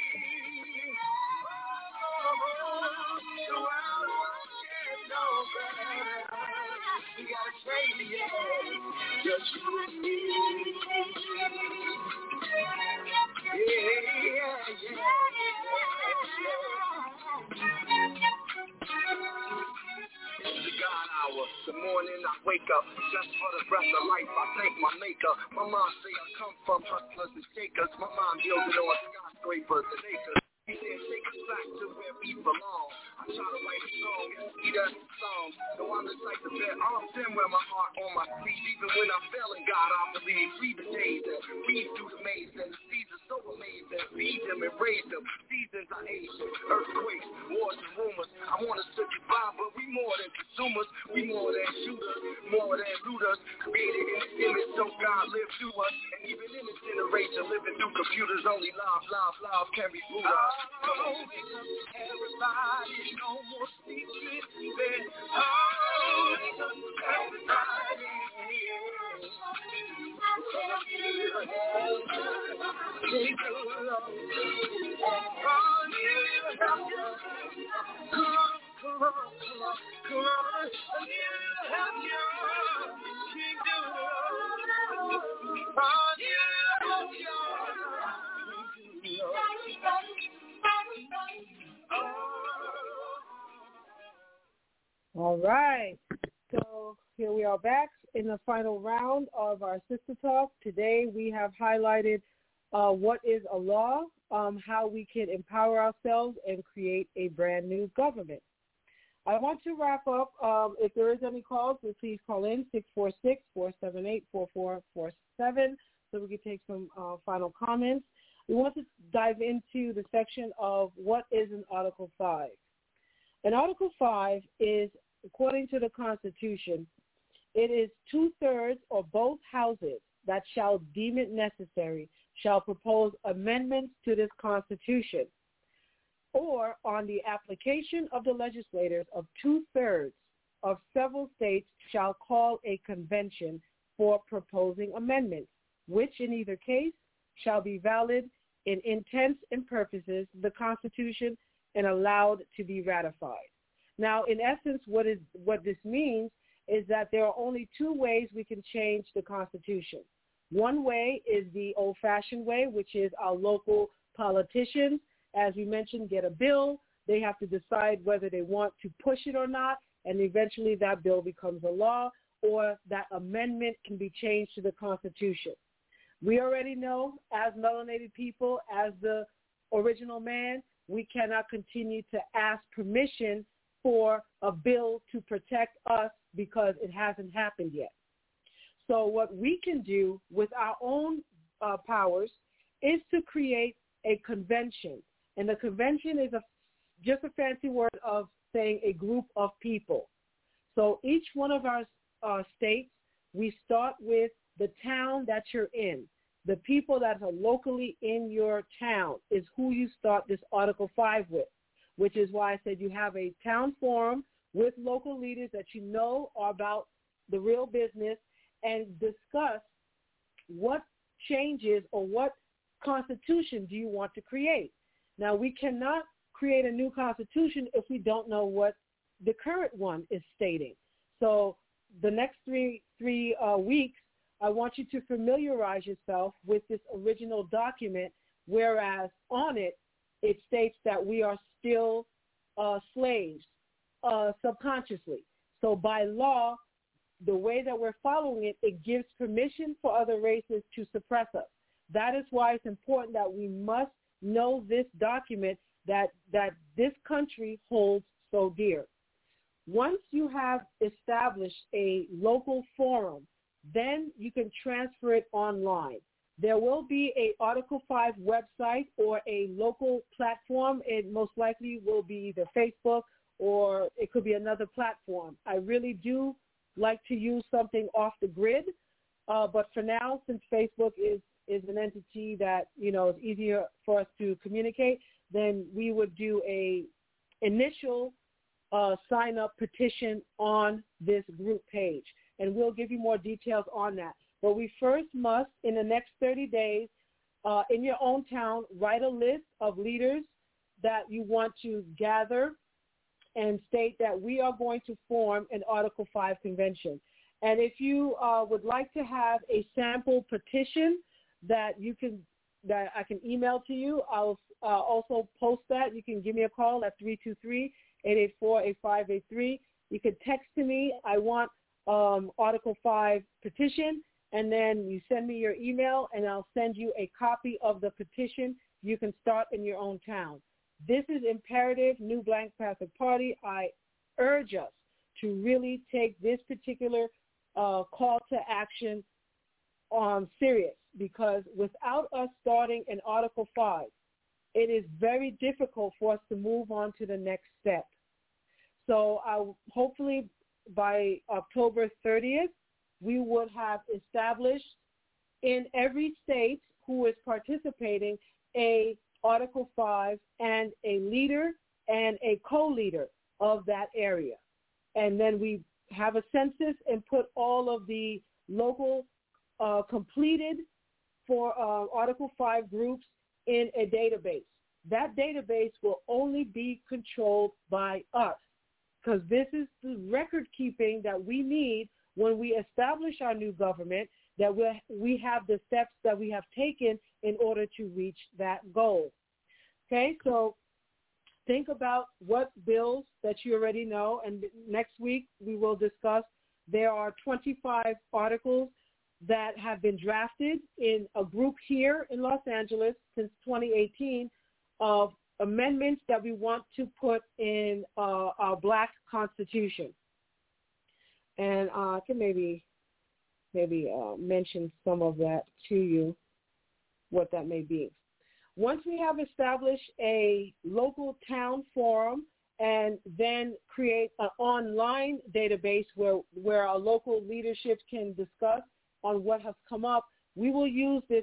The world won't get no better. We gotta change it, just you and me. God hour, the morning I wake up, just for the breath of life, I thank my maker. My mom say I come from hustlers and shakers. My mom building on skyscrapers and acres. He said take us back to where we belong. I try to write a song and see that song. So I'm the type of bet often wear my heart on my sleeve. Even when I fail in God, I believe. Read the days and read through the maze. And the seasons so amazing. Feed them and raise them. Seasons I age them. Earthquakes, wars and rumors. I want us to survive, but we more than consumers. We more than shooters, more than looters. Created in His image, so God lives through us. And even in this generation, living through computers, only love can be ruled us. Everybody, no more secrets. Everybody. All right. So here we are back in the final round of our Sister Talk. Today we have highlighted what is a law, how we can empower ourselves and create a brand new government. I want to wrap up. If there is any calls, please call in 646-478-4447 so we can take some final comments. We want to dive into the section of what is an Article 5. And Article 5 is, according to the Constitution, it is 2/3 or both houses that shall deem it necessary shall propose amendments to this Constitution, or on the application of the legislators of 2/3 of several states shall call a convention for proposing amendments, which in either case shall be valid in intents and purposes of the Constitution and allowed to be ratified. Now, in essence, what this means is that there are only two ways we can change the Constitution. One way is the old-fashioned way, which is our local politicians, as we mentioned, get a bill. They have to decide whether they want to push it or not, and eventually that bill becomes a law, or that amendment can be changed to the Constitution. We already know, as melanated people, as the original man, we cannot continue to ask permission for a bill to protect us because it hasn't happened yet. So what we can do with our own powers is to create a convention. And the convention is just a fancy word of saying a group of people. So each one of our states, we start with the town that you're in. The people that are locally in your town is who you start this Article 5 with, which is why I said you have a town forum with local leaders that you know are about the real business and discuss what changes or what constitution do you want to create. Now, we cannot create a new constitution if we don't know what the current one is stating. So the next three weeks, I want you to familiarize yourself with this original document, whereas on it, it states that we are still slaves subconsciously. So by law, the way that we're following it, it gives permission for other races to suppress us. That is why it's important that we must know this document that this country holds so dear. Once you have established a local forum, then you can transfer it online. There will be a Article 5 website or a local platform. It most likely will be either Facebook or it could be another platform. I really do like to use something off the grid, but for now, since Facebook is an entity that, is easier for us to communicate, then we would do a initial sign-up petition on this group page, and we'll give you more details on that. But we first must, in the next 30 days, in your own town, write a list of leaders that you want to gather and state that we are going to form an Article 5 convention. And if you would like to have a sample petition that I can email to you, I'll also post that. You can give me a call at 323-884-8583. You can text to me, I want Article 5 petition, and then you send me your email, and I'll send you a copy of the petition. You can start in your own town. This is imperative, New Black Panther Party. I urge us to really take this particular call to action serious, because without us starting in Article 5, it is very difficult for us to move on to the next step. So hopefully by October 30th, we would have established in every state who is participating a Article 5 and a leader and a co-leader of that area. And then we have a census and put all of the local completed for Article 5 groups in a database. That database will only be controlled by us, because this is the record keeping that we need when we establish our new government, that we have the steps that we have taken in order to reach that goal. Okay, so think about what bills that you already know, and next week we will discuss. There are 25 articles that have been drafted in a group here in Los Angeles since 2018 of amendments that we want to put in our Black Constitution. And I can maybe mention some of that to you, what that may be. Once we have established a local town forum and then create an online database where our local leadership can discuss on what has come up, we will use this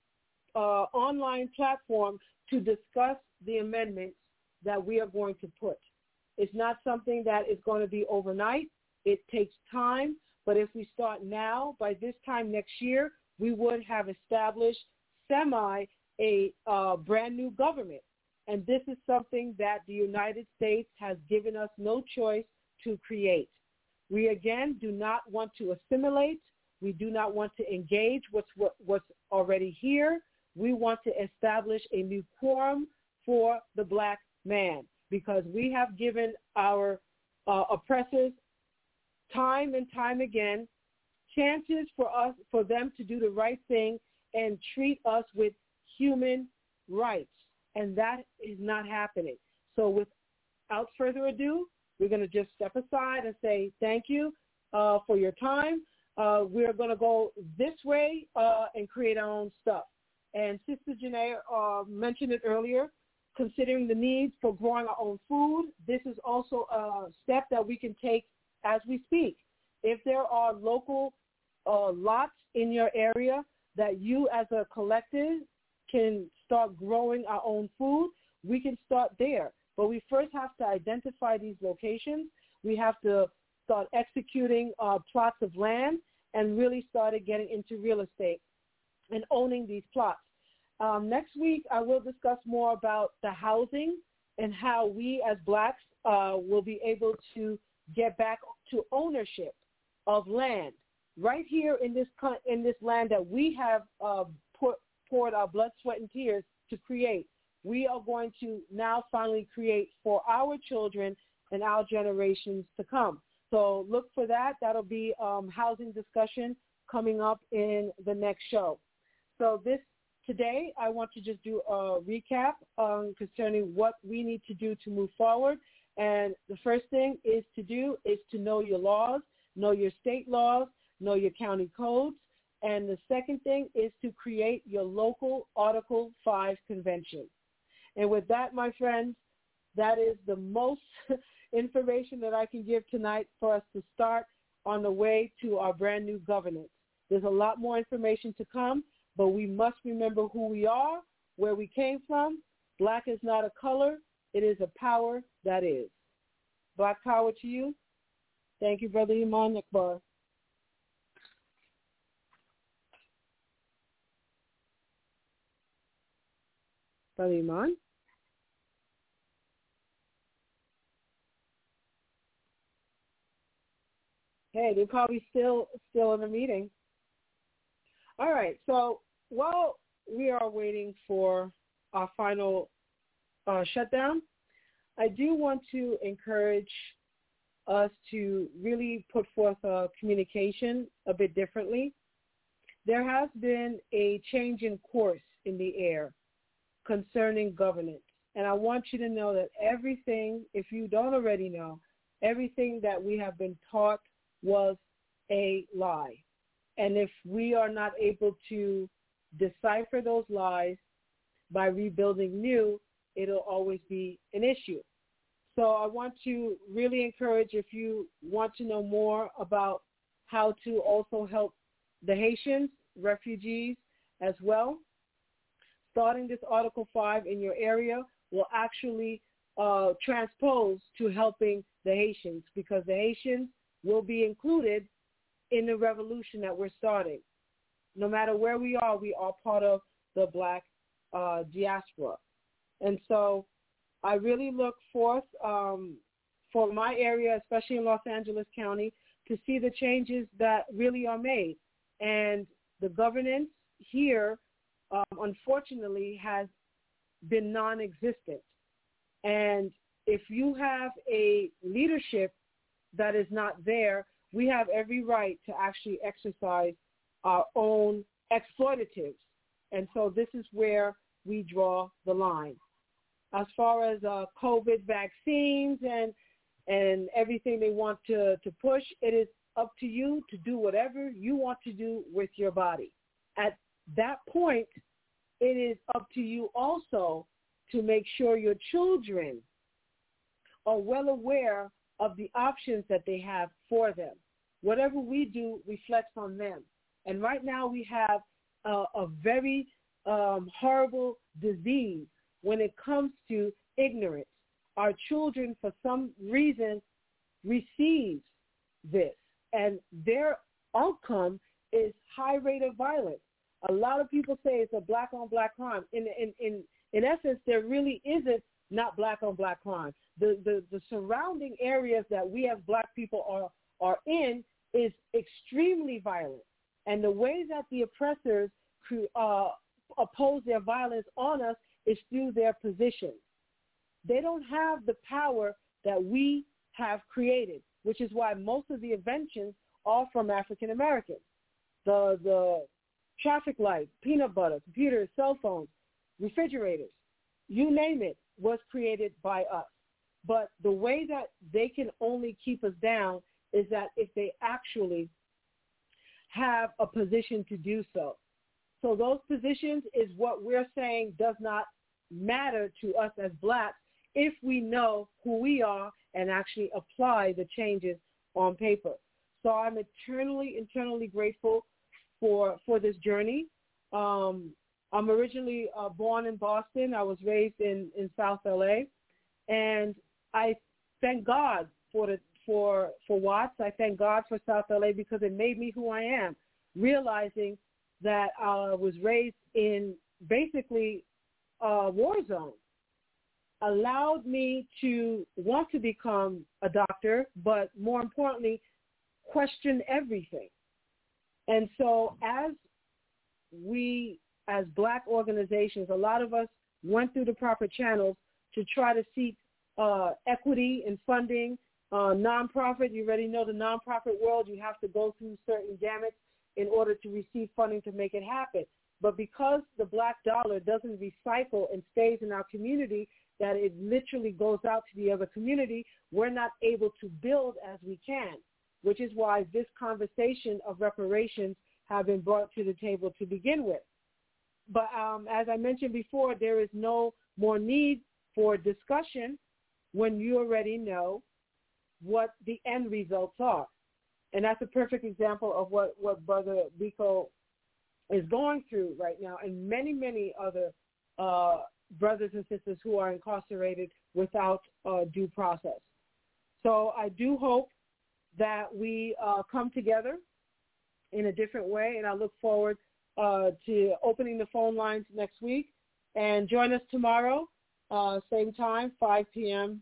online platform to discuss the amendments that we are going to put. It's not something that is going to be overnight. It takes time, but if we start now, by this time next year, we would have established a brand new government. And this is something that the United States has given us no choice to create. We, again, do not want to assimilate. We do not want to engage what's already here. We want to establish a new quorum for the Black man, because we have given our oppressors time and time again chances for them to do the right thing and treat us with human rights, and that is not happening. So without further ado, we're going to just step aside and say thank you for your time. We're going to go this way and create our own stuff. And Sister Janae mentioned it earlier, considering the needs for growing our own food. This is also a step that we can take as we speak. If there are local lots in your area that you as a collective can start growing our own food, we can start there. But we first have to identify these locations. We have to start executing plots of land and really started getting into real estate and owning these plots. Next week, I will discuss more about the housing and how we as Blacks will be able to get back to ownership of land right here in this land that we have poured our blood, sweat, and tears to create. We are going to now finally create for our children and our generations to come. So look for that. That'll be housing discussion coming up in the next show. So today, I want to just do a recap concerning what we need to do to move forward. And the first thing is to know your laws, know your state laws, know your county codes. And the second thing is to create your local Article 5 convention. And with that, my friends, that is the most information that I can give tonight for us to start on the way to our brand new governance. There's a lot more information to come, but we must remember who we are, where we came from. Black is not a color. It is a power that is. Black power to you. Thank you, Brother Iman Akbar. Brother Iman? Hey, they're probably still in a meeting. All right, so while we are waiting for our final shutdown, I do want to encourage us to really put forth a communication a bit differently. There has been a change in course in the air concerning governance. And I want you to know that everything, if you don't already know, everything that we have been taught was a lie. And if we are not able to decipher those lies by rebuilding new, it'll always be an issue. So I want to really encourage, if you want to know more about how to also help the Haitians, refugees as well, starting this Article 5 in your area will actually transpose to helping the Haitians, because the Haitians will be included in the revolution that we're starting. No matter where we are part of the Black diaspora. And so I really look forth for my area, especially in Los Angeles County, to see the changes that really are made. And the governance here, unfortunately, has been non-existent. And if you have a leadership that is not there, we have every right to actually exercise our own exploitatives. And so this is where we draw the line. As far as COVID vaccines and everything they want to push, it is up to you to do whatever you want to do with your body. At that point, it is up to you also to make sure your children are well aware of the options that they have for them. Whatever we do reflects on them. And right now we have a very horrible disease when it comes to ignorance. Our children, for some reason, receive this, and their outcome is high rate of violence. A lot of people say it's a black-on-black crime. In essence, there really isn't not black-on-black crime. The surrounding areas that we as black people are in is extremely violent. And the way that the oppressors oppose their violence on us is through their position. They don't have the power that we have created, which is why most of the inventions are from African Americans. The traffic lights, peanut butter, computers, cell phones, refrigerators, you name it, was created by us. But the way that they can only keep us down is that if they actually have a position to do so. So those positions is what we're saying does not matter to us as blacks if we know who we are and actually apply the changes on paper. So I'm eternally grateful for this journey. I'm originally born in Boston. I was raised in South LA, and I thank God for Watts. I thank God for South LA because it made me who I am, realizing that I was raised in basically a war zone, allowed me to want to become a doctor, but more importantly, question everything. And so as we, as black organizations, a lot of us went through the proper channels to try to seek equity in funding. Nonprofit, you already know the nonprofit world, you have to go through certain gamuts in order to receive funding to make it happen. But because the black dollar doesn't recycle and stays in our community, that it literally goes out to the other community, we're not able to build as we can, which is why this conversation of reparations have been brought to the table to begin with. But as I mentioned before, there is no more need for discussion when you already know what the end results are. And that's a perfect example of what Brother Biko is going through right now, and many, many other brothers and sisters who are incarcerated without due process. So I do hope that we come together in a different way, and I look forward to opening the phone lines next week. And join us tomorrow, same time, 5 p.m.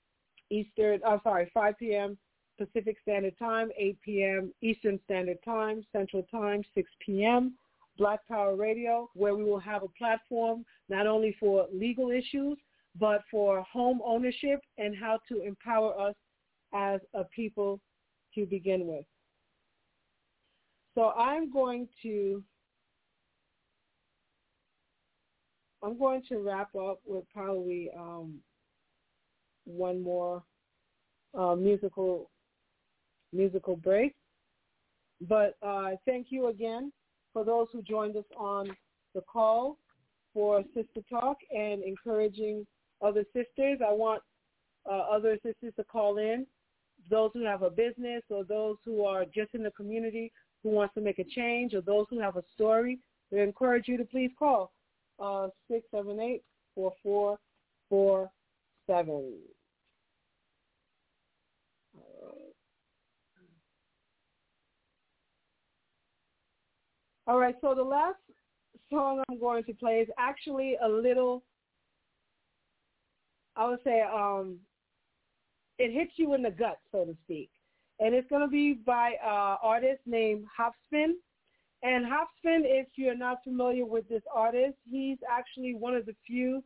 5 p.m. Pacific Standard Time, 8 p.m. Eastern Standard Time, Central Time, 6 p.m. Black Power Radio, where we will have a platform not only for legal issues, but for home ownership and how to empower us as a people to begin with. So I'm going to wrap up with probably one more musical break. But thank you again for those who joined us on the call for Sister Talk and encouraging other sisters. I want other sisters to call in, those who have a business or those who are just in the community who wants to make a change, or those who have a story. We encourage you to please call 678-4447. All right, so the last song I'm going to play is actually a little, I would say, it hits you in the gut, so to speak. And it's going to be by an artist named Hopspin. And Hopspin, if you're not familiar with this artist, he's actually one of the few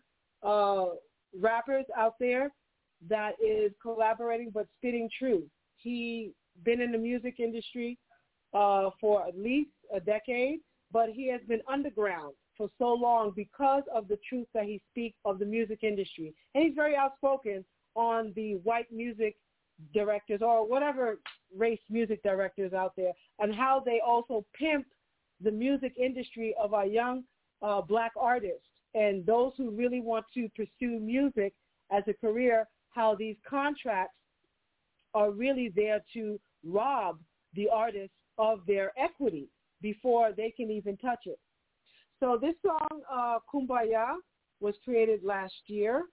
rappers out there that is collaborating but spitting truth. He's been in the music industry for at least a decade, but he has been underground for so long because of the truth that he speaks of the music industry. And he's very outspoken on the white music directors or whatever race music directors out there and how they also pimp the music industry of our young black artists and those who really want to pursue music as a career, how these contracts are really there to rob the artists of their equity before they can even touch it. So this song, Kumbaya, was created last year,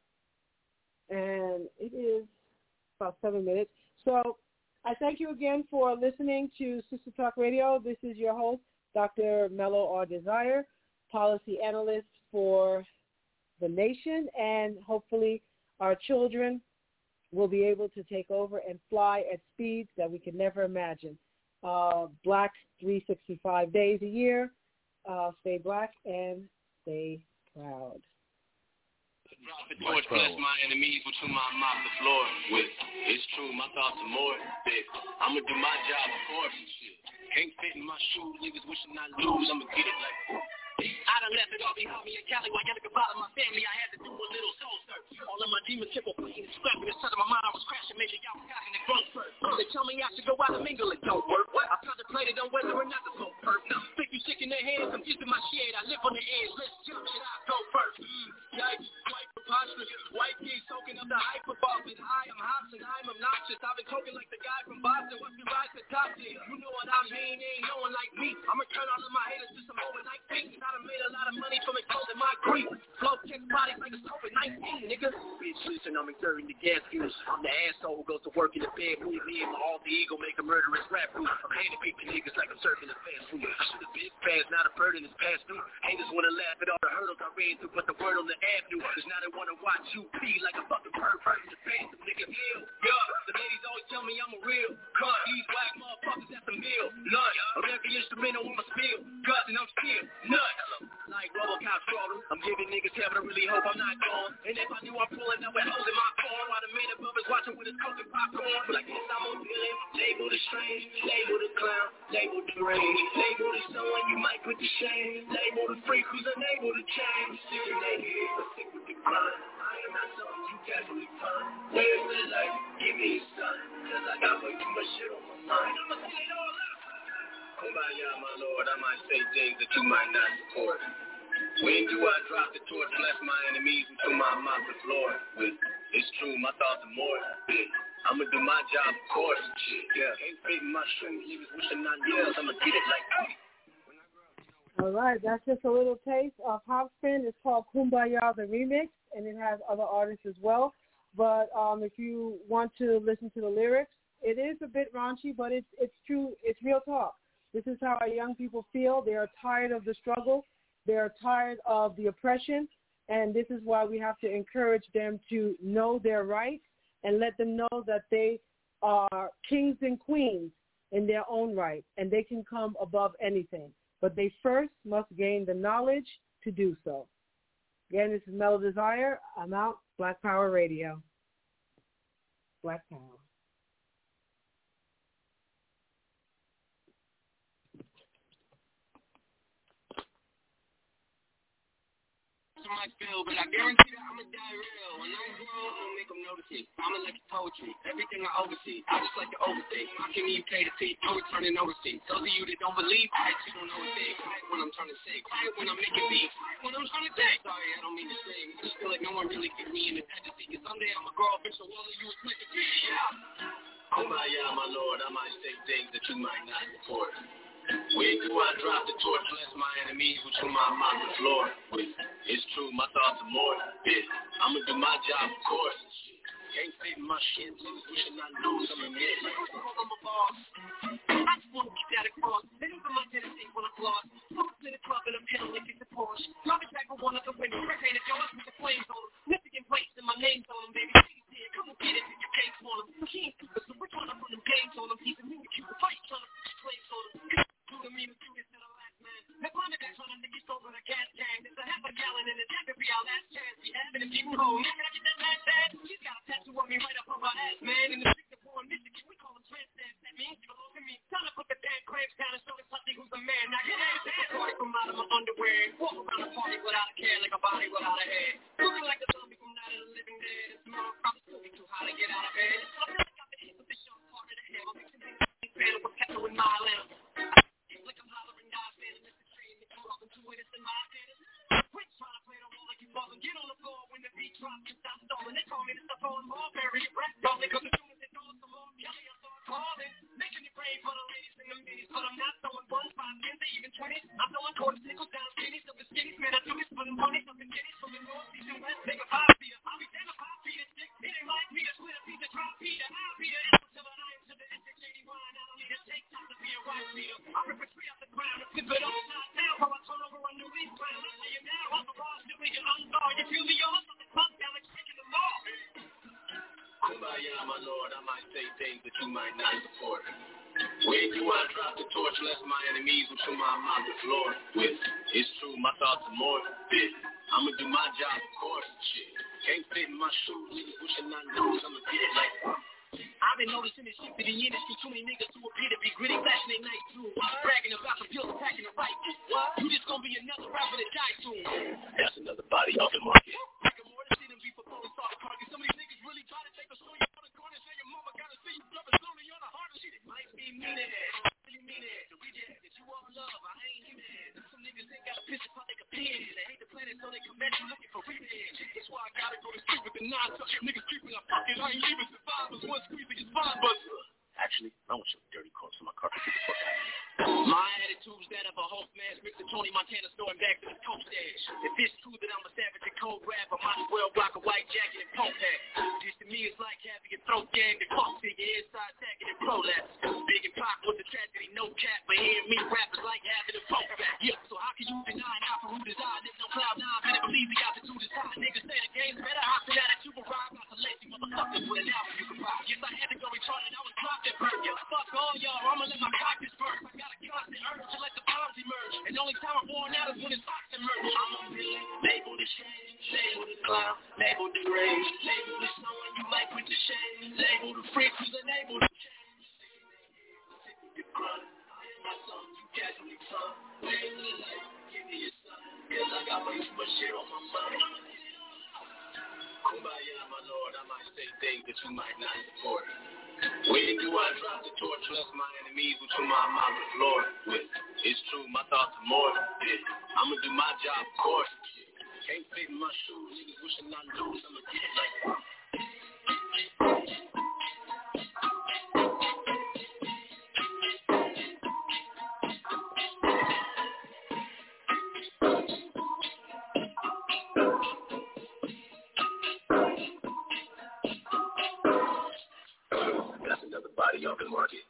and it is about 7 minutes. So I thank you again for listening to Sister Talk Radio. This is your host, Dr. Mello R. Desire, policy analyst for the nation, and hopefully our children will be able to take over and fly at speeds that we could never imagine. Black 365 days a year. Stay black and stay proud. Prophet George bless my enemies with whom I mop the floor with. It's true, my thoughts are more big. I'ma do my job, of course. Can't fit in my shoes, niggas wishing I lose. I'ma get it like I done left it all behind me in Cali while yelling goodbye to my family. I had to do a little soul search. All of my demons kept on pushing and scrapping. Inside of my mind I was crashing, making y'all forgotten and grown first. They tell me I should go out and mingle, it don't work. I contemplated on whether or not to smoke perp. Now think you sick in their hands, I'm just in my shade. I live on the edge, let's jump, should I go first? Yikes, quite preposterous. White kid soaking up the hyperbole. I'm hot and I'm obnoxious. I've been talking like the guy from Boston. What's the rise to top tier? You know what I mean? Ain't no one like me. I'ma turn all of my haters to some overnight things. I done made a lot of money from exposing my grief. Flow kick bodies like it's COVID-19, nigga. Bitch, listen, I'm exerting the gas fumes. I'm the asshole who goes to work in the bed. Me and my alter ego make a murderous rap group. I'm handing people niggas like I'm serving a fast food. I should have been fast, not a burden is past due. Haters wanna laugh at all the hurdles I ran through, but the word on the avenue is now they wanna watch you be like a fucking pervert. The fans, nigga, ill. Yeah, the ladies always tell me I'm a real cut. These black motherfuckers at the mill. None of every instrumental on my spill. Cut and I'm still nuts. Like Robocop throttle, I'm giving niggas hell, but I really hope I'm not gone. And if I knew I'm pulling up with holes in my phone, while the man above is watching with his coke and popcorn. But I guess I'm a villain, label the strange, label the clown, label the rain, label the someone you might put to shame, label the freak who's unable to change. Sick in their head, but sick with the grind. I am not something you casually find. Way with the light, give me a sign, cause I got way too much shit on my mind. I'ma get it all out. Kumbaya, my lord, I might say things that you might not support. When do I drop the torch, bless my enemies until my mouth is Lord? It's true, my thoughts are more. I'ma do my job, of course. Yeah, ain't fitting my shoes, niggas wishing I nails. I'ma get it like, All right, that's just a little taste of Hopspin. It's called Kumbaya, the remix, and it has other artists as well. But if you want to listen to the lyrics, it is a bit raunchy, but it's true. It's real talk. This is how our young people feel. They are tired of the struggle. They are tired of the oppression, and this is why we have to encourage them to know their rights and let them know that they are kings and queens in their own right, and they can come above anything. But they first must gain the knowledge to do so. Again, this is Mellow Desire. I'm out. Black Power Radio. Black Power. Might feel, but I guarantee that I'ma die real. When I grow, I'ma make them notice me. I'ma like poetry, everything I oversee. I just like to overthink. I can't even pay the fee. Always turning overseas. Those of you that don't believe, I actually don't know a thing. Quiet when I'm trying to say, quiet when I'm making beats, quiet when I'm trying to say. Sorry, I don't mean to sing. I just feel like no one really gives me independence. Cause someday I'ma grow up and show all of you is meant to be. Yeah. Kumbaya, my lord, I might say things that you might not support. When do I drop the torch, bless my enemies with whom I mock the floor? It's true, my thoughts are more. I'ma do my job, of course. Can't fit my shit, niggas wishing I knew some of it. I'm a boss. I just wanna keep that across. Then even my Tennessee when I'm lost. Walk to the club in a pill like it's a Porsche. Drop it back with one of the windows. Press painted doors with the flames on them. Mexican plates and my name's on them, baby. Come on, get it, your case on them. King, so we're trying to run them games on them. He's a new cute fight, trying to put plates on them. I mean, do this to the last man. The climate that's on the niggas over the gas tank. There's a half a gallon in it. That could be our last chance. We have it if you home. Can I get that last dance? She's got a tattoo on me right up on my ass, man. In the streets of Warren, Michigan, we call them trans dance. That means you belong to me. Time to put the damn cramps down and show this pussy who's the man. Now get ass and party from out of my underwear. Walk around the party without a care, like a body without a head. Looking like a zombie from Night of the Living Dead. And tomorrow probably still be too high to get out of bed. So I feel like I've been hit with the sharp part of the head. I'm mixing things fan with petrol in my lamp. Like I'm hollering, die standing in the tree, and I'm talking to innocent bystanders. Quit trying to play the role like you ballin'. Get on the floor when the beat drops and stop stalling. They call me the stuff on Marbury, rap darling, cause as soon as they throw some more, yeah, I start calling. Making it rain for the ladies and the minis, but I'm not throwing 1, 5, 10, or even 20s. I'm throwing quarters, nickels, down skinnies, so the skinnies, man, I do this for the money, so the kitties from the north, east, and west, make a 5-feeder. I'll be damn a 5-feeder stick. It ain't like me to split a piece of drop Peter. I'll be the apple to the iron to the SH81. I don't need to take time to be a white beater. I rip a tree off the ground and flip it upside down. While I turn over a new leaf ground. I lay you down. I'm the boss, you ain't unguard. You feel me, yo? I'm the pump down like shaking the ball. Kumbaya, my lord, I might say things that you might not support. When do I drop the torch, lest my enemies will chew my mouth the floor? It's true, my thoughts are more. I'ma do my job, of course. Shit. Can't fit in my shoes, niggas wishing I knew. I'ma get it like I've been noticing this shit to the industry. Too many niggas who appear to be gritty, flashing their night too. Bragging about the pills, attacking the right. You just gonna be another rapper that dies soon. That's another body off the market. I can more than see them be for police off the target. Some of these niggas really try to take a story on the corner. Say your mama gotta see you bluffing slowly on the heart of shit. It might be mean it. You mean it. The reject that you all love. I ain't human. Some niggas ain't got a picture how they can pin. They hate the planet so they come back and looking for revenge. That's why I gotta go to sleep with the 9-touch. Niggas creeping up pocket. I ain't leaving survivors. One squeeze against five buster. Actually, I want your dirty corpse on my carpet. Get the fuck out. My attitude's that of a Hulk mask, mixing Tony Montana storing back to the coke stash. If it's true that I'm a savage and cold rap, I might as well rock a white jacket and pump hat. This to me is like having your throat gagged and caught to your inside tagging and prolapse. Big and Pac with the tragedy, no cap, but hearing me rap is like having a pump back. Yeah, so how can you deny an opera who desire? There's no cloud nine, better believe the altitude is high. Niggas say the game's better, how can that you arrive? Not the lazy motherfuckers with an album you can buy. Yes, I had to go retarded, I was dropped at birth. Yeah, fuck all y'all, I'ma let my cock disperse. I got a constant urge to let the bombs emerge. And the only time I'm born out is when it's hot emerge. I'm a villain, labeled the shame, labeled the clown, labeled the rage, labeled the someone you like with the shame, labeled the freak who's unable to change. The grunt, my son, you casually son, labeled the light, give me a son, cause I got way too much shit on my mind. Kumbaya. say things that you might not support. When do I drop the torch? Bless my enemies with whom I mop the floor with. It's true, my thoughts are more. Yeah. I'ma do my job, of course. Can't fit in my shoes, niggas wishing I lose. I'ma get it like that. That's another body on the market.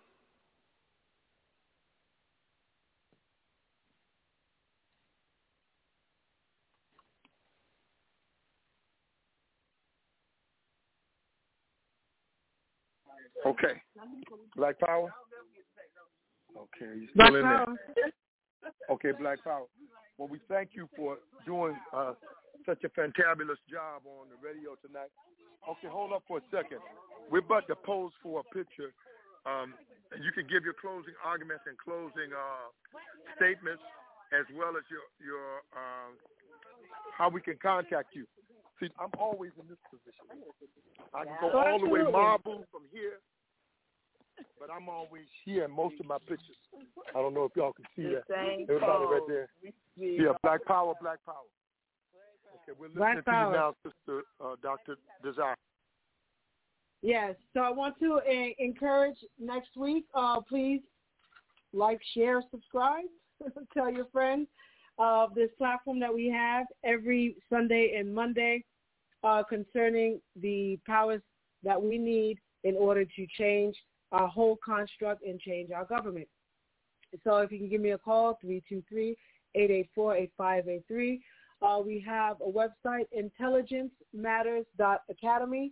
Okay. Black Power? Okay, you still in there? Okay, Black Power. Well, we thank you for doing such a fantabulous job on the radio tonight. Okay, hold up for a second. We're about to pose for a picture. You can give your closing arguments and closing statements, as well as your how we can contact you. See, I'm always in this position. I can go all the way marble from here, but I'm always here in most of my pictures. I don't know if y'all can see that. Everybody right there. Yeah, Black Power, Black Power. Okay, we're listening to you now, Sister Dr. Desire. Yes, so I want to encourage next week, please like, share, subscribe, tell your friends of this platform that we have every Sunday and Monday concerning the powers that we need in order to change our whole construct and change our government. So if you can give me a call, 323-884-8583. We have a website, intelligencematters.academy,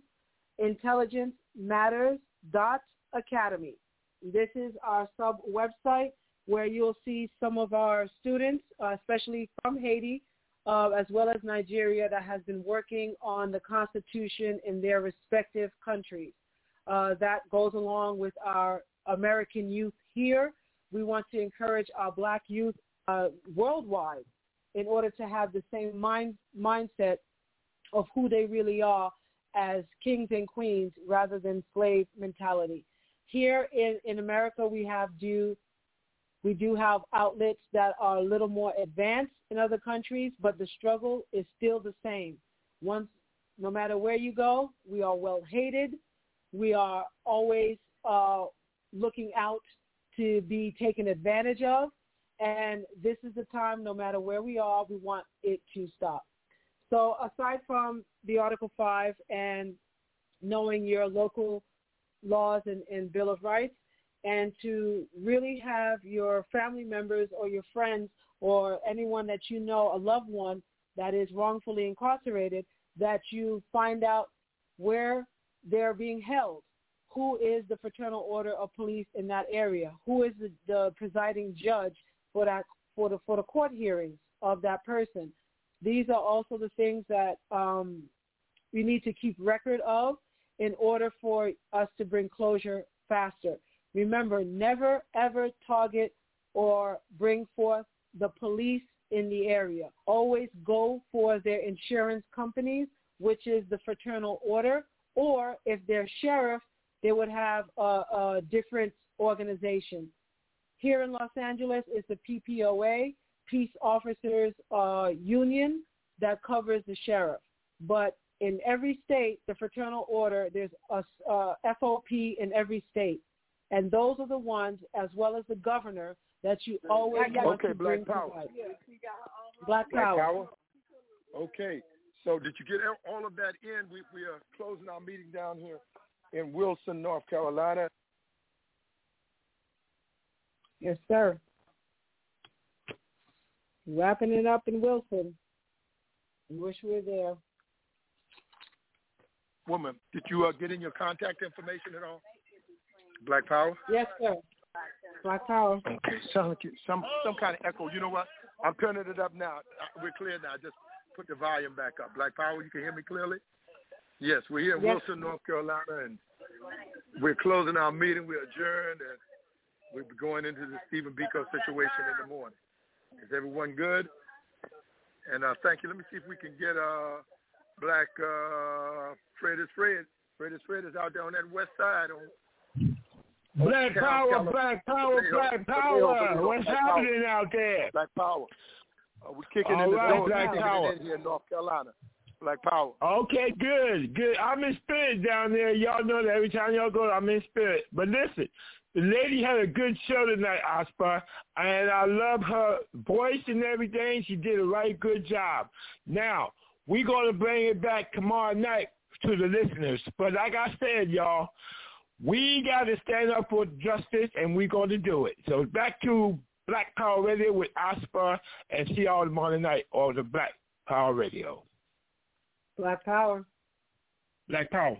intelligencematters.academy. This is our sub-website where you'll see some of our students, especially from Haiti, as well as Nigeria, that has been working on the Constitution in their respective countries. That goes along with our American youth here. We want to encourage our Black youth worldwide in order to have the same mindset of who they really are as kings and queens rather than slave mentality. Here in America, we do have outlets that are a little more advanced in other countries, but the struggle is still the same. No matter where you go, we are well hated. We are always looking out to be taken advantage of. And this is the time, no matter where we are, we want it to stop. So aside from the Article 5 and knowing your local laws and Bill of Rights, and to really have your family members or your friends or anyone that you know, a loved one that is wrongfully incarcerated, that you find out where they're being held. Who is the Fraternal Order of Police in that area? Who is the presiding judge for the court hearings of that person? These are also the things that we need to keep record of in order for us to bring closure faster. Remember, never, ever target or bring forth the police in the area. Always go for their insurance companies, which is the Fraternal Order, or if they're sheriff, they would have a different organization. Here in Los Angeles, it's the PPOA, Peace Officers Union, that covers the sheriff. But in every state, the Fraternal Order, there's a FOP in every state. And those are the ones, as well as the governor, that you always want to bring to light. Black Power. Okay. So did you get all of that in? We are closing our meeting down here in Wilson, North Carolina. Yes, sir. Wrapping it up in Wilson. Wish we were there. Woman, did you get in your contact information at all? Black Power? Yes, sir. Black Power. Okay, sound like some kind of echo. You know what? I'm turning it up now. We're clear now. Just put the volume back up. Black Power, you can hear me clearly? Yes, we're here in Wilson, North Carolina, and we're closing our meeting. We're adjourned, and we'll be going into the Stephen Biko situation in the morning. Is everyone good? And thank you. Let me see if we can get Black Fred. Fred is out there on that west side. Black Power, Black Power, Black Power. What's happening out there? Black Power. We're kicking in the door. Black Power. In here in North Carolina. Black Power. Okay, good. I'm in spirit down there. Y'all know that every time y'all go, I'm in spirit. But listen, the lady had a good show tonight, Oscar, and I love her voice and everything. She did a right good job. Now, we're going to bring it back tomorrow night to the listeners. But like I said, y'all, we got to stand up for justice, and we're going to do it. So back to Black Power Radio with Oscar, and see y'all tomorrow night on the Black Power Radio. Black Power. Black Power.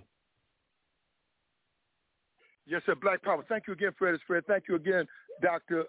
Yes, sir, Black Power. Thank you again, Fred. Thank you again, Dr.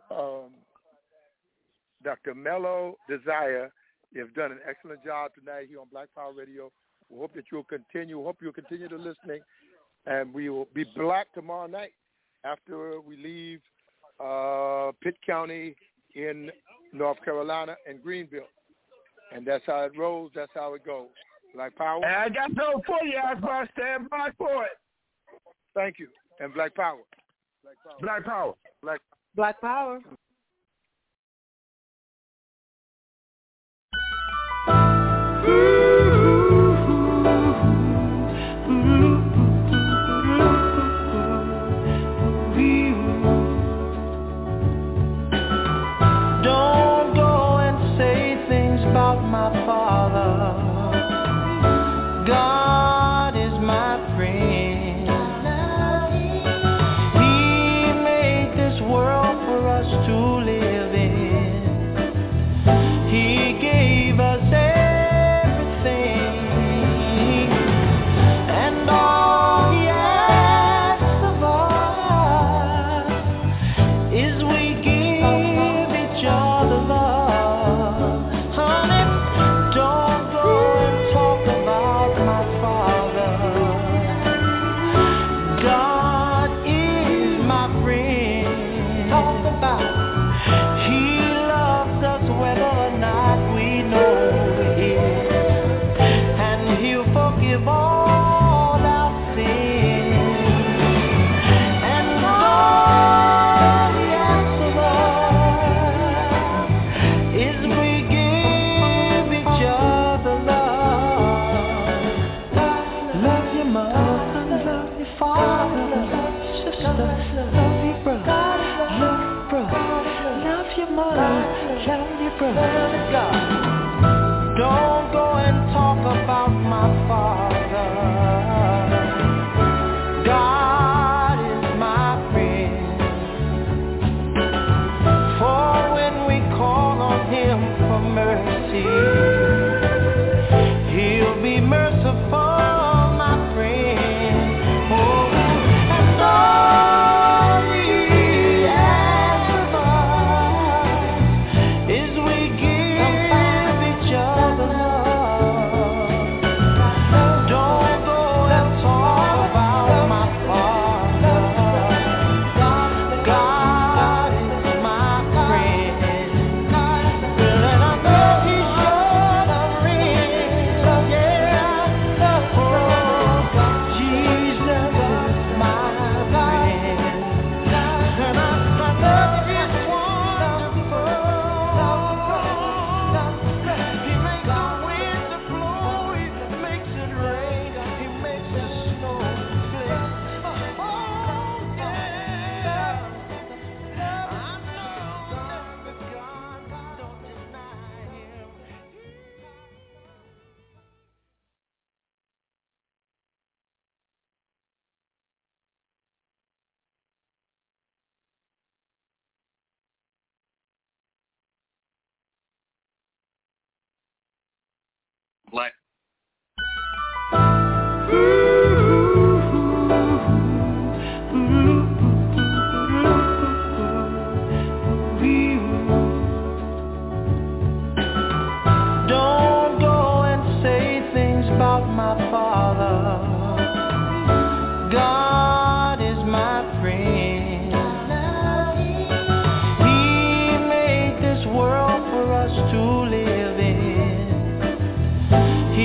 Mello Desire. You've done an excellent job tonight here on Black Power Radio. We hope that you'll continue. To listening. And we will be black tomorrow night after we leave Pitt County in North Carolina and Greenville. And that's how it rolls. That's how it goes. Black Power. And I got something for you. I was stand by for it. Thank you. And Black Power. Black Power. Black Power. Don't go and say things about my father. God is my friend. He made this world for us to live in. He gave us everything, and all he asks of us is we give each other love. Honey, don't go and talk about my father. God is my friend. Talk about he loves us whether or not we know it, and he'll forgive all our sins, and all he asks of us is we give each other love. Love your mother, love your father, love your sister, love your brother, love your brother, love your mother, love your brother. Don't go and talk about my father. God is my friend. For when we call on him for mercy, he'll be merciful, my friend. Oh, and all he asks of us is we give each other love. Don't go and talk about my father. God is my friend. And I know he showed a ring. Yeah. Oh, Jesus is my friend. And I know he's wonderful. He makes the wind to blow. He makes it rain. He makes the snow flake. Oh, yeah. I know that God don't deny him. Black. Don't go and say things about my father. God is my friend. He made this world for us to live in.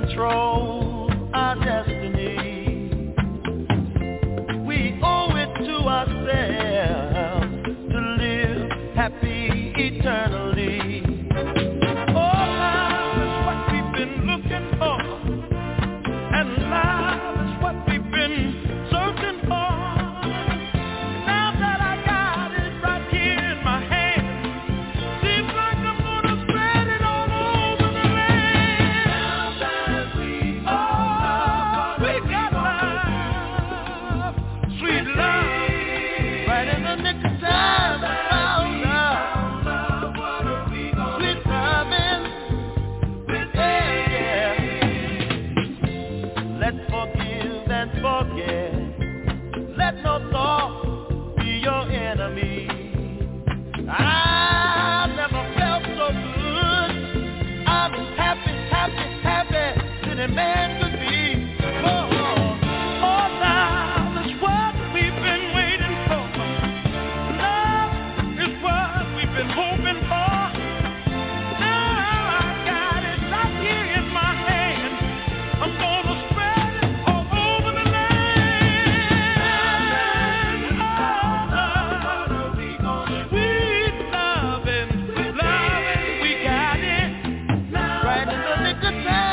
control our destiny. We owe it to ourselves to live happy eternally. Oh, love is what we've been looking for, and love is what we've been searching for. Man could be. Oh, love is what we've been waiting for. Love is what we've been hoping for. Now I got it right here in my hand. I'm gonna spread it all over the land. Sweet loving, we got it right in the nick of time.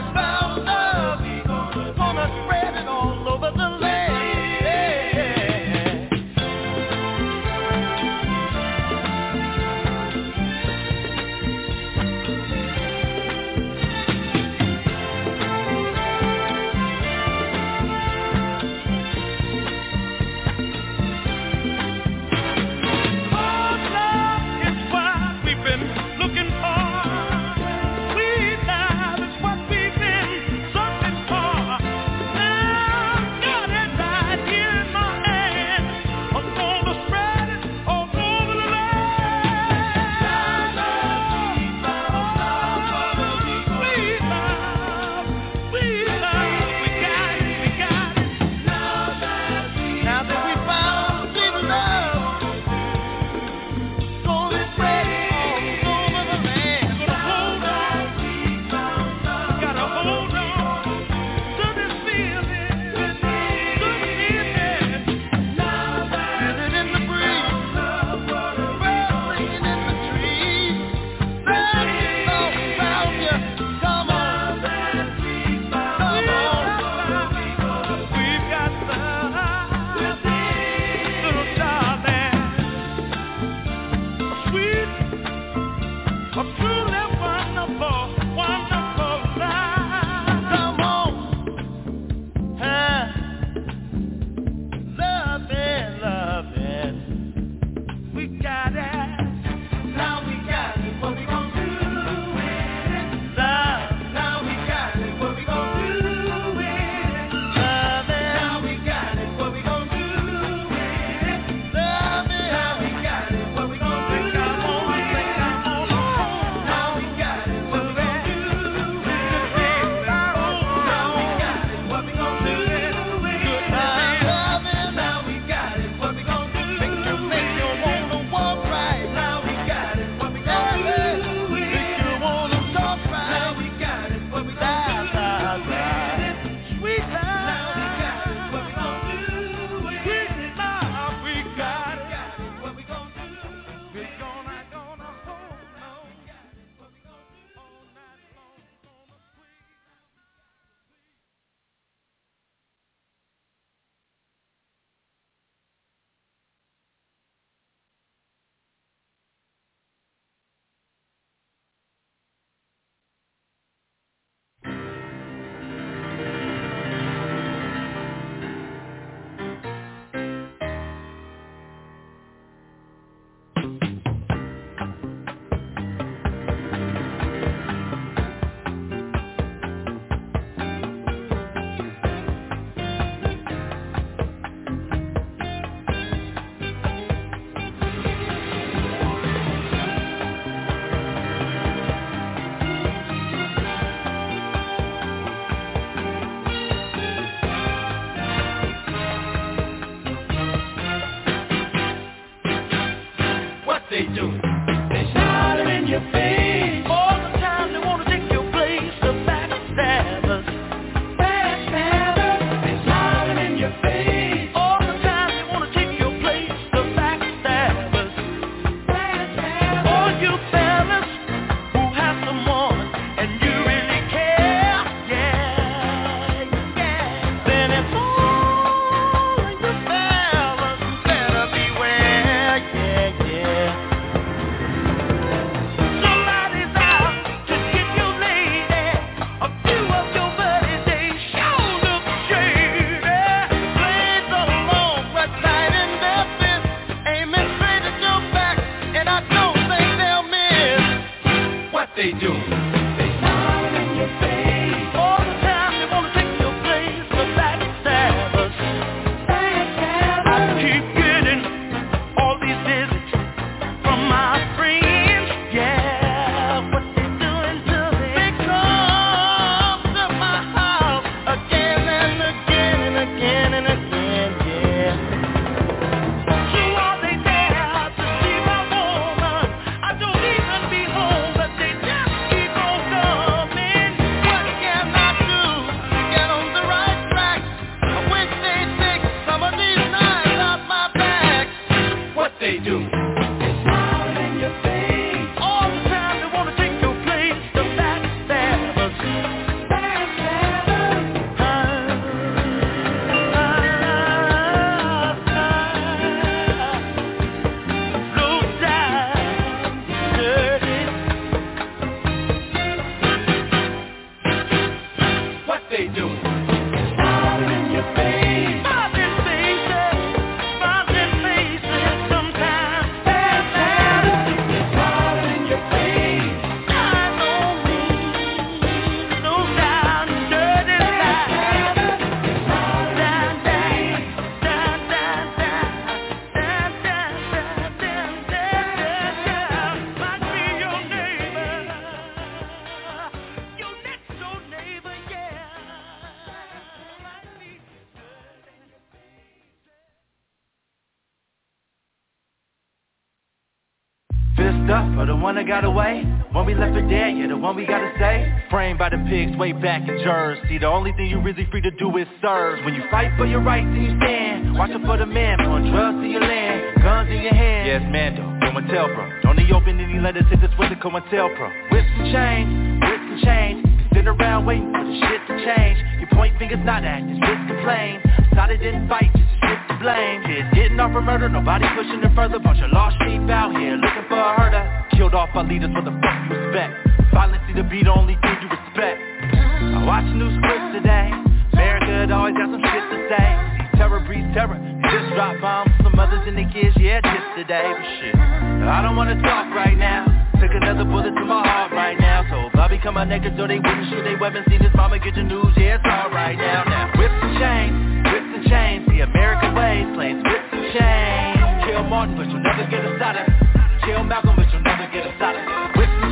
they do. They shout it in your face. All the time they wanna take your place, the backstabber. keep getting all these visits from my friends, yeah. What they doing to me? They come to my house again and again and again and again, yeah. So are they there to see my woman? I don't even be home, but they just keep on coming. What can I do to get on the right track? I wish they'd take some of these knives out my back. What they do? Or the one that got away, when we left for dead, yeah, the one we gotta say. Framed by the pigs way back in Jersey. The only thing you really free to do is serve. When you fight for your rights and you stand, watch out for the man, pouring drugs to your land, guns in your hand. Yes, Mando, COINTELPRO. Don't need open any letters, hit this with the COINTELPRO. Whips and change, sitting around waiting for the shit to change. You point fingers, not act, just complain. Decided didn't fight, just shit to blame. Kids getting off for murder, nobody pushing it further. Bunch of lost sheep out here looking for a herder. Killed off our leaders, what the fuck you expect? Violence see to be the only thing you respect. I watch news clips today. America always got some shit to say. See terror breeds terror. They just drop bombs for some mothers and their kids, yeah, just today. But shit, I don't wanna talk right now. Took another bullet to my heart right now. So Bobby come out naked so they wouldn't shoot their weapons. Seen his mama get the news, yeah, it's all right now. Now whips and chains, the American way, slaves, whips and chains. Kill Martin, but you'll never get us out of. Kill Malcolm, but you'll never get us out of. Whips and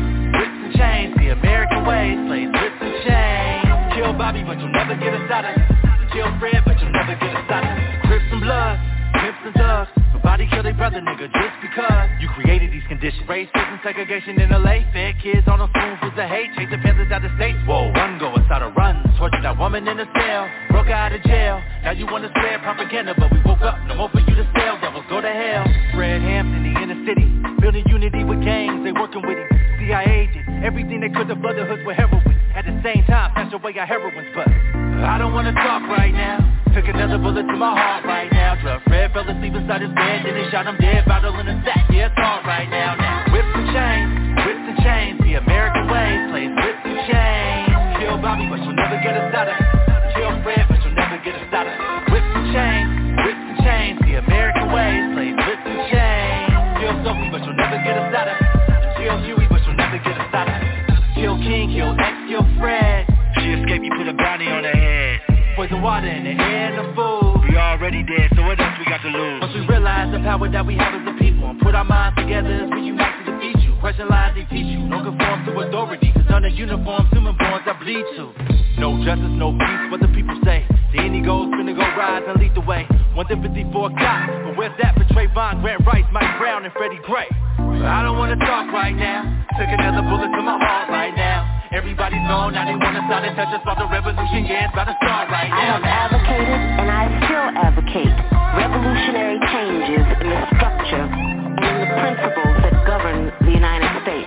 chains, the American way, slaves, whips and chains. Kill Bobby, but you'll never get us out of. Kill Fred, but you'll never get us out of. Crips and blood, pimps and thugs. Nobody kill their brother, nigga, just because you created these conditions. Racism, segregation in LA. Fed kids on the spoons with the hate. Chase the Panthers out the states. Whoa, run, go inside a run. Torture that woman in a cell. Broke her out of jail. Now you wanna spread propaganda, but we woke up. No more for you to sell. Devils go to hell. Fred Hampton, the inner city. Building unity with gangs. They working with him. CIA did everything they could to flood the hoods with heroin. At the same time, snatch away our heroines. But I don't wanna talk right now. Took another bullet to my heart right now. Drug Fred fell asleep inside his bed. Then they shot him dead, bottle in a sack. Yeah, it's all right now. Now whips and chains, the American way. Slaves, whips and chains. Kill Bobby, but you'll never get us out of. Kill Fred, but you'll never get us out of. Whips and chains, the American way. Slaves, whips and chains. Kill Sophie, but you'll never get us out of. Kill Huey, but you'll never get us out of. Kill King, kill X, kill Fred. She escaped, you put a bounty on her head. Poison water in the air and the food. We already dead, so what else we got to lose? Once we realize the power that we have as a people and put our minds together as we unite to defeat you. Question lies, they teach you. Don't conform to authority, cause under uniforms, human borns that bleed too. No justice, no peace, what the people say. The Indigo's finna go rise and lead the way. 154 cops, but where's that for Trayvon, Grant Rice, Mike Brown, and Freddie Gray? I don't wanna talk right now. Took another bullet to my heart right now. Everybody's gone, now they wanna start and touch us about the revolution, yeah, it's about to start right now. I have advocated, and I still advocate, revolutionary changes in the structure and in the principles that govern the United States.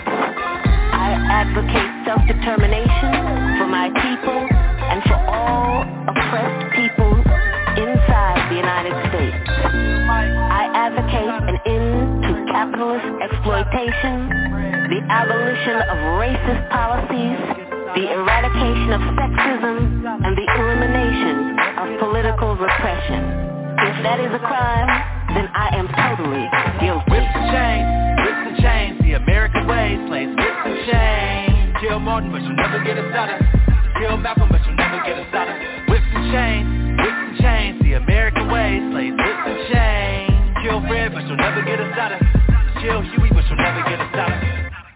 I advocate self-determination for my people and for all oppressed people inside the United States. I advocate an end to capitalist exploitation, the abolition of racist policies, the eradication of sexism, and the elimination of political repression. If that is a crime, then I am totally guilty. Whips and chains, the American way. Slaves, whips and chains. Kill Martin, but you'll never get us out of. Kill Malcolm, but you'll never get us out of. Whips and chains, the American way. Slaves, whips and chains. never get us out of. Chill Huey, but she'll never get us out of.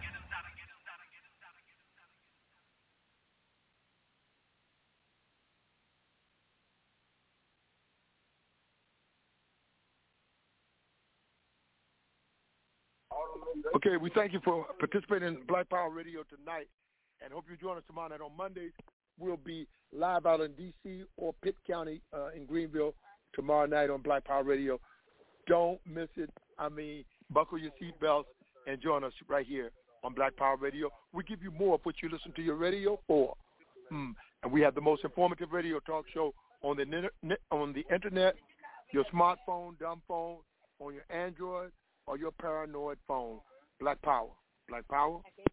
Okay, we thank you for participating in Black Power Radio tonight, and hope you join us tomorrow night on Mondays. We'll be live out in D.C. or Pitt County in Greenville tomorrow night on Black Power Radio. Don't miss it. I mean, buckle your seatbelts and join us right here on Black Power Radio. We give you more of what you listen to your radio for. And we have the most informative radio talk show on the internet, your smartphone, dumb phone, on your Android, or your paranoid phone. Black Power. Black Power.